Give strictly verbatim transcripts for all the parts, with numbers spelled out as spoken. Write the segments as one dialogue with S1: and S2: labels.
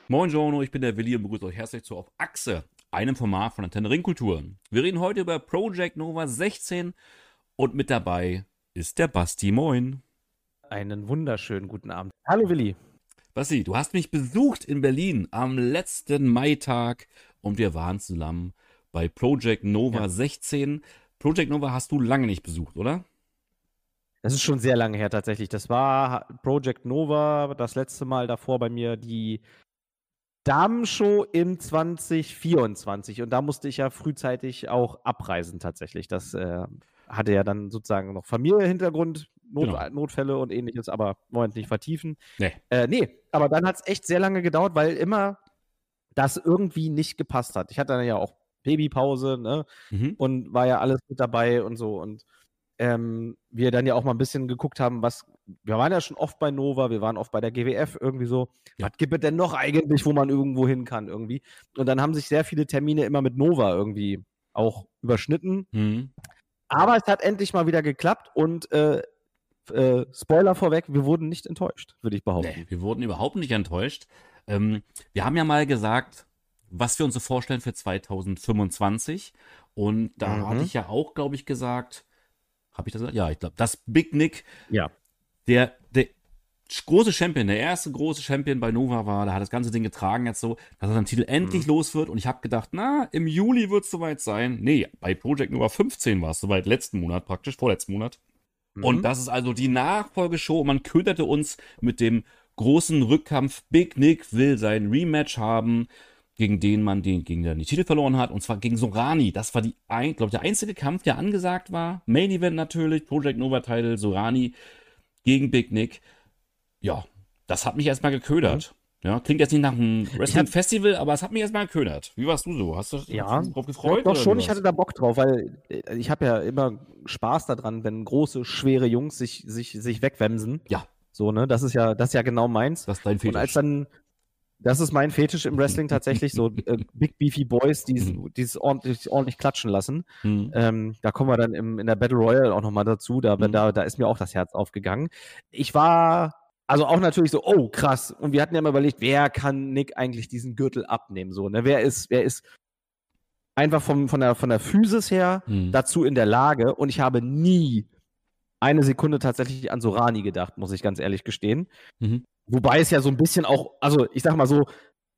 S1: Moin Jono, ich bin der Willi und begrüße euch herzlich zu Auf Achse, einem Format von Antenne Ringkultur. Wir reden heute über Project Nova sechzehn und mit dabei ist der Basti. Moin.
S2: Einen wunderschönen guten Abend. Hallo Willi.
S1: Basti, du hast mich besucht in Berlin am letzten Maitag und wir waren zusammen bei Project Nova
S2: Ja,
S1: sechzehn. Project Nova hast du lange nicht besucht, oder?
S2: das ist schon sehr lange her tatsächlich. Das war Project Nova, das letzte Mal davor bei mir die Damenshow im zwanzig vierundzwanzig und da musste ich ja frühzeitig auch abreisen tatsächlich. Das äh, hatte ja dann sozusagen noch Familienhintergrund, Not,
S1: Genau.
S2: Notfälle und ähnliches, aber wollen wir nicht vertiefen.
S1: Nee.
S2: Äh, nee, aber dann hat es echt sehr lange gedauert, weil immer das irgendwie nicht gepasst hat. Ich hatte dann ja auch Babypause, ne?
S1: Mhm.
S2: Und war ja alles mit dabei und so. Und ähm, wir dann ja auch mal ein bisschen geguckt haben, was, wir waren ja schon oft bei Nova, wir waren oft bei der G W F irgendwie so,
S1: Ja.
S2: was gibt es denn noch eigentlich, wo man irgendwo hin kann irgendwie? Und dann haben sich sehr viele Termine immer mit Nova irgendwie auch überschnitten.
S1: Mhm.
S2: Aber es hat endlich mal wieder geklappt und äh, äh, Spoiler vorweg, wir wurden nicht enttäuscht, würde ich
S1: Nee,
S2: behaupten.
S1: wir wurden überhaupt nicht enttäuscht. Ähm, wir haben ja mal gesagt, was wir uns so vorstellen für zwanzig fünfundzwanzig. Und da hatte
S2: Mhm.
S1: ich ja auch, glaube ich, gesagt, habe ich das gesagt? Ja, ich glaube, dass Big Nick
S2: Ja.
S1: der, der große Champion, der erste große Champion bei Nova war, der hat das ganze Ding getragen jetzt so, dass er seinen Titel endlich
S2: Mhm.
S1: los wird. Und ich habe gedacht, na, im Juli wird es soweit sein. Nee, bei Project Nova fünfzehn war es soweit, letzten Monat praktisch, vorletzten Monat. Und
S2: Mhm.
S1: das ist also die Nachfolgeshow. Man köderte uns mit dem großen Rückkampf. Big Nick will sein Rematch haben, gegen den man den, gegen den die Titel verloren hat. Und zwar gegen Sorani. Das war die, ein, glaube ich, der einzige Kampf, der angesagt war. Main Event natürlich, Project Nova Title, Sorani gegen Big Nick. Ja, das hat mich erstmal
S2: Mhm.
S1: geködert. Ja, klingt jetzt nicht nach einem
S2: Ich hatte
S1: Wrestling-Festival, aber es hat mich erstmal geködert. Wie warst du so? Hast du, hast du
S2: Ja,
S1: dich drauf
S2: doch,
S1: gefreut
S2: doch
S1: oder wie
S2: schon, ich hatte
S1: war's?
S2: da Bock drauf, weil äh, ich habe ja immer Spaß daran, wenn große, schwere Jungs sich, sich, sich wegwemsen.
S1: Ja,
S2: So, ne? Das ist ja, das ist ja genau meins.
S1: das ist dein
S2: Und als
S1: Fetisch.
S2: dann, das ist mein Fetisch im Wrestling tatsächlich, so äh, Big Beefy Boys, die es ordentlich, ordentlich klatschen lassen.
S1: Hm,
S2: Ähm, da kommen wir dann im, in der Battle Royale auch nochmal dazu. Da,
S1: hm,
S2: da, da ist mir auch das Herz aufgegangen. Ich war, also auch natürlich so, oh krass. Und wir hatten ja mal überlegt, wer kann Nick eigentlich diesen Gürtel abnehmen? So, ne? Wer ist, wer ist einfach vom, von, der, von der Physis her
S1: hm,
S2: dazu in der Lage. Und ich habe nie eine Sekunde tatsächlich an Sorani gedacht, muss ich ganz ehrlich gestehen.
S1: mhm.
S2: Wobei es ja so ein bisschen auch, also ich sag mal so,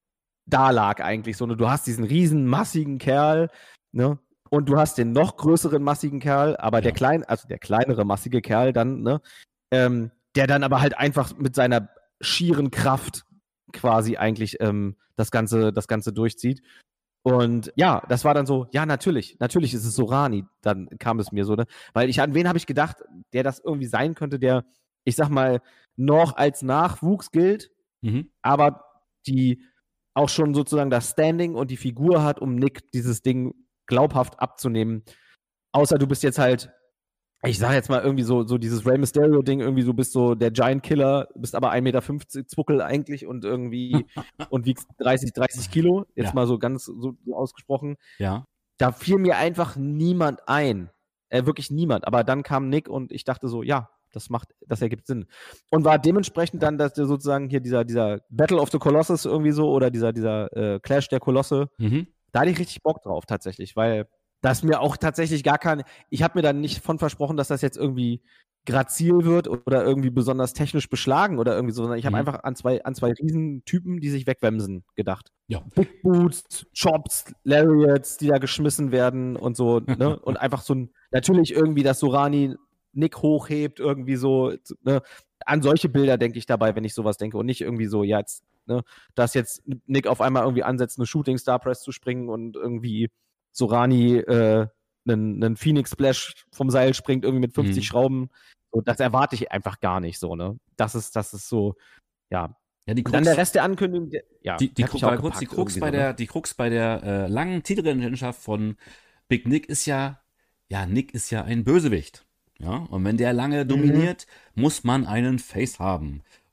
S2: da lag eigentlich so, ne? Du hast diesen riesen massigen Kerl, ne? Und du hast den noch größeren massigen Kerl, aber der
S1: Ja.
S2: klein, also der kleinere massige Kerl dann, ne? Ähm, der dann aber halt einfach mit seiner schieren Kraft quasi eigentlich ähm, das Ganze, das Ganze durchzieht. Und ja, das war dann so, ja, natürlich, natürlich ist es Sorani, dann kam es mir so, ne? Weil ich, an wen habe ich gedacht, der das irgendwie sein könnte, der, ich sag mal, noch als Nachwuchs gilt,
S1: Mhm.
S2: aber die auch schon sozusagen das Standing und die Figur hat, um Nick dieses Ding glaubhaft abzunehmen. Außer du bist jetzt halt, ich sag jetzt mal irgendwie so, so dieses Rey Mysterio-Ding, irgendwie so bist so der Giant Killer, bist aber ein Meter fünfzig Zwuckel eigentlich und irgendwie und wiegst dreißig, dreißig Kilo, jetzt
S1: Ja,
S2: mal so ganz so ausgesprochen.
S1: ja.
S2: Da fiel mir einfach niemand ein. Äh, wirklich niemand. Aber dann kam Nick und ich dachte so, ja, das macht, das ergibt Sinn. Und war dementsprechend dann, dass der sozusagen hier dieser, dieser Battle of the Colossus irgendwie so oder dieser, dieser äh, Clash der Kolosse,
S1: Mhm.
S2: da hatte ich richtig Bock drauf tatsächlich, weil das mir auch tatsächlich gar kein, ich habe mir dann nicht von versprochen, dass das jetzt irgendwie grazil wird oder irgendwie besonders technisch beschlagen oder irgendwie so, sondern ich habe
S1: Mhm.
S2: einfach an zwei, an zwei Riesentypen, die sich wegwemsen, gedacht.
S1: Ja.
S2: Big Boots, Chops, Lariats, die da geschmissen werden und so, ne? Und einfach so ein, natürlich irgendwie, dass Sorani Nick hochhebt, irgendwie so, ne? An solche Bilder denke ich dabei, wenn ich sowas denke und nicht irgendwie so, ja, jetzt, ne, dass jetzt Nick auf einmal irgendwie ansetzt, eine Shooting Star Press zu springen und irgendwie Sorani äh, einen, einen Phoenix Splash vom Seil springt, irgendwie mit fünfzig
S1: Mhm.
S2: Schrauben. So, das erwarte ich einfach gar nicht so, ne? Das ist, das ist so, ja.
S1: Ja, die
S2: Und dann der
S1: Krux,
S2: Rest der Ankündigung, der, ja,
S1: die, die,
S2: der hat
S1: Krux-
S2: mich auch
S1: war kurz, die
S2: gepackt
S1: Krux
S2: irgendwie
S1: bei
S2: so, ne?
S1: der, die Krux bei der äh, langen Titelregentschaft von Big Nick ist ja, ja, Nick ist ja ein Bösewicht. Ja, und wenn der lange
S2: Mhm.
S1: dominiert, muss man einen Face haben.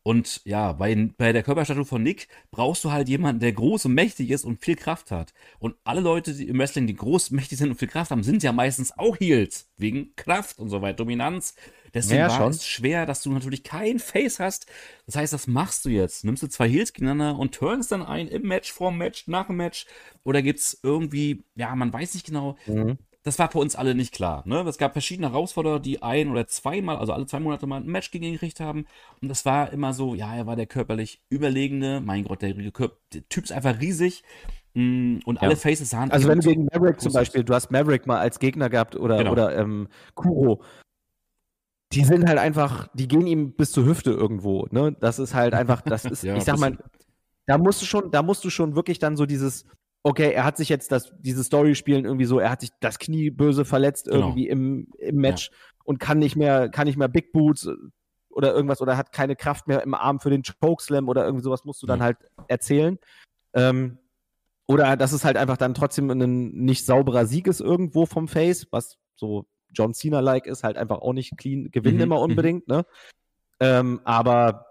S1: Und ja, bei, bei der Körperstatur von Nick brauchst du halt jemanden, der groß und mächtig ist und viel Kraft hat. Und alle Leute die im Wrestling, die groß, mächtig sind und viel Kraft haben, sind ja meistens auch Heels. Wegen Kraft und so weiter, Dominanz. Deswegen
S2: Ja,
S1: war
S2: schon.
S1: es schwer, dass du natürlich kein Face hast. Das heißt, was machst du jetzt? Nimmst du zwei Heels gegeneinander und turnst dann ein im Match, vorm Match, nach dem Match? Oder gibt's irgendwie, ja, man weiß nicht genau.
S2: Mhm.
S1: Das war für uns alle nicht klar. Ne? Es gab verschiedene Herausforderer, die ein- oder zweimal, also alle zwei Monate mal ein Match gegen ihn gekriegt haben. Und das war immer so, ja, er war der körperlich Überlegene. Mein Gott, der, Kör- der Typ ist einfach riesig. Mm, Und alle
S2: Ja.
S1: Faces sahen
S2: Also wenn du
S1: eben
S2: gegen Maverick zum
S1: groß aus.
S2: Beispiel, du hast Maverick mal als Gegner gehabt oder,
S1: Genau.
S2: oder ähm, Kuro, die sind halt einfach, die gehen ihm bis zur Hüfte irgendwo, ne? Das ist halt einfach, das ist,
S1: Ja,
S2: ich sag mal, da musst du schon, da musst du schon wirklich dann so dieses, okay, er hat sich jetzt das, diese Story spielen irgendwie so, er hat sich das Knie böse verletzt
S1: Genau.
S2: irgendwie im, im Match und kann nicht mehr, kann nicht mehr Big Boots oder irgendwas oder hat keine Kraft mehr im Arm für den Chokeslam oder irgendwie sowas musst du dann
S1: Ja.
S2: halt erzählen. Ähm, oder dass es halt einfach dann trotzdem ein nicht sauberer Sieg ist irgendwo vom Face, was so John Cena-like ist, halt einfach auch nicht clean, gewinnen
S1: Mhm,
S2: immer unbedingt, ne? Ähm, aber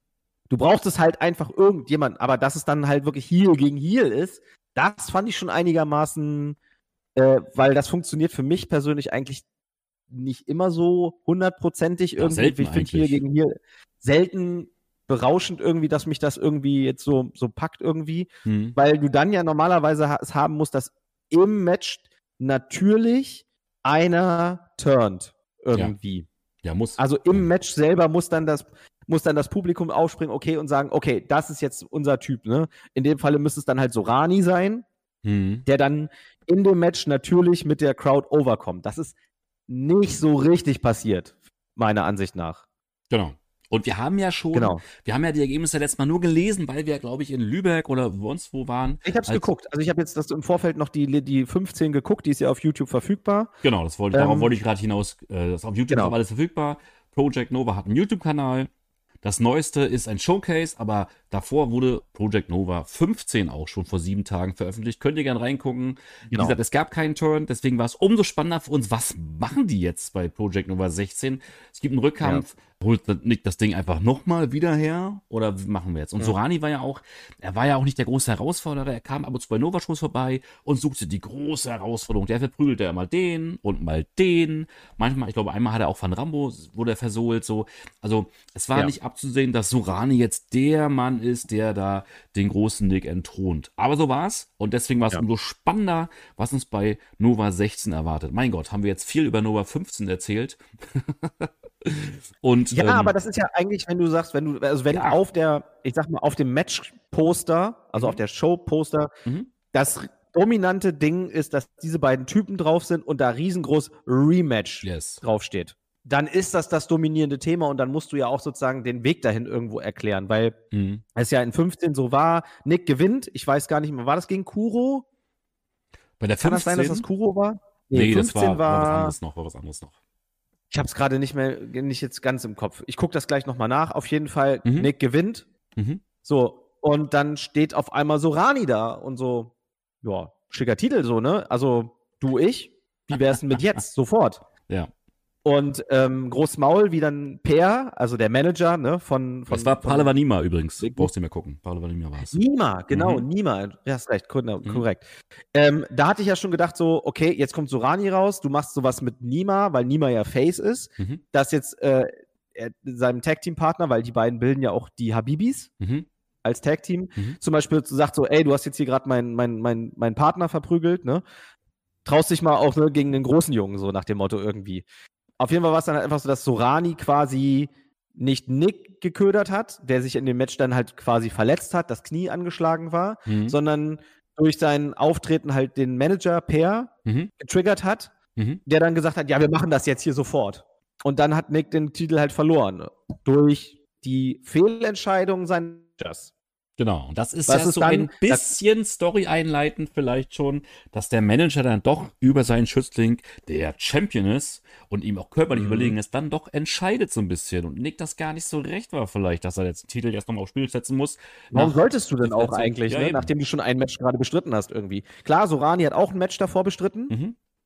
S2: du brauchst es halt einfach irgendjemand, aber dass es dann halt wirklich Heel gegen Heel ist, das fand ich schon einigermaßen, äh, weil das funktioniert für mich persönlich eigentlich nicht immer so hundertprozentig
S1: Ja,
S2: irgendwie.
S1: selten
S2: Ich finde Heel
S1: eigentlich.
S2: gegen Heel selten berauschend irgendwie, dass mich das irgendwie jetzt so, so packt irgendwie,
S1: Hm.
S2: weil du dann ja normalerweise ha- es haben musst, dass im Match natürlich einer turnt irgendwie.
S1: Ja, muss.
S2: Also im
S1: Ja.
S2: Match selber muss dann das muss dann das Publikum aufspringen, okay, und sagen, okay, das ist jetzt unser Typ, ne? In dem Falle müsste es dann halt Sorani sein,
S1: Hm.
S2: der dann in dem Match natürlich mit der Crowd overkommt. Das ist nicht so richtig passiert, meiner Ansicht nach.
S1: Genau. Und wir haben ja schon,
S2: Genau.
S1: wir haben ja die Ergebnisse letztes Mal nur gelesen, weil wir, glaube ich, in Lübeck oder sonst wo waren.
S2: Ich hab's
S1: Als-
S2: geguckt. Also ich habe jetzt das im Vorfeld noch die, die fünfzehn geguckt, die ist ja auf YouTube verfügbar.
S1: Genau, das wollte,
S2: Ähm,
S1: darauf wollte ich gerade hinaus. Äh, das auf YouTube
S2: genau.
S1: ist auch alles verfügbar. Project Nova hat einen YouTube-Kanal. Das neueste ist ein Showcase, aber davor wurde Project Nova fünfzehn auch schon vor sieben Tagen veröffentlicht. Könnt ihr gerne reingucken. Wie
S2: Genau.
S1: gesagt, es gab keinen Turn, deswegen war es umso spannender für uns. Was machen die jetzt bei Project Nova sechzehn? Es gibt einen Rückkampf. Holt Nick das Ding einfach nochmal wieder her? Oder wie machen wir jetzt? Und
S2: Ja.
S1: Sorani war ja auch, er war ja auch nicht der große Herausforderer. Er kam ab und zu bei Nova-Shows vorbei und suchte die große Herausforderung. Der verprügelte ja mal den und mal den. Manchmal, ich glaube, einmal hat er auch Van Rambo, wurde er versohlt, so. Also, es war
S2: Ja.
S1: nicht abzusehen, dass Sorani jetzt der Mann ist, der da den großen Nick entthront. Aber so war's. Und deswegen war es
S2: Ja.
S1: umso spannender, was uns bei Nova sechzehn erwartet. Mein Gott, haben wir jetzt viel über Nova fünfzehn erzählt. Und,
S2: Ja,
S1: ähm,
S2: aber das ist ja eigentlich, wenn du sagst, wenn du, also wenn
S1: Ja.
S2: auf der, ich sag mal, auf dem Match-Poster, also
S1: Mhm.
S2: auf der Show-Poster,
S1: mhm.
S2: das dominante Ding ist, dass diese beiden Typen drauf sind und da riesengroß Rematch
S1: Yes.
S2: draufsteht. Dann ist das das dominierende Thema und dann musst du ja auch sozusagen den Weg dahin irgendwo erklären, weil
S1: Mhm.
S2: es ja in fünfzehn so war, Nick gewinnt, ich weiß gar nicht mehr, war das gegen Kuro?
S1: Bei der
S2: Kann das sein, dass das
S1: fünfzehn?
S2: Kuro war?
S1: Nee, das
S2: fünfzehn
S1: war, war was anderes noch, war was anderes noch.
S2: Ich habe es gerade nicht mehr, nicht jetzt ganz im Kopf. Ich gucke das gleich nochmal nach. Auf jeden Fall,
S1: Mhm.
S2: Nick gewinnt.
S1: Mhm.
S2: So, und dann steht auf einmal Sorani da und so, ja, schicker Titel so, ne? Also, du, ich, wie wär's denn mit jetzt? Sofort.
S1: Ja.
S2: Und ähm, groß Maul, wie dann Per, also der Manager, ne, von, von
S1: Das war
S2: von-
S1: Palaver Nima übrigens.
S2: Big
S1: Brauchst du nicht mehr gucken. Palaver Nima war es.
S2: Nima, genau,
S1: Mhm.
S2: Nima, du hast recht, genau,
S1: Mhm.
S2: korrekt. Ähm, da hatte ich ja schon gedacht, so, okay, jetzt kommt Sorani raus, du machst sowas mit Nima, weil Nima ja Face ist,
S1: Mhm.
S2: dass jetzt äh, er, seinem Tag-Team-Partner, weil die beiden bilden ja auch die Habibis
S1: Mhm.
S2: als Tag-Team,
S1: Mhm.
S2: zum Beispiel sagt so, ey, du hast jetzt hier gerade meinen mein, mein, mein Partner verprügelt, ne? Traust dich mal auch ne, gegen den großen Jungen, so nach dem Motto irgendwie. Auf jeden Fall war es dann halt einfach so, dass Sorani quasi nicht Nick geködert hat, der sich in dem Match dann halt quasi verletzt hat, das Knie angeschlagen war,
S1: Mhm.
S2: sondern durch sein Auftreten halt den Manager Per
S1: Mhm.
S2: getriggert hat,
S1: Mhm.
S2: der dann gesagt hat, ja, wir machen das jetzt hier sofort. Und dann hat Nick den Titel halt verloren. Durch die Fehlentscheidung seines Managers.
S1: Genau. Und das ist
S2: Was
S1: ja
S2: ist
S1: so
S2: dann-
S1: ein bisschen Story einleitend vielleicht schon, dass der Manager dann doch über seinen Schützling, der Champion ist und ihm auch körperlich
S2: Mhm.
S1: überlegen ist, dann doch entscheidet so ein bisschen. Und Nick das gar nicht so recht war vielleicht, dass er jetzt den Titel erst nochmal aufs Spiel setzen muss.
S2: Warum
S1: Nach-
S2: solltest du denn auch
S1: Verletzung.
S2: eigentlich,
S1: Ja,
S2: ne?
S1: eben.
S2: Nachdem du schon ein Match gerade bestritten hast irgendwie? Klar, Sorani hat auch ein Match davor bestritten,
S1: Mhm.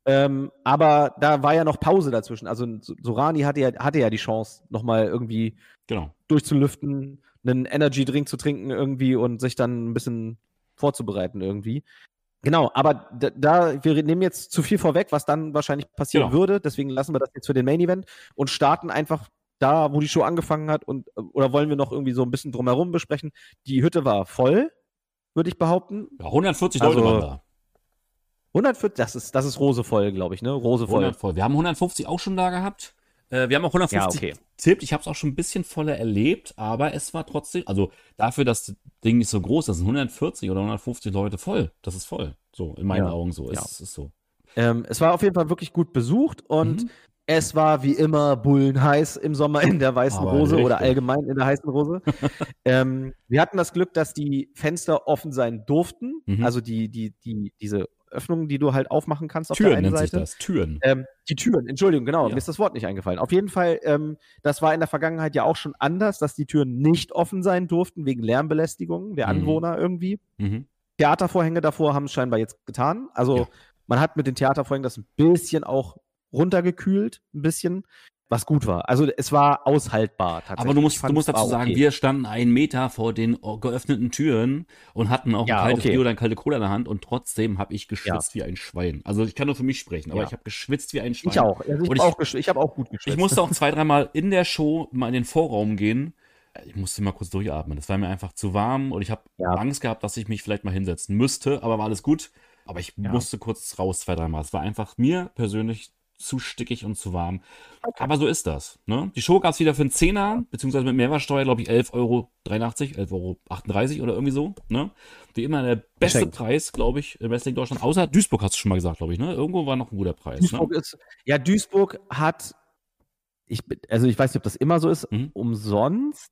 S2: Ähm, aber da war ja noch Pause dazwischen. Also Sorani hatte ja, hatte ja die Chance, nochmal irgendwie
S1: genau.
S2: durchzulüften, einen Energy-Drink zu trinken irgendwie und sich dann ein bisschen vorzubereiten irgendwie. Genau, aber da, da wir nehmen jetzt zu viel vorweg, was dann wahrscheinlich passieren
S1: Genau.
S2: würde. Deswegen lassen wir das jetzt für den Main-Event und starten einfach da, wo die Show angefangen hat. Und, oder wollen wir noch irgendwie so ein bisschen drumherum besprechen? Die Hütte war voll, würde ich behaupten.
S1: Ja, hundertvierzig
S2: Also,
S1: Leute waren da.
S2: hundertvierzig, das ist, das ist Rose voll, glaube ich, ne? Rose voll.
S1: hundert voll. Wir haben hundertfünfzig auch schon da gehabt. Äh, wir haben auch hundertfünfzig
S2: Ja, okay.
S1: tippt. Ich habe es auch schon ein bisschen voller erlebt, aber es war trotzdem, also dafür, dass das Ding nicht so groß ist, das sind hundertvierzig oder hundertfünfzig Leute voll. Das ist voll. So, in meinen
S2: Ja,
S1: Augen so.
S2: ja.
S1: Es ist so.
S2: Ähm, es war auf jeden Fall wirklich gut besucht und
S1: Mhm.
S2: es war wie immer bullenheiß im Sommer in der Weißen
S1: Aber
S2: Rose oder
S1: richtig.
S2: allgemein in der Heißen Rose. ähm, wir hatten das Glück, dass die Fenster offen sein durften.
S1: Mhm.
S2: Also die, die, die, diese Öffnungen, die du halt aufmachen kannst auf
S1: Türen
S2: der einen
S1: nennt sich
S2: Seite.
S1: das. Türen.
S2: Ähm, die Türen, Entschuldigung, genau,
S1: Ja.
S2: mir ist das Wort nicht eingefallen. Auf jeden Fall, ähm, das war in der Vergangenheit ja auch schon anders, dass die Türen nicht offen sein durften, wegen Lärmbelästigung der
S1: Mhm.
S2: Anwohner irgendwie.
S1: Mhm.
S2: Theatervorhänge davor haben es scheinbar jetzt getan. Also
S1: Ja.
S2: man hat mit den Theatervorhängen das ein bisschen auch runtergekühlt, ein bisschen, was gut war. Also es war aushaltbar tatsächlich.
S1: Aber du
S2: Ich
S1: musst, du
S2: fand,
S1: musst
S2: es war
S1: dazu sagen,
S2: okay.
S1: wir standen einen Meter vor den geöffneten Türen und hatten auch
S2: Ja,
S1: ein kaltes
S2: okay.
S1: Bier oder eine kalte Cola in der Hand und trotzdem habe ich geschwitzt wie ein Schwein. Also ich kann nur für mich sprechen, aber
S2: Ja.
S1: ich habe geschwitzt wie ein Schwein.
S2: Ich auch. Also ich
S1: Und
S2: habe
S1: ich-
S2: auch, gesch- ich hab auch gut geschwitzt.
S1: Ich musste auch zwei, dreimal in der Show mal in den Vorraum gehen. Ich musste mal kurz durchatmen. Das war mir einfach zu warm und ich habe
S2: Ja.
S1: Angst gehabt, dass ich mich vielleicht mal hinsetzen müsste, aber war alles gut. Aber ich
S2: Ja.
S1: musste kurz raus zwei, dreimal. Es war einfach mir persönlich zu stickig und zu warm.
S2: Okay.
S1: Aber so ist das. Ne? Die Show gab es wieder für einen Zehner, beziehungsweise mit Mehrwertsteuer, glaube ich, elf Euro dreiundachtzig, elf Euro achtunddreißig oder irgendwie so. Ne? Wie immer der beste
S2: Geschenkt.
S1: Preis, glaube ich, im Wrestling Deutschland. Außer Duisburg hast du schon mal gesagt, glaube ich. Ne? Irgendwo war noch ein guter Preis.
S2: Duisburg
S1: Ne?
S2: ist, ja, Duisburg hat, ich, also ich weiß nicht, ob das immer so ist,
S1: Mhm.
S2: umsonst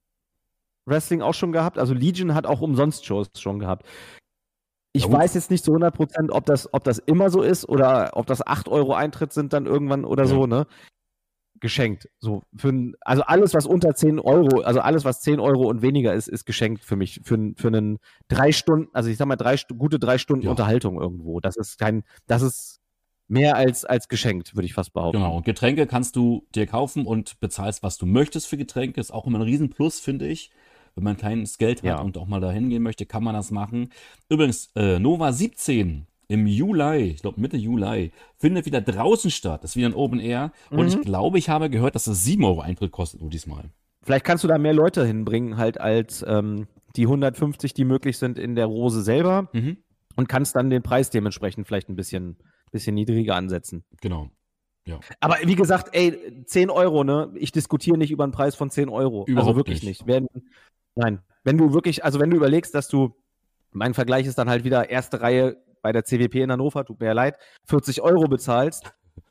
S2: Wrestling auch schon gehabt. Also Legion hat auch umsonst Shows schon gehabt. Ich
S1: Ja, gut.
S2: weiß jetzt nicht zu hundert Prozent, ob das, ob das immer so ist oder ob das acht Euro Eintritt sind dann irgendwann oder
S1: Ja.
S2: so, ne? Geschenkt. So für ein, also alles, was unter zehn Euro, also alles, was zehn Euro und weniger ist, ist geschenkt für mich. Für, n- für einen drei Stunden, also ich sag mal, drei, Stu- gute drei Stunden
S1: Ja.
S2: Unterhaltung irgendwo. Das ist kein, das ist mehr als, als geschenkt, würde ich fast behaupten.
S1: Genau, und Getränke kannst du dir kaufen und bezahlst, was du möchtest für Getränke. Ist auch immer ein Riesenplus, finde ich. Wenn man kleines Geld hat
S2: Ja.
S1: und auch mal dahin gehen möchte, kann man das machen. Übrigens, äh, Nova siebzehn im Juli, ich glaube Mitte Juli, findet wieder draußen statt. Das ist wieder ein Open Air. Und ich
S2: Mhm.
S1: glaube, ich habe gehört, dass es sieben Euro Eintritt kostet nur diesmal.
S2: Vielleicht kannst du da mehr Leute hinbringen, halt als ähm, die hundertfünfzig, die möglich sind in der Rose selber
S1: Mhm.
S2: und kannst dann den Preis dementsprechend vielleicht ein bisschen, bisschen niedriger ansetzen.
S1: Genau.
S2: Aber wie gesagt, ey, zehn Euro, ne? Ich diskutiere nicht über einen Preis von zehn Euro.
S1: Überhaupt
S2: also wirklich
S1: nicht.
S2: nicht. Wenn, nein. Wenn du wirklich, also wenn du überlegst, dass du, mein Vergleich ist dann halt wieder erste Reihe bei der C W P in Hannover, tut mir ja leid, vierzig Euro bezahlst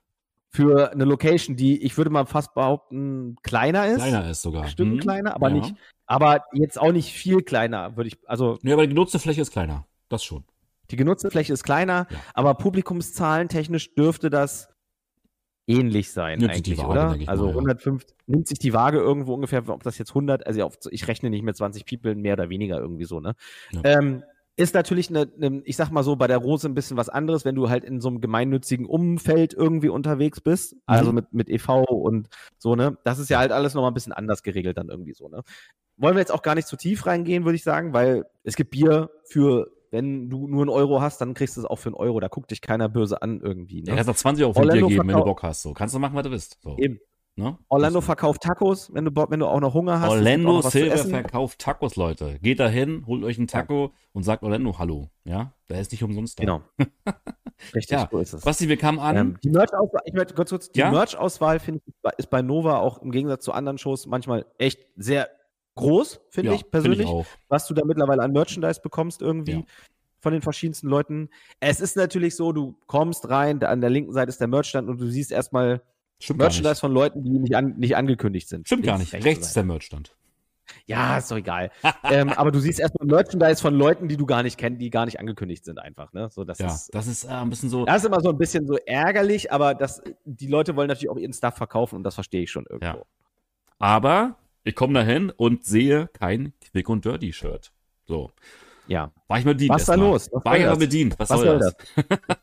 S2: für eine Location, die, ich würde mal fast behaupten, kleiner ist.
S1: Kleiner ist sogar.
S2: Bestimmt
S1: Mhm.
S2: kleiner, aber
S1: Ja.
S2: nicht, aber jetzt auch nicht viel kleiner, würde ich, also
S1: Nee, aber die genutzte Fläche ist kleiner. Das schon.
S2: die genutzte Fläche ist kleiner,
S1: Ja.
S2: aber Publikumszahlen technisch dürfte das ähnlich sein
S1: Nimmt sich die
S2: eigentlich,
S1: Waage,
S2: oder?
S1: denke ich
S2: Also
S1: mal, ja.
S2: hundertfünfzig, nimmt sich die Waage irgendwo ungefähr, ob das jetzt hundert, also auf, ich rechne nicht mit zwanzig People, mehr oder weniger irgendwie so, ne?
S1: Ja.
S2: Ähm, ist natürlich, eine, eine, ich sag mal so, bei der Rose ein bisschen was anderes, wenn du halt in so einem gemeinnützigen Umfeld irgendwie unterwegs bist, also
S1: Mhm.
S2: mit, mit e V und so, ne? Das ist ja halt alles nochmal ein bisschen anders geregelt dann irgendwie so, ne? Wollen wir jetzt auch gar nicht zu tief reingehen, würde ich sagen, weil es gibt Bier für, wenn du nur einen Euro hast, dann kriegst du es auch für einen Euro, da guckt dich keiner böse an irgendwie,
S1: Der
S2: ne?
S1: kannst auch zwanzig Euro von dir
S2: Orlando
S1: geben, wenn du
S2: verkau-
S1: Bock hast. So. Kannst du machen, was du willst. So.
S2: Eben.
S1: Ne?
S2: Orlando
S1: Das-
S2: verkauft Tacos, wenn du, Bock- wenn du auch noch Hunger hast. es gibt auch
S1: Orlando
S2: noch was zu
S1: Silver
S2: essen.
S1: verkauft Tacos, Leute. Geht da hin, holt euch einen Taco und sagt Orlando Hallo. Ja, der ist nicht umsonst da.
S2: Genau. Richtig,
S1: Ja,
S2: so ist es.
S1: Basti, wir kamen an.
S2: Ähm, die Merch-Auswahl, ich möchte kurz, kurz die
S1: Ja?
S2: Merch-Auswahl, finde ich, ist bei Nova auch im Gegensatz zu anderen Shows manchmal echt sehr groß, finde
S1: ja,
S2: ich persönlich,
S1: auch.
S2: was du da mittlerweile an Merchandise bekommst irgendwie
S1: Ja.
S2: von den verschiedensten Leuten. Es ist natürlich so, du kommst rein, da an der linken Seite ist der Merchstand und du siehst erstmal
S1: Stimmt gar
S2: Merchandise
S1: nicht.
S2: von Leuten, die nicht, an, nicht angekündigt sind.
S1: Stimmt gar
S2: Links,
S1: nicht.
S2: rechte
S1: Rechts ist
S2: Seite.
S1: der Merchstand.
S2: Ja, ist doch egal. ähm, aber du siehst erstmal Merchandise von Leuten, die du gar nicht kennst, die gar nicht angekündigt sind einfach. Ne? So, das
S1: Ja,
S2: ist,
S1: das ist äh, ein bisschen so.
S2: das ist immer so ein bisschen so ärgerlich, aber das, die Leute wollen natürlich auch ihren Stuff verkaufen und das verstehe ich schon irgendwo.
S1: Ja. Aber ich komme dahin und sehe kein Quick und Dirty Shirt. So.
S2: Ja.
S1: War ich mal bedient.
S2: Was da
S1: erstmal.
S2: los? Was
S1: War
S2: soll
S1: ich mal
S2: das?
S1: bedient. Was,
S2: Was
S1: soll
S2: soll
S1: das?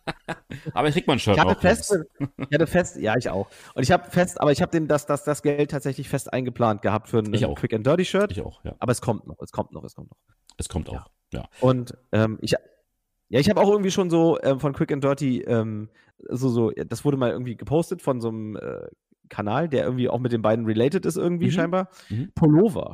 S1: Aber ich krieg mal ein Shirt
S2: Ich hatte
S1: noch.
S2: fest, ich hatte fest, ja, ich auch. Und ich habe fest, aber ich habe dem das, das, das Geld tatsächlich fest eingeplant gehabt für ein
S1: Ich auch.
S2: Quick and Dirty Shirt.
S1: Ich auch, ja.
S2: Aber es kommt noch, es kommt noch, es kommt noch.
S1: Es kommt auch, ja.
S2: Und ähm, ich, ja, ich habe auch irgendwie schon so ähm, von Quick and Dirty, ähm, so, so, das wurde mal irgendwie gepostet von so einem äh, Kanal, der irgendwie auch mit den beiden related ist irgendwie
S1: Mhm.
S2: scheinbar.
S1: Mhm.
S2: Pullover.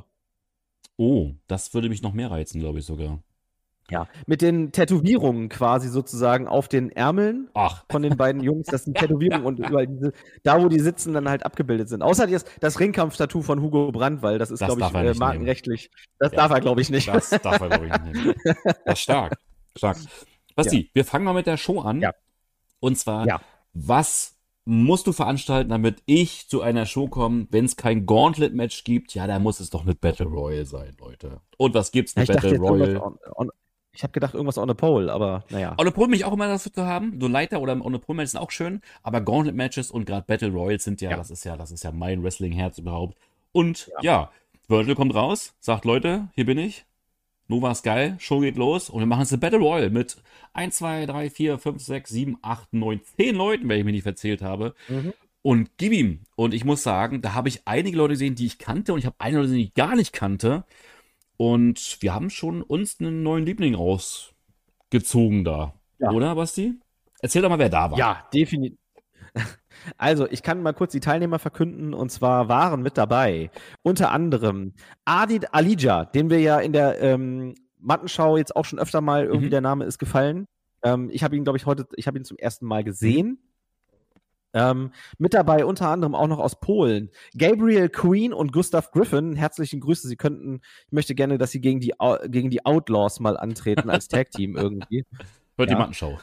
S1: Oh, das würde mich noch mehr reizen, glaube ich sogar.
S2: Ja, mit den Tätowierungen quasi sozusagen auf den Ärmeln
S1: Ach,
S2: von den beiden Jungs. Das sind Tätowierungen und überall diese, da, wo die sitzen, dann halt abgebildet sind. Außer das, das Ringkampf-Tattoo von Hugo Brandt, weil das ist,
S1: Das
S2: glaube ich,
S1: darf er
S2: äh,
S1: nicht
S2: markenrechtlich. Das
S1: Ja.
S2: darf er, glaube ich, nicht.
S1: das darf er, glaube ich, nicht nehmen. Das ist stark. Stark. Basti, wir fangen mal mit der Show an.
S2: Ja.
S1: Und zwar,
S2: Ja.
S1: was musst du veranstalten, damit ich zu einer Show komme, wenn es kein Gauntlet-Match gibt? Ja, da muss es doch eine Battle Royale sein, Leute. Und was gibt's
S2: Ja,
S1: eine
S2: ich dachte
S1: Battle
S2: jetzt irgendwas
S1: Royale?
S2: on, on, ich habe gedacht, irgendwas on a pole, aber naja.
S1: On a Pole bin ich auch immer dafür zu haben. So Leiter oder On a Pole Matches sind auch schön, aber Gauntlet Matches und gerade Battle Royals sind ja,
S2: Ja.
S1: das ist ja, das ist ja mein Wrestling-Herz überhaupt. Und
S2: Ja.
S1: ja, Virgil kommt raus, sagt, Leute, hier bin ich. Nova ist geil, Show geht los und wir machen jetzt eine Battle Royale mit eins, zwei, drei, vier, fünf, sechs, sieben, acht, neun, zehn Leuten, wenn ich mich nicht verzählt habe.
S2: Mhm.
S1: Und gib ihm. Und ich muss sagen, da habe ich einige Leute gesehen, die ich kannte und ich habe einige Leute gesehen, die ich gar nicht kannte. Und wir haben schon uns einen neuen Liebling rausgezogen da.
S2: Ja.
S1: Oder, Basti? Erzähl doch mal, wer da war.
S2: Ja, definitiv. Also, ich kann mal kurz die Teilnehmer verkünden, und zwar waren mit dabei unter anderem Adid Alija, den wir ja in der ähm, Mattenschau jetzt auch schon öfter mal irgendwie
S1: Mhm.
S2: der Name ist gefallen. Ähm, ich habe ihn, glaube ich, heute, ich habe ihn zum ersten Mal gesehen. Ähm, mit dabei unter anderem auch noch aus Polen Gabriel Queen und Gustav Griffin. Herzlichen Grüße. Sie könnten, ich möchte gerne, dass sie gegen die, Au- gegen die Outlaws mal antreten als Tag-Team irgendwie.
S1: Hört die
S2: Ja.
S1: Mattenschau.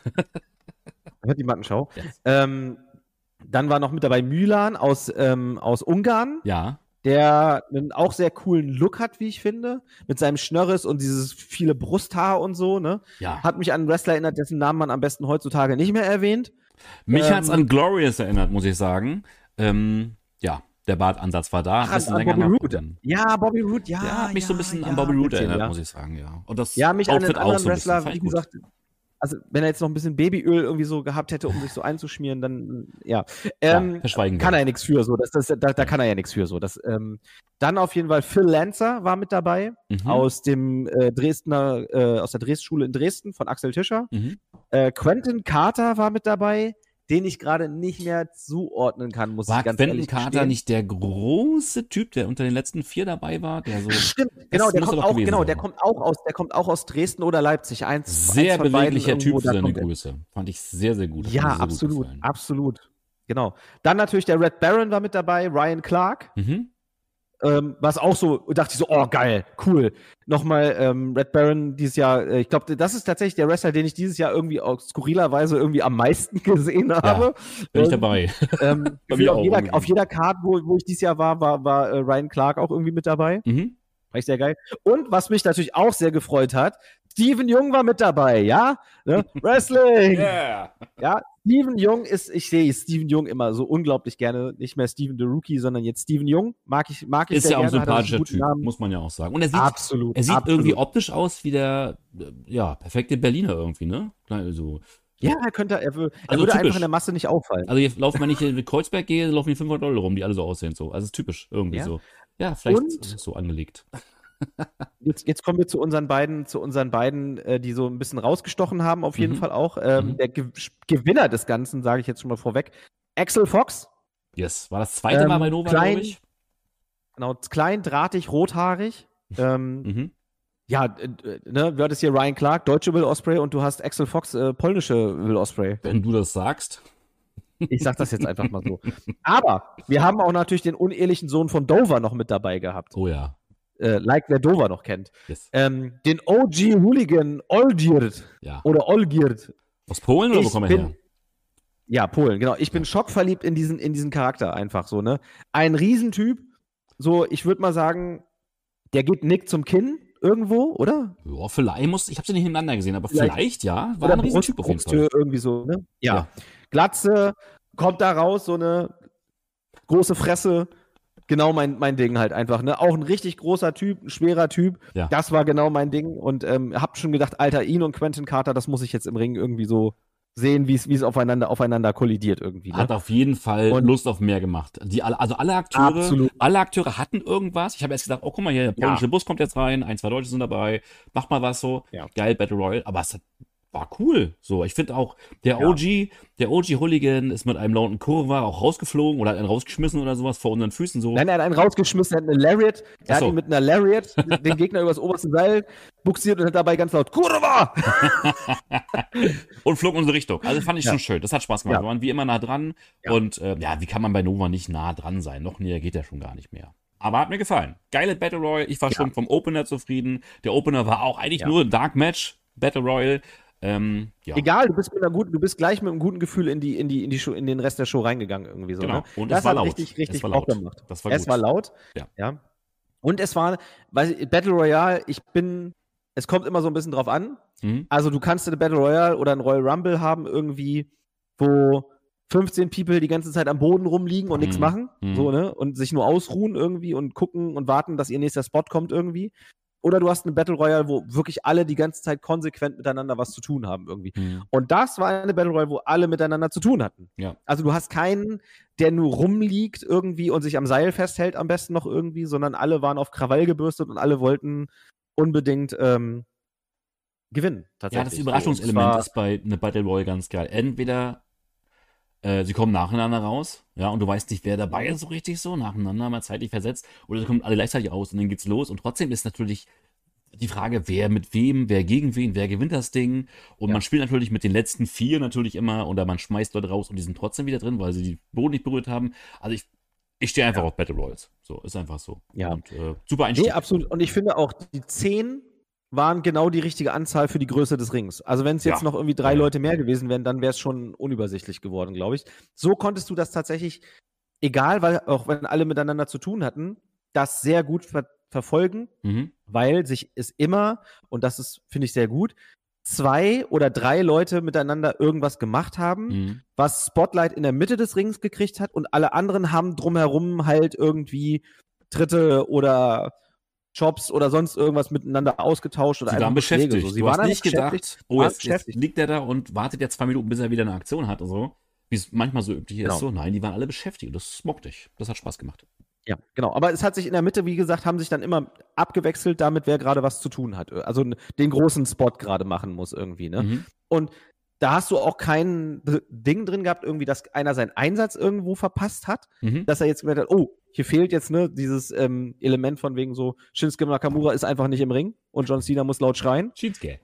S2: Hört die Mattenschau.
S1: Yes.
S2: Ähm, dann war noch mit dabei Milan aus, ähm, aus Ungarn,
S1: Ja.
S2: der einen auch sehr coolen Look hat, wie ich finde, mit seinem Schnörres und dieses viele Brusthaar und so, ne?
S1: Ja.
S2: Hat mich an einen Wrestler erinnert, dessen Namen man am besten heutzutage nicht mehr erwähnt.
S1: Mich
S2: ähm,
S1: hat's an Glorious erinnert, muss ich sagen. Ähm, ja, der Bartansatz war da. ein
S2: Ach,
S1: bisschen
S2: an
S1: länger
S2: Bobby
S1: noch.
S2: Roode.
S1: Und,
S2: Ja, Bobby Roode, ja.
S1: ja, hat mich
S2: ja,
S1: so ein bisschen
S2: ja,
S1: an Bobby Roode
S2: bisschen,
S1: erinnert,
S2: ja.
S1: muss ich sagen, ja. Und das
S2: Ja, mich an
S1: Outfit
S2: einen anderen
S1: auch so ein bisschen.
S2: Wrestler,
S1: Fand
S2: wie
S1: ich gut.
S2: gesagt, also wenn er jetzt noch ein bisschen Babyöl irgendwie so gehabt hätte, um sich so einzuschmieren, dann ja. Ähm,
S1: ja, verschweigen
S2: kann
S1: wir.
S2: er ja nichts für, so. Das, das, da, da kann er ja nichts für, so. Das, ähm, dann auf jeden Fall Phil Lancer war mit dabei,
S1: Mhm.
S2: aus dem äh, Dresdner, äh, aus der Dresdschule in Dresden von Axel Tischer.
S1: Mhm.
S2: Äh, Quentin Carter war mit dabei, den ich gerade nicht mehr zuordnen kann, muss
S1: War
S2: ich ganz
S1: Quentin
S2: ehrlich
S1: Carter
S2: gestehen.
S1: nicht der große Typ, der unter den letzten vier dabei war? Der so
S2: Stimmt, genau,
S1: Das
S2: der
S1: muss er
S2: kommt
S1: doch
S2: auch,
S1: gewesen
S2: genau,
S1: sein.
S2: der kommt auch aus, der kommt auch aus Dresden oder Leipzig. Eins,
S1: sehr
S2: eins von beiden
S1: beweglicher
S2: irgendwo,
S1: Typ
S2: da
S1: für seine
S2: kommt er.
S1: Größe. Fand ich sehr, sehr gut. Hat mir
S2: Ja,
S1: sehr gut
S2: absolut,
S1: gefallen.
S2: absolut. Genau. Dann natürlich der Red Baron war mit dabei, Ryan Clark,
S1: Mhm.
S2: ähm, was auch so, dachte ich so, oh geil, cool. Nochmal ähm, Red Baron dieses Jahr, äh, ich glaube, das ist tatsächlich der Wrestler, den ich dieses Jahr irgendwie auch skurrilerweise irgendwie am meisten gesehen habe.
S1: Bin ich
S2: Ähm,
S1: dabei.
S2: Ähm,
S1: Bei mir
S2: auf,
S1: auch
S2: jeder,
S1: irgendwie.
S2: auf jeder Card, wo, wo ich dieses Jahr war, war, war äh, Ryan Clark auch irgendwie mit dabei.
S1: Mhm.
S2: War ich sehr geil. Und was mich natürlich auch sehr gefreut hat, Steven Jung war mit dabei, ja? Ne? Wrestling!
S1: Yeah.
S2: Ja, Steven Jung ist, ich sehe Steven Jung immer so unglaublich gerne, nicht mehr Steven the Rookie, sondern jetzt Steven Jung. Mag ich, mag ich
S1: Ist
S2: sehr
S1: ja auch ein
S2: gerne. hat er einen
S1: sympathischer
S2: guten
S1: Typ,
S2: Namen.
S1: muss man ja auch sagen. Und er sieht,
S2: Absolut.
S1: er sieht
S2: absolut.
S1: irgendwie optisch aus wie der, äh, ja, perfekte Berliner irgendwie, ne? Also,
S2: Ja, er könnte, er, wür- er
S1: Also
S2: würde
S1: typisch.
S2: einfach in der Masse nicht auffallen.
S1: also hier laufen, wenn ich in Kreuzberg gehe, laufen die fünfhundert Leute rum, die alle so aussehen. So. Also ist typisch irgendwie
S2: Ja.
S1: so. Ja, vielleicht
S2: Und-
S1: ist es so angelegt.
S2: Jetzt, jetzt kommen wir zu unseren beiden, zu unseren beiden, äh, die so ein bisschen rausgestochen haben, auf jeden
S1: Mhm.
S2: Fall auch. Ähm,
S1: Mhm.
S2: Der Ge Gewinner des Ganzen, sage ich jetzt schon mal vorweg, Axel Fox.
S1: Yes. War das zweite
S2: Ähm,
S1: Mal bei Nova,
S2: klein-
S1: glaube ich?
S2: Genau, klein, drahtig, rothaarig. ähm,
S1: Mhm.
S2: ja, äh, äh, ne, du hattest hier Ryan Clark, deutsche Will Ospreay, und du hast Axel Fox, äh, polnische Will Ospreay.
S1: Wenn du das sagst.
S2: Ich sag das jetzt einfach mal so. Aber wir haben auch natürlich den unehelichen Sohn von Dover noch mit dabei gehabt.
S1: Oh ja.
S2: Äh, like wer Dover noch kennt.
S1: Yes.
S2: Ähm, den O G Hooligan Olgierd
S1: Ja.
S2: oder Olgierd.
S1: Aus Polen oder wo
S2: Ich
S1: kommen wir
S2: bin-
S1: her?
S2: Ja, Polen, genau. Ich bin schockverliebt in diesen, in diesen Charakter einfach so, ne? Ein Riesentyp. So, ich würde mal sagen, der geht Nick zum Kinn irgendwo, oder?
S1: Ja, vielleicht muss, ich habe sie nicht nebeneinander gesehen, aber
S2: Vielleicht-
S1: vielleicht, ja. War
S2: Oder
S1: ein Riesentyp auf jeden
S2: Brusthöhe
S1: Fall.
S2: irgendwie so, ne? Ja.
S1: Ja.
S2: Glatze, kommt da raus, so eine große Fresse. Genau mein, mein Ding halt einfach, ne? Auch ein richtig großer Typ, ein schwerer Typ.
S1: Ja.
S2: Das war genau mein Ding. Und ähm, hab schon gedacht, Alter, ihn und Quentin Carter, das muss ich jetzt im Ring irgendwie so sehen, wie es wie es aufeinander aufeinander kollidiert irgendwie. Ne?
S1: Hat auf jeden Fall
S2: Und-
S1: Lust auf mehr gemacht. Die alle, also alle Akteure,
S2: Absolut.
S1: alle Akteure hatten irgendwas. Ich habe erst gedacht, oh guck mal hier, der polnische Bus kommt jetzt rein, ein, zwei Deutsche sind dabei, mach mal was so.
S2: Ja.
S1: Geil, Battle Royale, aber es hat, war cool. So, ich finde auch, der
S2: Ja.
S1: O G, der O G Hooligan ist mit einem lauten Kurva auch rausgeflogen oder hat einen rausgeschmissen oder sowas vor unseren Füßen so.
S2: Nein, er hat einen rausgeschmissen, er hat eine Lariat, er
S1: Ach
S2: hat
S1: so.
S2: ihn mit einer Lariat den Gegner übers oberste Seil buxiert und hat dabei ganz laut Kurva!
S1: Und flog in unsere Richtung. Also fand ich
S2: Ja.
S1: schon schön. Das hat Spaß gemacht.
S2: Ja.
S1: Wir waren wie immer nah dran.
S2: Ja.
S1: Und äh, ja, wie kann man bei Nova nicht nah dran sein? Noch näher geht er schon gar nicht mehr. Aber hat mir gefallen. Geile Battle Royale. Ich war
S2: Ja.
S1: schon vom Opener zufrieden. Der Opener war auch eigentlich
S2: Ja.
S1: nur ein Dark Match. Battle Royale. Ähm, ja.
S2: Egal, du bist mit einer guten, du bist gleich mit einem guten Gefühl in die, in die, in die Show, in den Rest der Show reingegangen irgendwie so.
S1: Genau.
S2: Ne?
S1: Und
S2: das
S1: es war
S2: hat
S1: laut.
S2: richtig, richtig
S1: es war
S2: Bock
S1: laut.
S2: gemacht.
S1: Das war
S2: Es
S1: gut.
S2: war laut.
S1: Ja.
S2: ja. Und es war, weiß ich, Battle Royale, ich bin, es kommt immer so ein bisschen drauf an.
S1: Mhm.
S2: Also du kannst eine Battle Royale oder ein Royal Rumble haben irgendwie, wo fünfzehn People die ganze Zeit am Boden rumliegen und nichts
S1: Mhm.
S2: machen,
S1: Mhm.
S2: so, ne? Und sich nur ausruhen irgendwie und gucken und warten, dass ihr nächster Spot kommt irgendwie. Oder du hast eine Battle Royale, wo wirklich alle die ganze Zeit konsequent miteinander was zu tun haben irgendwie.
S1: Mhm.
S2: Und das war eine Battle Royale, wo alle miteinander zu tun hatten.
S1: Ja.
S2: Also du hast keinen, der nur rumliegt irgendwie und sich am Seil festhält am besten noch irgendwie, sondern alle waren auf Krawall gebürstet und alle wollten unbedingt ähm, gewinnen. Tatsächlich.
S1: Ja, das Überraschungselement
S2: So, und zwar-
S1: ist bei einer Battle Royale ganz geil. Entweder äh, sie kommen nacheinander raus, ja, und du weißt nicht, wer dabei ist so richtig so, nacheinander mal zeitlich versetzt, oder sie kommen alle gleichzeitig aus und dann geht's los. Und trotzdem ist natürlich die Frage, wer mit wem, wer gegen wen, wer gewinnt das Ding. Und
S2: Ja.
S1: man spielt natürlich mit den letzten vier natürlich immer, oder man schmeißt Leute raus und die sind trotzdem wieder drin, weil sie die Boden nicht berührt haben. Also ich, ich stehe einfach
S2: Ja.
S1: auf Battle Royals. So, ist einfach so.
S2: Ja.
S1: Und äh, super Einstieg.
S2: Nee, absolut. Und ich finde auch, die zehn waren genau die richtige Anzahl für die Größe des Rings. Also wenn es jetzt
S1: Ja.
S2: noch irgendwie drei
S1: Ja.
S2: Leute mehr gewesen wären, dann wäre es schon unübersichtlich geworden, glaube ich. So konntest du das tatsächlich, egal, weil auch wenn alle miteinander zu tun hatten, das sehr gut ver verfolgen,
S1: Mhm.
S2: weil sich es immer, und das ist, finde ich, sehr gut, zwei oder drei Leute miteinander irgendwas gemacht haben,
S1: Mhm.
S2: was Spotlight in der Mitte des Rings gekriegt hat und alle anderen haben drumherum halt irgendwie Tritte oder Jobs oder sonst irgendwas miteinander ausgetauscht oder
S1: Sie
S2: einfach
S1: waren
S2: nur Schläge,
S1: beschäftigt.
S2: so. Sie
S1: du
S2: waren
S1: hast nicht
S2: einfach
S1: gedacht,
S2: beschäftigt,
S1: oh,
S2: waren
S1: jetzt, jetzt
S2: beschäftigt.
S1: liegt der da und wartet jetzt zwei Minuten, bis er wieder eine Aktion hat oder so. Wie es manchmal so üblich
S2: Genau.
S1: ist. So, nein, die waren alle beschäftigt. Das mochte ich. Das hat Spaß gemacht.
S2: Ja, genau. Aber es hat sich in der Mitte, wie gesagt, haben sich dann immer abgewechselt damit, wer gerade was zu tun hat. Also n- den großen Spot gerade machen muss irgendwie, ne?
S1: Mhm.
S2: Und da hast du auch kein D- Ding drin gehabt, irgendwie, dass einer seinen Einsatz irgendwo verpasst hat,
S1: Mhm.
S2: dass er jetzt gemerkt hat, oh, hier fehlt jetzt ne dieses ähm, Element von wegen so, Shinsuke Nakamura ist einfach nicht im Ring und John Cena muss laut schreien.
S1: Shinsuke.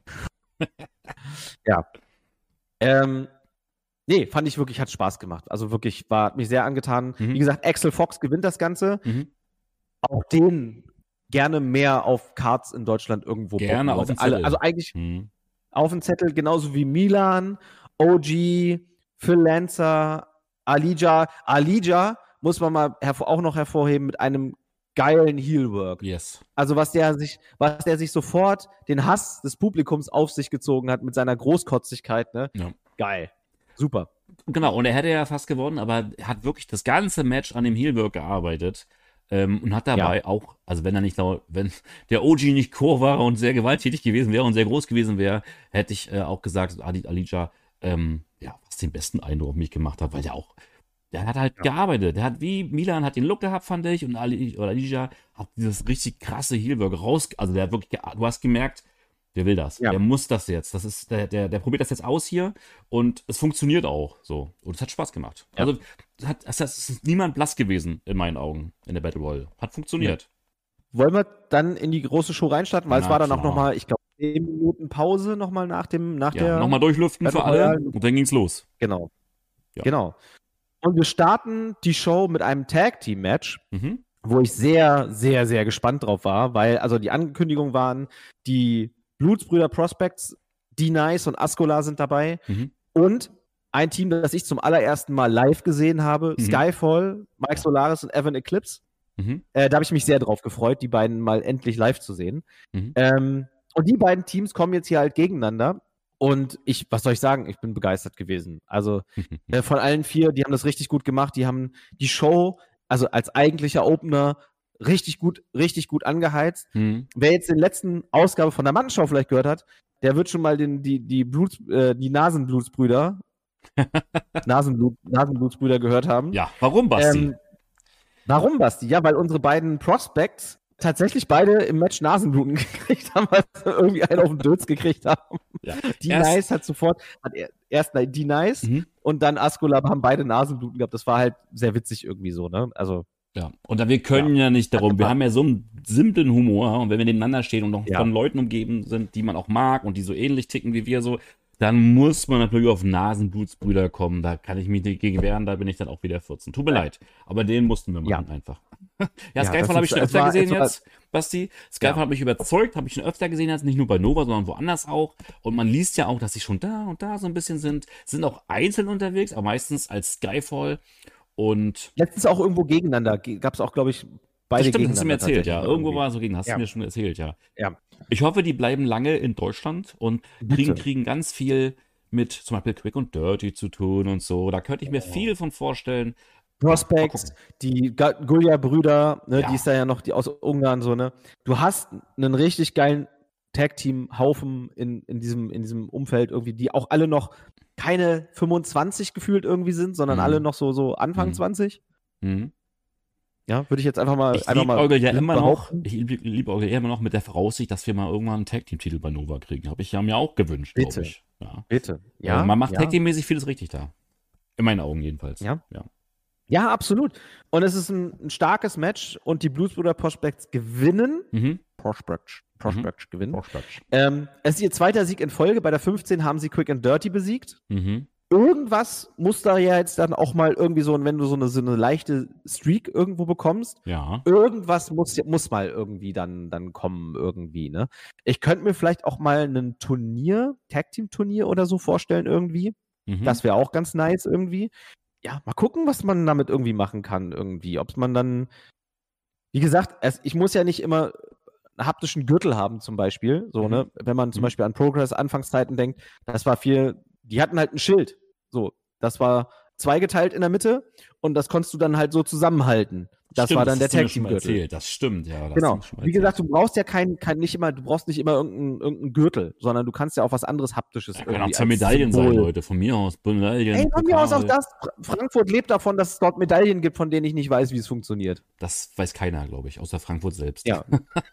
S2: Ähm, nee, fand ich wirklich, hat Spaß gemacht. Also wirklich, war hat mich sehr angetan.
S1: Mhm.
S2: Wie gesagt, Axel Fox gewinnt das Ganze.
S1: Mhm.
S2: Auch den gerne mehr auf Cards in Deutschland irgendwo
S1: Gerne
S2: bocken
S1: auf dem
S2: wollte. Alle,
S1: Zettel.
S2: also eigentlich
S1: Mhm.
S2: auf dem Zettel, genauso wie Milan, O G, Phil Lancer, Alija. Alija muss man mal hervor, auch noch hervorheben mit einem geilen Heelwork.
S1: Yes.
S2: Also was der sich, was der sich sofort den Hass des Publikums auf sich gezogen hat mit seiner Großkotzigkeit, ne?
S1: Ja.
S2: Geil. Super.
S1: Genau, und er hätte ja fast gewonnen, aber er hat wirklich das ganze Match an dem Heelwork gearbeitet. Ähm, und hat dabei auch, also wenn er nicht laut, wenn der O G nicht Chor war und sehr gewalttätig gewesen wäre und sehr groß gewesen wäre, hätte ich äh, auch gesagt, dass Ali, Alija, ähm, ja, was den besten Eindruck auf mich gemacht hat, weil der auch, der hat halt
S2: Ja.
S1: gearbeitet. Der hat wie Milan hat den Look gehabt, fand ich, und Ali, oder Alija hat dieses richtig krasse Heelwork raus, also der hat wirklich, ge- du hast gemerkt, der will das.
S2: Ja.
S1: Der muss das jetzt. Das ist, der, der, der probiert das jetzt aus hier und es funktioniert auch so. Und es hat Spaß gemacht.
S2: Ja.
S1: Also es hat, es hat- es ist niemand blass gewesen in meinen Augen in der Battle Royale. Hat funktioniert.
S2: Wollen wir dann in die große Show reinstarten? Weil es
S1: Na
S2: war dann auch
S1: klar.
S2: nochmal, ich glaube, zehn Minuten Pause nochmal nach dem, nach
S1: Ja,
S2: der.
S1: nochmal durchlüften
S2: Battle
S1: für alle
S2: Royale.
S1: und dann ging's los.
S2: Genau.
S1: Ja.
S2: Genau. Und wir starten die Show mit einem Tag-Team-Match,
S1: Mhm.
S2: wo ich sehr, sehr, sehr gespannt drauf war, weil also die Ankündigungen waren, die Blutsbrüder Prospects, D-Nice und Ascola sind dabei
S1: Mhm.
S2: und ein Team, das ich zum allerersten Mal live gesehen habe,
S1: Mhm.
S2: Skyfall, Mike Solaris und Evan Eclipse.
S1: Mhm.
S2: Äh, da habe ich mich sehr drauf gefreut, die beiden mal endlich live zu sehen.
S1: Mhm.
S2: Ähm, und die beiden Teams kommen jetzt hier halt gegeneinander. Und ich, was soll ich sagen? Ich bin begeistert gewesen. Also äh, von allen vier, die haben das richtig gut gemacht. Die haben die Show, also als eigentlicher Opener, richtig gut, richtig gut angeheizt.
S1: Mhm.
S2: Wer jetzt in der letzten Ausgabe von der Mannschau vielleicht gehört hat, der wird schon mal den, die, die, Bluts, äh, die Nasenblutsbrüder Nasenblut, Nasenblutsbrüder gehört haben.
S1: Ja, warum, Basti?
S2: Ähm, warum, Basti? Ja, weil unsere beiden Prospects tatsächlich beide im Match Nasenbluten gekriegt haben, weil sie irgendwie einen auf den Dötz gekriegt haben.
S1: Ja.
S2: D-Nice hat sofort, hat er, erst D-Nice
S1: Mhm.
S2: und dann Ascola haben beide Nasenbluten gehabt. Das war halt sehr witzig irgendwie so, ne? Also.
S1: Ja, und da, wir können ja, ja nicht darum, wir haben ja so einen simplen Humor und wenn wir nebeneinander stehen und noch
S2: Ja.
S1: von Leuten umgeben sind, die man auch mag und die so ähnlich ticken wie wir so, dann muss man natürlich auf Nasenblutsbrüder kommen. Da kann ich mich nicht gegen wehren, da bin ich dann auch wieder vierzehn. Tut mir leid, aber den mussten wir machen
S2: Ja.
S1: einfach. Ja,
S2: Ja,
S1: Skyfall
S2: das
S1: habe ich
S2: ist-
S1: schon
S2: es
S1: öfter
S2: war-
S1: gesehen
S2: es war-
S1: jetzt, Basti. Skyfall
S2: Ja.
S1: hat mich überzeugt, habe ich schon öfter gesehen jetzt, nicht nur bei Nova, sondern woanders auch. Und man liest ja auch, dass sie schon da und da so ein bisschen sind. Sind auch einzeln unterwegs, aber meistens als Skyfall. Und
S2: Letztens auch irgendwo gegeneinander. Gab es auch, glaube ich,
S1: das
S2: beide
S1: stimmt, das hast du mir
S2: gegeneinander
S1: erzählt, ja.
S2: tatsächlich
S1: Irgendwo
S2: irgendwie.
S1: war so gegen, hast
S2: Ja.
S1: du mir schon erzählt, ja.
S2: Ja.
S1: Ich hoffe, die bleiben lange in Deutschland und
S2: Bitte.
S1: kriegen, kriegen ganz viel mit zum Beispiel Quick und Dirty zu tun und so. Da könnte ich mir viel von vorstellen.
S2: Prospects, die Ga- Gulja-Brüder, ne,
S1: Ja.
S2: die ist da ja noch, die aus Ungarn so, ne? Du hast einen richtig geilen Tag-Team-Haufen in, in, diesem, in diesem Umfeld irgendwie, die auch alle noch keine fünfundzwanzig gefühlt irgendwie sind, sondern
S1: Mhm.
S2: alle noch so, so Anfang
S1: Mhm.
S2: zwanzig.
S1: Hm.
S2: Ja, würde ich jetzt einfach mal,
S1: Ich
S2: einfach mal
S1: liebäugel ja immer noch,
S2: behaupten.
S1: ich lieb- liebäugel ja immer noch mit der Voraussicht, dass wir mal irgendwann einen Tag-Team-Titel bei Nova kriegen. Habe ich ja mir auch gewünscht, glaube
S2: Bitte.
S1: ich. Ja.
S2: Bitte.
S1: Ja, man macht
S2: ja.
S1: Tag-Team-mäßig vieles richtig da. In meinen Augen jedenfalls.
S2: Ja.
S1: ja.
S2: Ja, absolut. Und es ist ein, ein starkes Match und die Bluesbrüder Prospects gewinnen.
S1: Mhm.
S2: Prospects, Prospects gewinnen.
S1: Vorschlag.
S2: Ähm, es ist ihr zweiter Sieg in Folge. Bei der fünfzehn haben sie Quick and Dirty besiegt.
S1: Mhm.
S2: Irgendwas muss da ja jetzt dann auch mal irgendwie so, wenn du so eine, so eine leichte Streak irgendwo bekommst,
S1: Ja.
S2: irgendwas muss, muss mal irgendwie dann, dann kommen irgendwie, ne? Ich könnte mir vielleicht auch mal ein Turnier, Tag-Team-Turnier oder so vorstellen irgendwie.
S1: Mhm.
S2: Das wäre auch ganz nice irgendwie. Ja, mal gucken, was man damit irgendwie machen kann irgendwie. Ob man dann, wie gesagt, es, ich muss ja nicht immer einen haptischen Gürtel haben zum Beispiel, so,
S1: Mhm.
S2: ne? Wenn man zum
S1: Mhm.
S2: Beispiel an Progress Anfangszeiten denkt, das war viel, die hatten halt ein Schild, so, das war zweigeteilt in der Mitte und das konntest du dann halt so zusammenhalten. Das
S1: Stimmt,
S2: war dann der
S1: hast du mir schon mal
S2: Tag-Team-Gürtel.
S1: erzählt. Das stimmt, ja. das hast
S2: Genau.
S1: du mir schon mal
S2: Wie
S1: erzählt.
S2: gesagt, du brauchst ja kein, kein nicht immer, du brauchst nicht immer irgendeinen irgendein Gürtel, sondern du kannst ja auch was anderes haptisches
S1: Da können auch
S2: irgendwie
S1: zwei
S2: als
S1: Medaillen sein,
S2: Symbol.
S1: Leute. Von mir aus. Medaillen.
S2: Ey, von mir aus auch
S1: Pokal.
S2: das. Fra- Frankfurt lebt davon, dass es dort Medaillen gibt, von denen ich nicht weiß, wie es funktioniert.
S1: Das weiß keiner, glaube ich, außer Frankfurt selbst.
S2: Ja.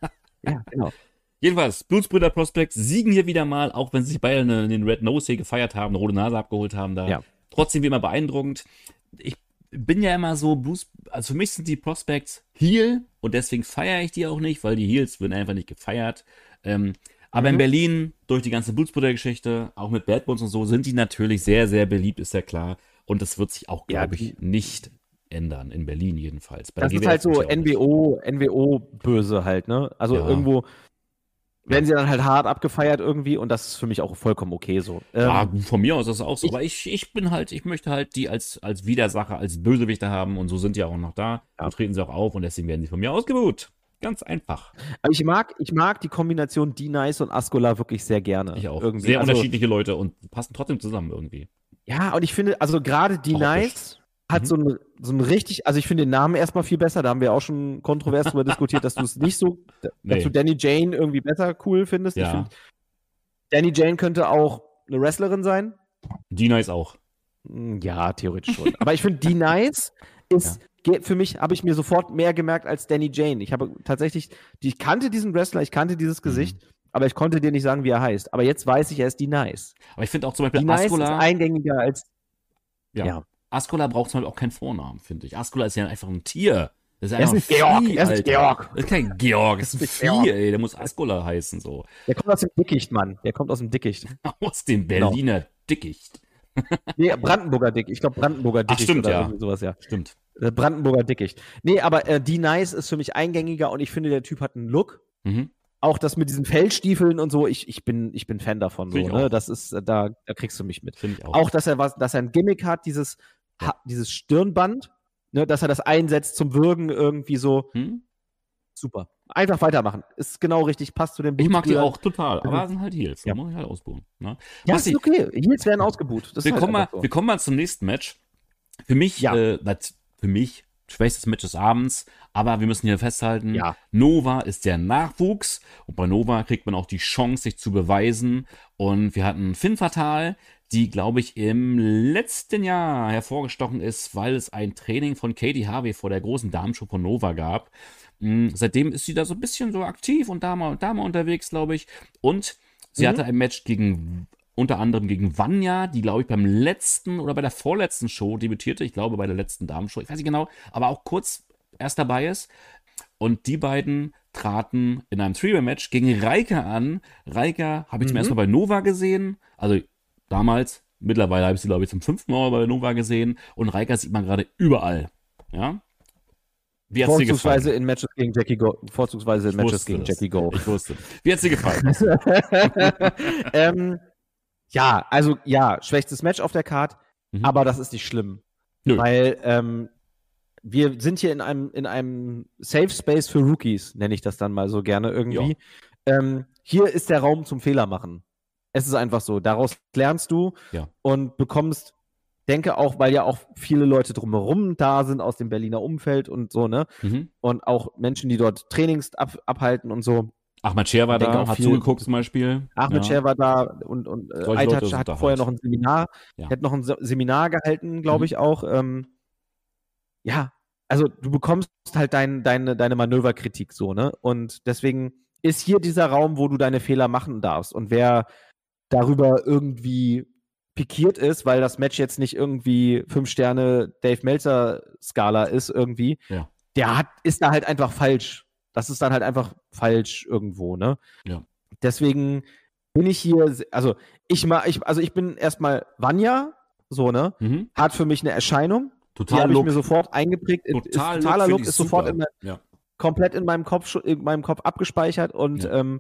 S2: Ja, genau.
S1: Jedenfalls, Blutsbrüder Prospects siegen hier wieder mal, auch wenn sie sich beide eine- den Red Nose hier gefeiert haben, eine rote Nase abgeholt haben da.
S2: Ja.
S1: Trotzdem wie immer beeindruckend. Ich bin ja immer so, Blues, also für mich sind die Prospects Heel und deswegen feiere ich die auch nicht, weil die Heels werden einfach nicht gefeiert. Ähm, aber
S2: Mhm.
S1: in Berlin, durch die ganze Blutsbrüder-Geschichte, auch mit Bad Bones und so, sind die natürlich sehr, sehr beliebt, ist ja klar. Und das wird sich auch,
S2: Ja,
S1: glaube ich, nicht ändern, in Berlin jedenfalls. Bei
S2: Das
S1: der
S2: ist halt
S1: G W F
S2: so
S1: auch nicht.
S2: N W O, N W O-böse halt, ne? Also
S1: Ja.
S2: irgendwo werden sie dann halt hart abgefeiert irgendwie und das ist für mich auch vollkommen okay so.
S1: Ja,
S2: Ähm,
S1: von mir aus ist es auch so.
S2: ich-
S1: aber ich, ich bin halt, ich möchte halt die als, als Widersacher, als Bösewichter haben und so sind die auch noch da.
S2: Ja.
S1: So treten sie auch auf und deswegen werden sie von mir ausgebuht. Ganz einfach.
S2: aber ich mag, ich mag die Kombination D-Nice und Ascola wirklich sehr gerne.
S1: Ich auch.
S2: Irgendwie.
S1: Sehr
S2: also,
S1: unterschiedliche Leute und passen trotzdem zusammen irgendwie.
S2: Ja, und ich finde, also gerade D-Nice hat
S1: Mhm.
S2: so ein, so ein richtig, also ich finde den Namen erstmal viel besser, da haben wir auch schon kontrovers darüber diskutiert, dass du es nicht so, dass
S1: Nee.
S2: du Danny Jane irgendwie besser cool findest. Ich
S1: Ja.
S2: finde, Danny Jane könnte auch eine Wrestlerin sein.
S1: D-Nice auch.
S2: Mm, Ja, theoretisch schon. Aber ich finde, D-Nice ist, geht für mich, habe ich mir sofort mehr gemerkt als Danny Jane. Ich habe tatsächlich, die, ich kannte diesen Wrestler, ich kannte dieses Gesicht,
S1: Mhm.
S2: aber ich konnte dir nicht sagen, wie er heißt. Aber jetzt weiß ich, er ist D-Nice.
S1: Aber ich finde auch zum Beispiel
S2: D-Nice ist
S1: Ascola.
S2: eingängiger als,
S1: Ja.
S2: ja.
S1: Ascola braucht zum Beispiel auch keinen Vornamen, finde ich. Ascola ist ja einfach ein Tier. Das ist
S2: Er ist
S1: einfach
S2: ein Georg,
S1: Vieh,
S2: er ist ein
S1: Alter.
S2: Georg.
S1: Das ist kein Georg, das ist ein
S2: Das ist
S1: Vieh,
S2: ein Georg.
S1: ey. Der muss Ascola heißen, so.
S2: Der kommt aus dem Dickicht, Mann. Der kommt aus dem Dickicht.
S1: Aus dem
S2: Genau.
S1: Berliner Dickicht.
S2: Nee, Brandenburger Dickicht. Ich glaube, Brandenburger
S1: Ach,
S2: Dickicht
S1: stimmt,
S2: oder
S1: ja.
S2: irgendwie sowas, ja.
S1: Stimmt.
S2: Äh, Brandenburger Dickicht. Nee, aber äh, D-Nice ist für mich eingängiger und ich finde, der Typ hat einen Look.
S1: Mhm.
S2: Auch das mit diesen Feldstiefeln und so, ich, ich, bin, ich bin Fan davon. So,
S1: Find ich
S2: ne?
S1: auch.
S2: Das ist, äh, da, da kriegst du mich mit.
S1: Finde ich auch.
S2: Auch, dass er was, dass er ein Gimmick hat, dieses, ha, dieses Stirnband, ne? Dass er das einsetzt zum Würgen irgendwie so.
S1: Hm?
S2: Super. Einfach weitermachen. Ist genau richtig, passt zu dem
S1: Ich mag die
S2: Blutsbrüdern.
S1: auch total, aber
S2: Mhm.
S1: das sind halt Heels. Da
S2: Ja.
S1: muss ich halt ausbauen. Ne?
S2: Ja,
S1: Basti,
S2: ist okay. Heels werden ausgebucht. Das
S1: wir,
S2: ist halt
S1: kommen mal,
S2: einfach so.
S1: wir kommen mal zum nächsten Match. Für mich,
S2: Ja.
S1: äh, nat- für mich schwächstes Match des Abends, aber wir müssen hier festhalten,
S2: Ja.
S1: Nova ist der Nachwuchs und bei Nova kriegt man auch die Chance, sich zu beweisen und wir hatten Finn Fatal, die, glaube ich, im letzten Jahr hervorgestochen ist, weil es ein Training von Katie Harvey vor der großen Damenshow von Nova gab. Mhm, seitdem ist sie da so ein bisschen so aktiv und da mal, da mal unterwegs, glaube ich. Und sie
S2: Mhm.
S1: hatte ein Match gegen, unter anderem gegen Vanya, die, glaube ich, beim letzten oder bei der vorletzten Show debütierte. Ich glaube, bei der letzten Damenshow. Ich weiß nicht genau, aber auch kurz erst dabei ist. Und die beiden traten in einem Three-Way-Match gegen Reika an. Reika habe ich zum
S2: Mhm.
S1: ersten Mal bei Nova gesehen. Also damals, mittlerweile habe ich sie, glaube ich, zum fünften Mal bei Nova gesehen. Und Reika sieht man gerade überall. Ja? Wie hat's dir
S2: Vorzugsweise
S1: gefallen?
S2: in Matches gegen Jackie Go. Vorzugsweise in
S1: Ich
S2: Matches
S1: wusste
S2: gegen
S1: das.
S2: Jackie Go.
S1: Ich wusste. Wie hat's dir gefallen?
S2: ähm, ja, also ja, schwächstes Match auf der Card,
S1: Mhm.
S2: aber das ist nicht schlimm.
S1: Nö.
S2: Weil ähm, wir sind hier in einem, in einem Safe Space für Rookies, nenne ich das dann mal so gerne irgendwie. Ähm, hier ist der Raum zum Fehler machen. Es ist einfach so. Daraus lernst du
S1: Ja.
S2: und bekommst, denke auch, weil ja auch viele Leute drumherum da sind aus dem Berliner Umfeld und so, ne?
S1: Mhm.
S2: Und auch Menschen, die dort Trainings ab, abhalten und so.
S1: Ahmad Scher war
S2: Ich denke
S1: da,
S2: auch
S1: hat
S2: viel-
S1: zugeguckt zum Beispiel.
S2: Ahmed
S1: ja.
S2: Scher war da und, und äh,
S1: Solche
S2: Aytac
S1: Leute sind
S2: hat
S1: da
S2: vorher
S1: halt.
S2: noch ein Seminar,
S1: Ja.
S2: hat noch ein Se- Seminar gehalten, glaube
S1: Mhm.
S2: ich auch. Ähm, ja, also du bekommst halt dein, deine, deine Manöverkritik so, ne? Und deswegen ist hier dieser Raum, wo du deine Fehler machen darfst. Und wer darüber irgendwie pikiert ist, weil das Match jetzt nicht irgendwie fünf Sterne Dave Meltzer Skala ist irgendwie,
S1: Ja.
S2: der hat, ist da halt einfach falsch. Das ist dann halt einfach falsch irgendwo, ne?
S1: Ja.
S2: Deswegen bin ich hier, se- also ich mal, ich, also ich bin erstmal Vanya, so, ne?
S1: Mhm.
S2: Hat für mich eine Erscheinung. Die
S1: Total
S2: habe ich
S1: Look.
S2: mir sofort eingeprägt. Ist
S1: Total
S2: totaler
S1: find
S2: Look,
S1: ich
S2: ist sofort
S1: super.
S2: in, mein-
S1: Ja.
S2: komplett in meinem Kopf, scho- in meinem Kopf abgespeichert und
S1: Ja.
S2: ähm,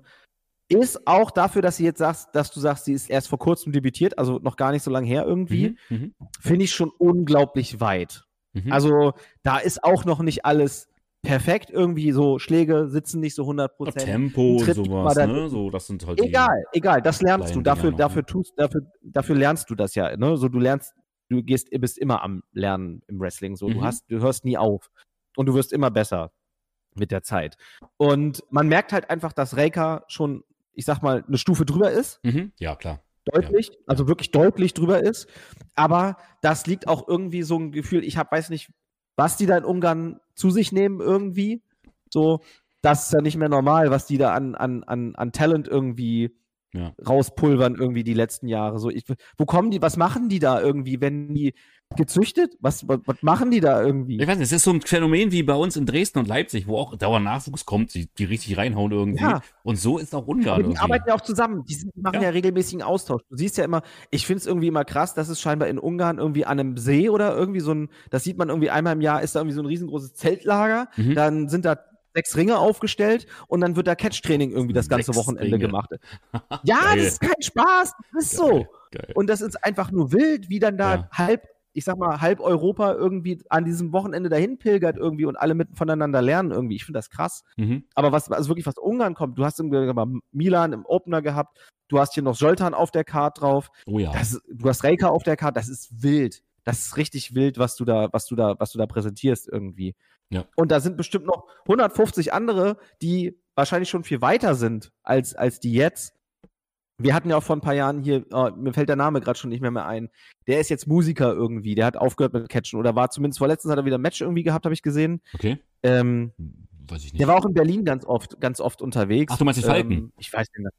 S2: ist auch dafür, dass sie jetzt sagst, dass du sagst, sie ist erst vor kurzem debütiert, also noch gar nicht so lange her irgendwie,
S1: Mhm. Mhm.
S2: finde ich schon unglaublich weit.
S1: Mhm.
S2: Also da ist auch noch nicht alles perfekt irgendwie, so Schläge sitzen nicht so hundert
S1: Ja,
S2: Prozent.
S1: Tempo und
S2: Tritt
S1: sowas,
S2: mal dann-
S1: ne? So, das sind halt die.
S2: Egal, egal, das lernst du.
S1: kleinen
S2: Dafür,
S1: Dinger noch,
S2: dafür
S1: ne?
S2: tust, dafür, dafür lernst du das ja, ne? So, du lernst, du gehst, bist immer am Lernen im Wrestling. So,
S1: Mhm.
S2: du hast, du hörst nie auf. Und du wirst immer besser mit der Zeit. Und man merkt halt einfach, dass Reika schon, ich sag mal, eine Stufe drüber ist.
S1: Mhm. Ja, klar.
S2: Deutlich, also wirklich deutlich drüber ist. Aber das liegt auch irgendwie so ein Gefühl, ich hab, weiß nicht, was die da in Ungarn zu sich nehmen irgendwie. So, das ist ja nicht mehr normal, was die da an, an, an, an Talent irgendwie
S1: Ja.
S2: rauspulvern irgendwie die letzten Jahre. So, ich, wo kommen die, was machen die da irgendwie, wenn die gezüchtet? Was, was, was machen die da irgendwie?
S1: Ich weiß nicht, es ist so ein Phänomen wie bei uns in Dresden und Leipzig, wo auch dauernd Nachwuchs kommt, die, die richtig reinhauen irgendwie.
S2: Ja.
S1: Und so ist auch Ungarn
S2: Aber die
S1: irgendwie.
S2: arbeiten ja auch zusammen. Die sind, die machen ja.
S1: Ja.
S2: regelmäßigen Austausch. Du siehst ja immer, ich finde es irgendwie immer krass, dass es scheinbar in Ungarn irgendwie an einem See oder irgendwie so ein, das sieht man irgendwie einmal im Jahr, ist da irgendwie so ein riesengroßes Zeltlager.
S1: Mhm.
S2: Dann sind da sechs Ringe aufgestellt und dann wird da Catch-Training irgendwie das ganze
S1: Sechs
S2: Wochenende
S1: Ringe.
S2: gemacht. Ja,
S1: Geil.
S2: das ist kein Spaß. Das ist so.
S1: Geil, geil.
S2: Und das ist einfach nur wild, wie dann da
S1: Ja.
S2: halb, ich sag mal, halb Europa irgendwie an diesem Wochenende dahin pilgert irgendwie und alle mit voneinander lernen irgendwie. Ich finde das krass.
S1: Mhm.
S2: Aber was, also wirklich, was Ungarn kommt, du hast irgendwie mal Milan im Opener gehabt, du hast hier noch Zoltan auf der Card drauf,
S1: Oh ja.
S2: das, du hast Reika auf der Card, das ist wild. Das ist richtig wild, was du da, was du da, was du da präsentierst irgendwie.
S1: Ja.
S2: Und da sind bestimmt noch hundertfünfzig andere, die wahrscheinlich schon viel weiter sind als, als die jetzt. Wir hatten ja auch vor ein paar Jahren hier, oh, mir fällt der Name gerade schon nicht mehr, mehr ein. Der ist jetzt Musiker irgendwie, der hat aufgehört mit Catchen oder war zumindest vorletztens hat er wieder ein Match irgendwie gehabt, habe ich gesehen.
S1: Okay.
S2: Ähm,
S1: Weiß ich nicht.
S2: der war auch in Berlin ganz oft, ganz oft unterwegs.
S1: Ach, du meinst den Falken?
S2: Ähm, ich weiß nicht mehr.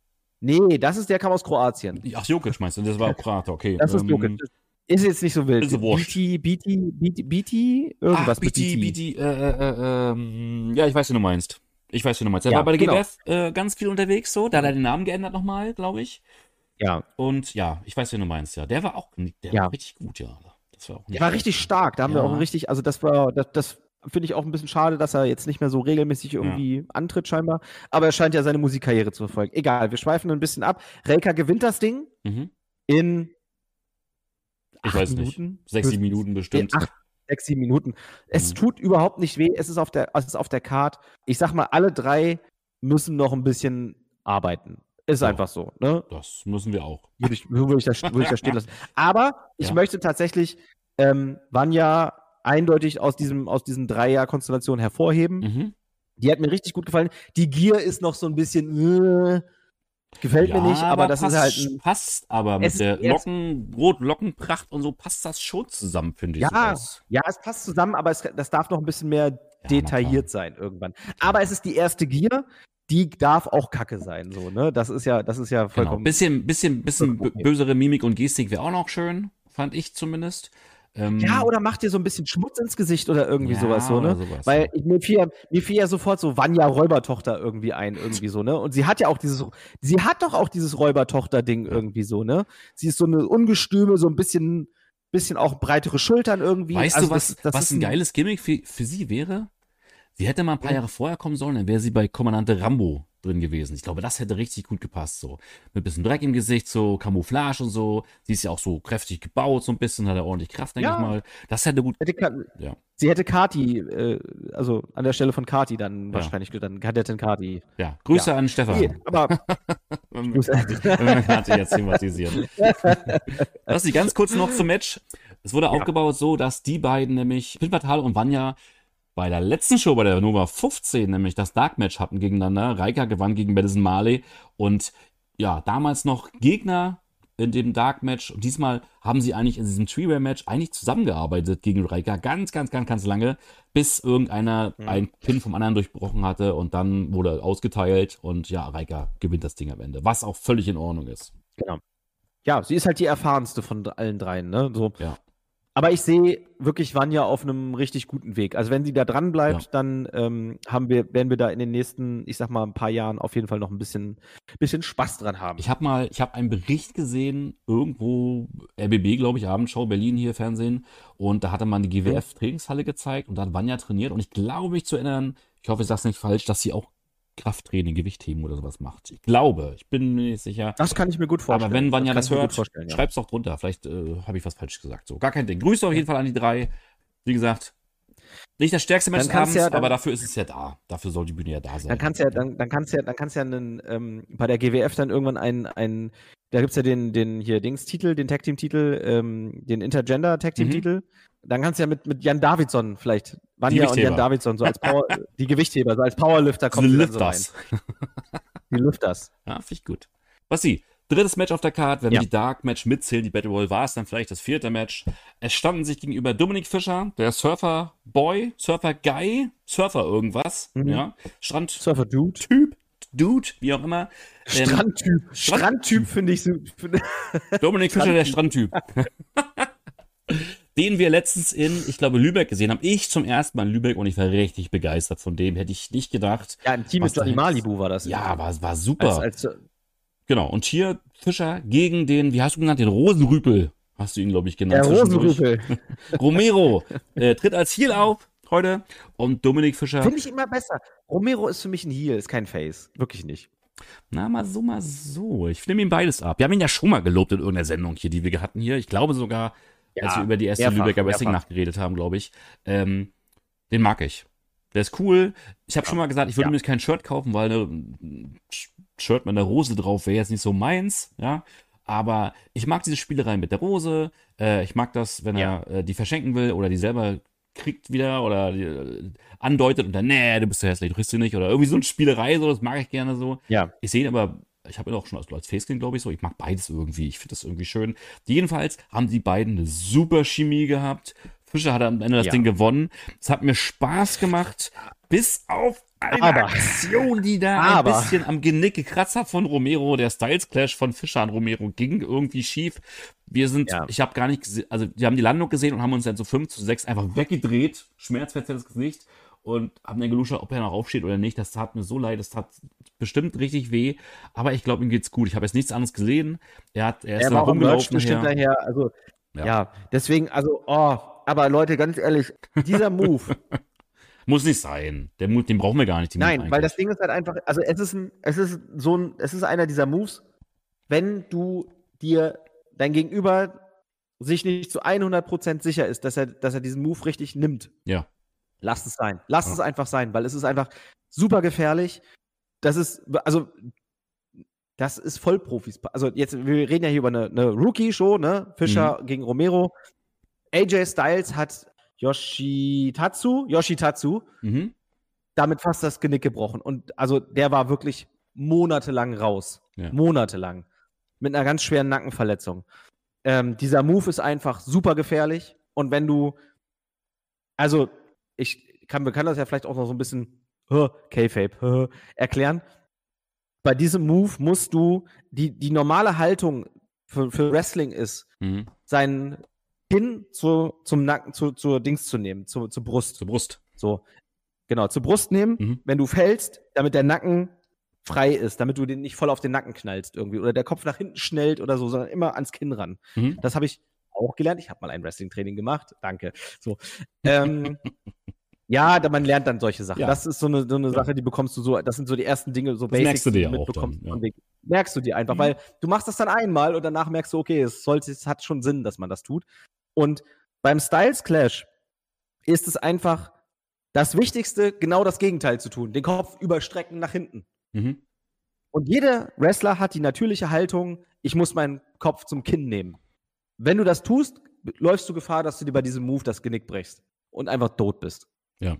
S2: Nee, das ist, der kam aus Kroatien.
S1: Ach, Jokic meinst du? Das war auch Kroate, okay.
S2: Das ist
S1: Ähm,
S2: Jokic. Ist jetzt nicht so wild.
S1: ist so wurscht.
S2: B T, B T, B T, B T, irgendwas
S1: Ach,
S2: mit
S1: B T, B T, äh, äh, ähm, ja, ich weiß, wie du meinst. Ich weiß, wie du meinst. Er
S2: Ja,
S1: war bei der
S2: genau.
S1: G W F äh, ganz viel unterwegs, so. Da hat er den Namen geändert nochmal, glaube ich.
S2: Ja,
S1: Und ja, ich weiß, wie du meinst, ja. Der war auch, der
S2: Ja.
S1: war richtig gut, ja. Das war auch
S2: der war richtig stark. Da haben wir
S1: Ja.
S2: auch richtig, also das war, das, das finde ich auch ein bisschen schade, dass er jetzt nicht mehr so regelmäßig irgendwie antritt scheinbar. Aber er scheint ja seine Musikkarriere zu verfolgen. Egal, wir schweifen ein bisschen ab. Reika gewinnt das Ding
S1: Mhm.
S2: in
S1: Ich
S2: acht
S1: weiß nicht.
S2: Minuten?
S1: Sechs, sieben Minuten bestimmt.
S2: In acht, sechs, sieben Minuten. Es
S1: Mhm.
S2: tut überhaupt nicht weh. Es ist auf der, es ist auf der Card. Ich sag mal, alle drei müssen noch ein bisschen arbeiten. Ist
S1: Ja.
S2: einfach so, ne?
S1: Das müssen wir auch.
S2: Würde ich, würde ich, das, würde ich das stehen lassen. Aber ich
S1: Ja.
S2: möchte tatsächlich ähm, Vanya eindeutig aus diesem, aus diesen Dreier-Konstellationen hervorheben.
S1: Mhm.
S2: Die hat mir richtig gut gefallen. Die Gier ist noch so ein bisschen, äh, gefällt
S1: Ja,
S2: mir nicht, aber das
S1: passt,
S2: ist halt ein,
S1: passt aber mit
S2: es
S1: der
S2: ist jetzt-
S1: Locken, Rot-Lockenpracht und so passt das schon zusammen, finde ich.
S2: ja,
S1: sowas.
S2: ja, es passt zusammen, aber es, das darf noch ein bisschen mehr
S1: na
S2: detailliert sein irgendwann. Aber es ist die erste Gier, die darf auch Kacke sein, so, ne? Das ist ja, das ist ja
S1: Genau.
S2: vollkommen.
S1: Bisschen, bisschen, bisschen
S2: Okay.
S1: bösere Mimik und Gestik wäre auch noch schön, fand ich zumindest. Ähm,
S2: Ja, oder macht dir so ein bisschen Schmutz ins Gesicht oder irgendwie
S1: Ja,
S2: sowas so, ne?
S1: oder sowas,
S2: Weil
S1: ja.
S2: ich, mir, fiel ja, mir fiel ja sofort so Vanya Räubertochter irgendwie ein, irgendwie so, ne? Und sie hat ja auch dieses, sie hat doch auch dieses Räubertochter-Ding irgendwie so, ne? Sie ist so eine Ungestüme, so ein bisschen, bisschen auch breitere Schultern irgendwie.
S1: Weißt
S2: Also
S1: du, was,
S2: das, das
S1: was
S2: ist
S1: ein geiles Gimmick für, für sie wäre? Sie hätte mal ein paar
S2: Ja.
S1: Jahre vorher kommen sollen, dann wäre sie bei Kommandante Rambo drin gewesen. Ich glaube, das hätte richtig gut gepasst, so. Mit ein bisschen Dreck im Gesicht, so Camouflage und so. Sie ist ja auch so kräftig gebaut, so ein bisschen, hat ja ordentlich Kraft, denke
S2: Ja.
S1: ich mal. Das hätte gut,
S2: Hätte Ka-
S1: ja.
S2: Sie hätte Kati, äh, also an der Stelle von Kati dann
S1: Ja.
S2: wahrscheinlich, dann Kadettin Kati.
S1: Ja, Grüße
S2: Ja.
S1: an Stefan.
S2: Nee, aber
S1: Wenn wir Kati- wenn wir Kati jetzt thematisieren. Lass sie ganz kurz noch zum Match. Es wurde aufgebaut so, dass die beiden, nämlich Pin Fatal und Vanya, bei der letzten Show, bei der Nova fünfzehn, nämlich das Dark Match hatten gegeneinander. Reika gewann gegen Madison Marley und ja, damals noch Gegner in dem Dark Match. Und diesmal haben sie eigentlich in diesem Three-Way-Match eigentlich zusammengearbeitet gegen Reika. Ganz, ganz, ganz, ganz lange, bis irgendeiner
S2: Mhm.
S1: einen Pin vom anderen durchbrochen hatte und dann wurde ausgeteilt und ja, Reika gewinnt das Ding am Ende. Was auch völlig in Ordnung ist.
S2: genau. Ja, sie ist halt die erfahrenste von allen dreien, ne? So.
S1: Ja.
S2: Aber ich sehe wirklich Vanya auf einem richtig guten Weg. Also wenn sie da dran bleibt,
S1: Ja.
S2: dann ähm, haben wir, werden wir da in den nächsten, ich sag mal, ein paar Jahren auf jeden Fall noch ein bisschen, bisschen Spaß dran haben.
S1: Ich habe mal, ich habe einen Bericht gesehen, irgendwo, R B B, glaube ich, Abendschau, Berlin hier, Fernsehen. Und da hatte man die G W F-Trainingshalle gezeigt und da hat Vanya trainiert. Und ich glaube, mich zu erinnern, ich hoffe, ich sage es nicht falsch, dass sie auch Krafttraining, Gewichtheben oder sowas macht. Ich glaube, ich bin mir nicht sicher.
S2: Das kann ich mir gut vorstellen.
S1: Aber wenn Vanya das,
S2: kann ich mir gut
S1: hört,
S2: vorstellen, ja.
S1: schreib's doch drunter. Vielleicht äh, habe ich was falsch gesagt. So, gar kein Ding. Grüße auf jeden Fall an die drei. Wie gesagt, nicht das stärkste Match
S2: Dann
S1: des
S2: kannst
S1: Abends,
S2: ja dann-
S1: aber dafür ist es ja da. Dafür soll die Bühne ja da sein.
S2: Dann kannst ja, dann, dann kannst ja, dann kannst ja einen, ähm, bei der G W F dann irgendwann einen, einen da gibt's ja den, den hier Dings-Titel, den Tag-Team-Titel, ähm, den Intergender-Tag-Team-Titel. Dann kannst du ja mit, mit Jan Davidson vielleicht, Vanya und
S1: Gewichtheber.
S2: Jan Davidson, so als Power, die Gewichtheber, so als Powerlifter
S1: Diese
S2: kommen sie dann so rein.
S1: Lifters.
S2: Die Lifters.
S1: Ja, finde ich gut. Basti, drittes Match auf der Card, wenn
S2: Ja.
S1: wir die Dark Match mitzählen, die Battle Royale war es dann vielleicht das vierte Match. Es standen sich gegenüber Dominik Fischer, der Surfer Boy, Surfer Guy, Surfer irgendwas,
S2: Mhm.
S1: ja, Strand
S2: Surfer Dude.
S1: Typ, Dude, wie auch immer. Ähm,
S2: Strandtyp.
S1: Strand-
S2: Strandtyp finde ich so. Find,
S1: Dominik Fischer, der Strandtyp. Den wir letztens in, ich glaube, Lübeck gesehen haben. Ich zum ersten Mal in Lübeck und ich war richtig begeistert von dem. Hätte ich nicht gedacht.
S2: ja, ein Team
S1: Was
S2: mit Johnny
S1: da-
S2: Malibu war das.
S1: Ja, war, war super.
S2: Als, als,
S1: Genau. Und hier Fischer gegen den, wie hast du genannt, den Rosenrüpel. Hast du ihn, glaube ich,
S2: der
S1: genannt. zwischendurch.
S2: Rosenrüpel.
S1: Romero äh, tritt als Heel auf heute und Dominik Fischer.
S2: Finde ich immer besser. Romero ist für mich ein Heel, ist kein Face. Wirklich nicht.
S1: Na, mal so, mal so. Ich nehme ihm beides ab. Wir haben ihn ja schon mal gelobt in irgendeiner Sendung hier, die wir hatten hier. Ich glaube sogar,
S2: Ja,
S1: als wir über die erste
S2: mehrfach,
S1: Lübecker Wrestling
S2: mehrfach.
S1: Nacht geredet haben, glaube ich. Ähm, den mag ich. Der ist cool. Ich habe schon mal gesagt, ich würde
S2: Ja.
S1: mir jetzt kein Shirt kaufen, weil ein Shirt mit einer Rose drauf wäre jetzt nicht so meins, ja. Aber ich mag diese Spielereien mit der Rose. Äh, ich mag das, wenn
S2: Ja.
S1: er äh, die verschenken will oder die selber kriegt wieder oder die, äh, andeutet und dann, nee, du bist so hässlich, du kriegst sie nicht. Oder irgendwie so eine Spielerei, so, das mag ich gerne so.
S2: Ja.
S1: Ich sehe ihn aber, ich habe ihn auch schon als, als Facecam, glaube ich, so. Ich mag beides irgendwie. Ich finde das irgendwie schön. Jedenfalls haben die beiden eine super Chemie gehabt. Fischer hat am Ende das
S2: Ja.
S1: Ding gewonnen. Es hat mir Spaß gemacht, bis auf eine
S2: Aber-
S1: Aktion, die da
S2: Aber-
S1: ein bisschen am Genick gekratzt hat von Romero. Der Styles Clash von Fischer an Romero ging irgendwie schief. Wir sind,
S2: Ja.
S1: ich habe gar nicht gesehen, also wir haben die Landung gesehen und haben uns dann so fünf zu sechs einfach weggedreht, schmerzverzerrtes Gesicht und haben dann geluscht, ob er noch aufsteht oder nicht. Das tat mir so leid, das tat bestimmt richtig weh, aber ich glaube, ihm geht's gut. Ich habe jetzt nichts anderes gesehen. Er hat, er ist
S2: Er
S1: dann
S2: war auch im Merch
S1: rumgelaufen.
S2: bestimmt
S1: nachher.
S2: daher. Also,
S1: Ja.
S2: ja. deswegen, also, oh, aber Leute, ganz ehrlich, dieser Move,
S1: Muss nicht sein. Der Mut, den brauchen wir gar nicht. den
S2: nein,
S1: Mut
S2: weil das
S1: eigentlich.
S2: Ding ist halt einfach, also es ist ein, es ist so ein, es ist einer dieser Moves, wenn du dir dein Gegenüber sich nicht zu hundert Prozent sicher ist, dass er, dass er diesen Move richtig nimmt,
S1: Ja.
S2: lass es sein. Lass
S1: Ja.
S2: es einfach sein, weil es ist einfach super gefährlich. Das ist, also, das ist Vollprofis. Also jetzt, wir reden ja hier über eine, eine Rookie-Show, ne? Fischer
S1: Mhm.
S2: gegen Romero. A J Styles hat Yoshitatsu, Yoshitatsu,
S1: Mhm.
S2: damit fast das Genick gebrochen. Und also der war wirklich monatelang raus.
S1: Ja.
S2: Monatelang. Mit einer ganz schweren Nackenverletzung. Ähm, dieser Move ist einfach super gefährlich. Und wenn du, also ich kann, kann das ja vielleicht auch noch so ein bisschen huh, K-Fape huh, erklären. Bei diesem Move musst du, die, die normale Haltung für, für Wrestling ist,
S1: Mhm.
S2: sein Kinn zu, zum Nacken, zu, zur Dings zu nehmen, zu, zur Brust.
S1: Zur Brust.
S2: So, genau, zur Brust nehmen,
S1: Mhm.
S2: wenn du fällst, damit der Nacken frei ist, damit du den nicht voll auf den Nacken knallst irgendwie oder der Kopf nach hinten schnellt oder so, sondern immer ans Kinn ran.
S1: Mhm.
S2: Das habe ich auch gelernt. Ich habe mal ein Wrestling-Training gemacht. Danke. So. Ähm, ja, da, man lernt dann solche Sachen.
S1: Ja.
S2: Das ist so eine, so eine
S1: Ja.
S2: Sache, die bekommst du so, das sind so die ersten Dinge, so
S1: Das
S2: Basics,
S1: merkst du dir
S2: die
S1: ja auch
S2: mitbekommst.
S1: dann, ja.
S2: Von wegen- Merkst du dir einfach,
S1: Mhm.
S2: weil du machst das dann einmal und danach merkst du, okay, es sollte, es hat schon Sinn, dass man das tut. Und beim Styles Clash ist es einfach das Wichtigste, genau das Gegenteil zu tun. Den Kopf überstrecken nach hinten.
S1: Mhm.
S2: Und jeder Wrestler hat die natürliche Haltung, ich muss meinen Kopf zum Kinn nehmen. Wenn du das tust, läufst du Gefahr, dass du dir bei diesem Move das Genick brichst und einfach tot bist.
S1: Ja.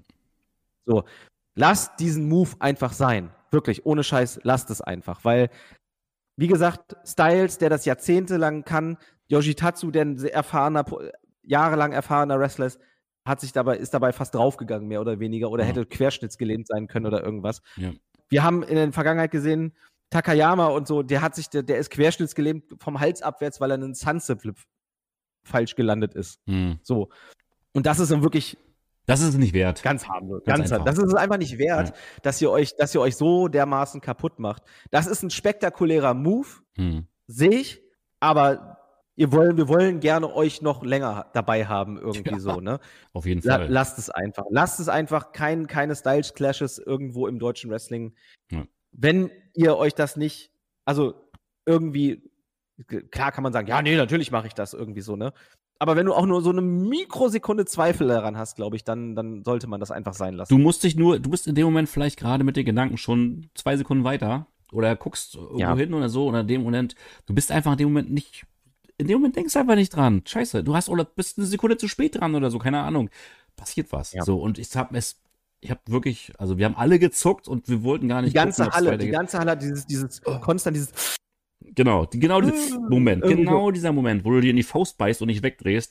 S2: So, lass diesen Move einfach sein. Wirklich, ohne Scheiß, lasst es einfach. Weil, wie gesagt, Styles, der das jahrzehntelang kann, Yoshitatsu, der ein sehr erfahrener, jahrelang erfahrener Wrestler ist, hat sich dabei, ist dabei fast draufgegangen, mehr oder weniger, oder
S1: Ja.
S2: hätte querschnittsgelähmt sein können oder irgendwas.
S1: Ja.
S2: Wir haben in der Vergangenheit gesehen, Takayama und so, der hat sich, der, der ist querschnittsgelähmt vom Hals abwärts, weil er einen Sunset-Flip falsch gelandet ist.
S1: Mhm.
S2: So. Und das ist dann wirklich
S1: Das ist es nicht wert.
S2: ganz harmlos.
S1: Ganz
S2: Ganz
S1: einfach.
S2: Das ist es einfach nicht wert,
S1: Ja.
S2: dass ihr euch, dass ihr euch so dermaßen kaputt macht. Das ist ein spektakulärer Move,
S1: Mhm.
S2: sehe ich, aber ihr wollen, wir wollen gerne euch noch länger dabei haben, irgendwie
S1: Ja.
S2: so, ne?
S1: Auf jeden
S2: La,
S1: Fall.
S2: lasst es einfach. Lasst es einfach. Kein, keine Styles-Clashes irgendwo im deutschen Wrestling.
S1: Ja.
S2: Wenn ihr euch das nicht, also irgendwie, klar kann man sagen, ja, nee, natürlich mache ich das irgendwie so, ne? Aber wenn du auch nur so eine Mikrosekunde Zweifel daran hast, glaube ich, dann, dann sollte man das einfach sein lassen.
S1: Du musst dich nur, du bist in dem Moment vielleicht gerade mit den Gedanken schon zwei Sekunden weiter oder guckst irgendwo
S2: Ja.
S1: hin oder so oder in dem Moment, du bist einfach in dem Moment nicht, in dem Moment denkst du einfach nicht dran. Scheiße, du hast oder bist eine Sekunde zu spät dran oder so, keine Ahnung. Passiert was.
S2: Ja.
S1: So, und ich hab es, ich hab wirklich, also wir haben alle gezuckt und wir wollten gar
S2: Die
S1: nicht
S2: ganze
S1: gucken, ob's
S2: Halle, die
S1: weitergeht.
S2: ganze Halle hat dieses, dieses,
S1: Oh.
S2: konstant dieses,
S1: Genau, die, genau dieser
S2: Mm,
S1: Moment,
S2: irgendwie
S1: genau dieser Moment, wo du dir in die Faust beißt und nicht wegdrehst.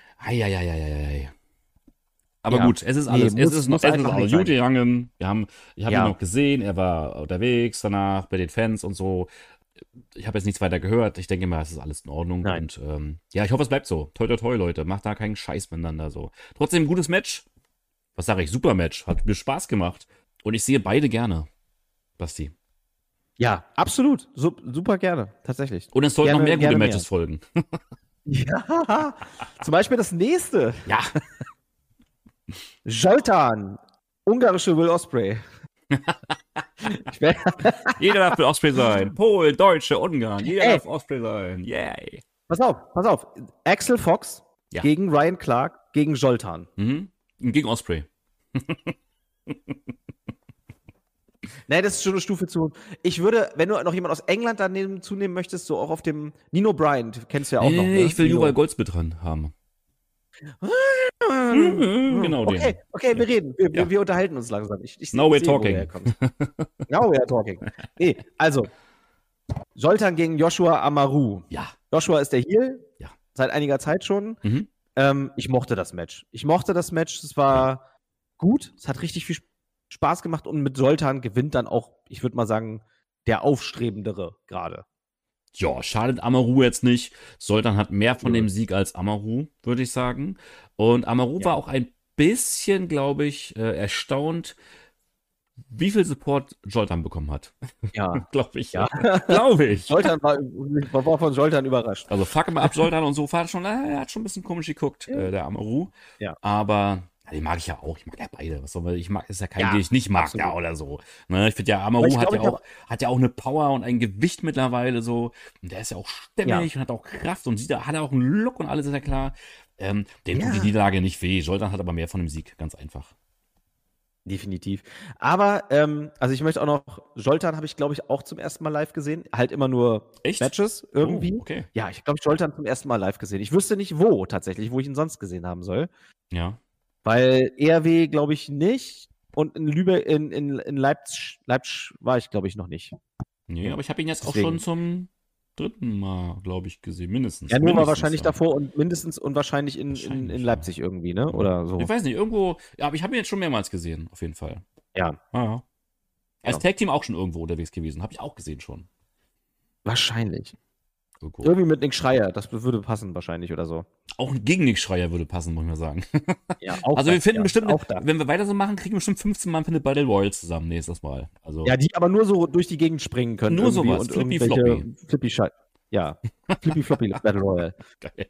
S1: Eieieiei. Aber
S2: Ja.
S1: gut, es ist
S2: Nee,
S1: alles, es
S2: muss-
S1: ist noch,
S2: muss
S1: es ist
S2: einfach
S1: auch
S2: nicht
S1: gut
S2: sein.
S1: gegangen. Wir haben, ich habe
S2: Ja.
S1: ihn noch gesehen, er war unterwegs danach bei den Fans und so. Ich habe jetzt nichts weiter gehört. Ich denke mal, es ist alles in Ordnung.
S2: Nein.
S1: Und ähm, ja, ich hoffe, es bleibt so. Toi, toi, toi, Leute. Macht da keinen Scheiß miteinander so. Trotzdem, gutes Match. Was sage ich? Super Match. Hat mir Spaß gemacht. Und ich sehe beide gerne. Basti.
S2: ja, absolut. Sup- super gerne, tatsächlich.
S1: Und es sollten
S2: Gerne-
S1: noch mehr gute
S2: gerne mehr.
S1: Matches folgen.
S2: Ja, zum Beispiel das nächste.
S1: Ja.
S2: Joltan, ungarische Will Ospreay. ich wär,
S1: Jeder darf mit Osprey sein. Polen, Deutsche, Ungarn. Jeder
S2: Ey.
S1: darf Osprey sein. Yay.
S2: pass auf, pass auf. Axel Fox
S1: Ja.
S2: gegen Ryan Clark gegen Joltan.
S1: Mhm. Und gegen Osprey.
S2: Nee, das ist schon eine Stufe zu. Ich würde, wenn du noch jemand aus England daneben zunehmen möchtest, so auch auf dem Nino Bryan, kennst du ja auch
S1: Nee,
S2: noch.
S1: nee,
S2: Ne?
S1: nee, ich will
S2: Nino.
S1: Jural Goldsmith dran haben. Mhm, genau den.
S2: Okay, okay, wir reden. Wir,
S1: Ja.
S2: wir, wir unterhalten uns langsam. Ich, ich,
S1: Now we're
S2: ich sehe, wo
S1: talking.
S2: du herkommst. Now we're talking. Nee, also, Joltan gegen Joshua Amaru.
S1: Ja.
S2: Joshua ist der Heel.
S1: Ja.
S2: Seit einiger Zeit schon.
S1: Mhm.
S2: Ähm, ich mochte das Match. Ich mochte das Match. Es war gut. Es hat richtig viel Spaß gemacht. Und mit Joltan gewinnt dann auch, ich würde mal sagen, der Aufstrebendere gerade.
S1: Ja, schadet Amaru jetzt nicht. Soltan hat mehr von
S2: Nö.
S1: dem Sieg als Amaru, würde ich sagen. Und Amaru
S2: Ja.
S1: war auch ein bisschen, glaube ich, äh, erstaunt, wie viel Support Joltan bekommen hat.
S2: Ja.
S1: glaube ich.
S2: Ja.
S1: glaube ich.
S2: Joltan war, war war von Joltan überrascht.
S1: Also fuck mal ab, Joltan und so, war schon, äh, er hat schon ein bisschen komisch geguckt,
S2: Ja.
S1: äh, der Amaru.
S2: Ja.
S1: Aber ja, den mag ich ja auch. Ich mag ja beide. Was soll man, ich mag, ist ja kein,
S2: Ja,
S1: den ich nicht mag,
S2: absolut.
S1: ja, oder so. Ne, ich finde ja, Amaru
S2: Aber ich
S1: hat,
S2: glaub,
S1: ja
S2: ich
S1: auch, hat ja auch eine Power und ein Gewicht mittlerweile so. Und der ist ja auch stämmig und hat auch Kraft und sieht, da hat er auch einen Look und alles ist ja klar. Ähm, dem
S2: Ja.
S1: tut die Niederlage nicht weh. Joltan hat aber mehr von dem Sieg, ganz einfach.
S2: Definitiv. Aber, ähm, also ich möchte auch noch, Joltan habe ich, glaube ich, auch zum ersten Mal live gesehen. Halt immer nur
S1: Echt?
S2: Matches irgendwie.
S1: Oh, okay.
S2: Ja, ich glaube, Joltan zum ersten Mal live gesehen. Ich wüsste nicht wo tatsächlich, wo ich ihn sonst gesehen haben soll.
S1: Ja.
S2: Weil E R W glaube ich nicht und in Lübeck, in, in, in Leipzig, Leipzig war ich glaube ich noch nicht.
S1: Nee, aber ich habe ihn jetzt
S2: Deswegen.
S1: auch schon zum dritten Mal, glaube ich, gesehen. Mindestens.
S2: Ja, nur
S1: mindestens,
S2: war wahrscheinlich
S1: ja.
S2: davor und mindestens und wahrscheinlich in,
S1: Wahrscheinlich,
S2: in, in
S1: ja.
S2: Leipzig irgendwie, ne? Oder so.
S1: Ich weiß nicht, irgendwo. Ja, aber ich habe ihn jetzt schon mehrmals gesehen, auf jeden Fall.
S2: Ja.
S1: Ah, ja. Als
S2: Ja.
S1: Tag-Team auch schon irgendwo unterwegs gewesen. Habe ich auch gesehen schon.
S2: Wahrscheinlich.
S1: Irgendwo.
S2: Irgendwie mit Nick Schreier, das würde passen wahrscheinlich oder so.
S1: Auch ein gegen Nick Schreier würde passen, muss ich mal sagen.
S2: Ja, auch
S1: Also wir
S2: das,
S1: finden
S2: ja,
S1: bestimmt,
S2: auch das.
S1: wenn wir weiter so machen, kriegen wir bestimmt fünfzehn Mann findet Battle Royals zusammen nächstes Mal. Also
S2: Ja, die aber nur so durch die Gegend springen können.
S1: Nur
S2: irgendwie
S1: sowas,
S2: und
S1: Flippy
S2: irgendwelche Flippy Schei- Ja, Flippy Floppy Battle Royale.
S1: geil.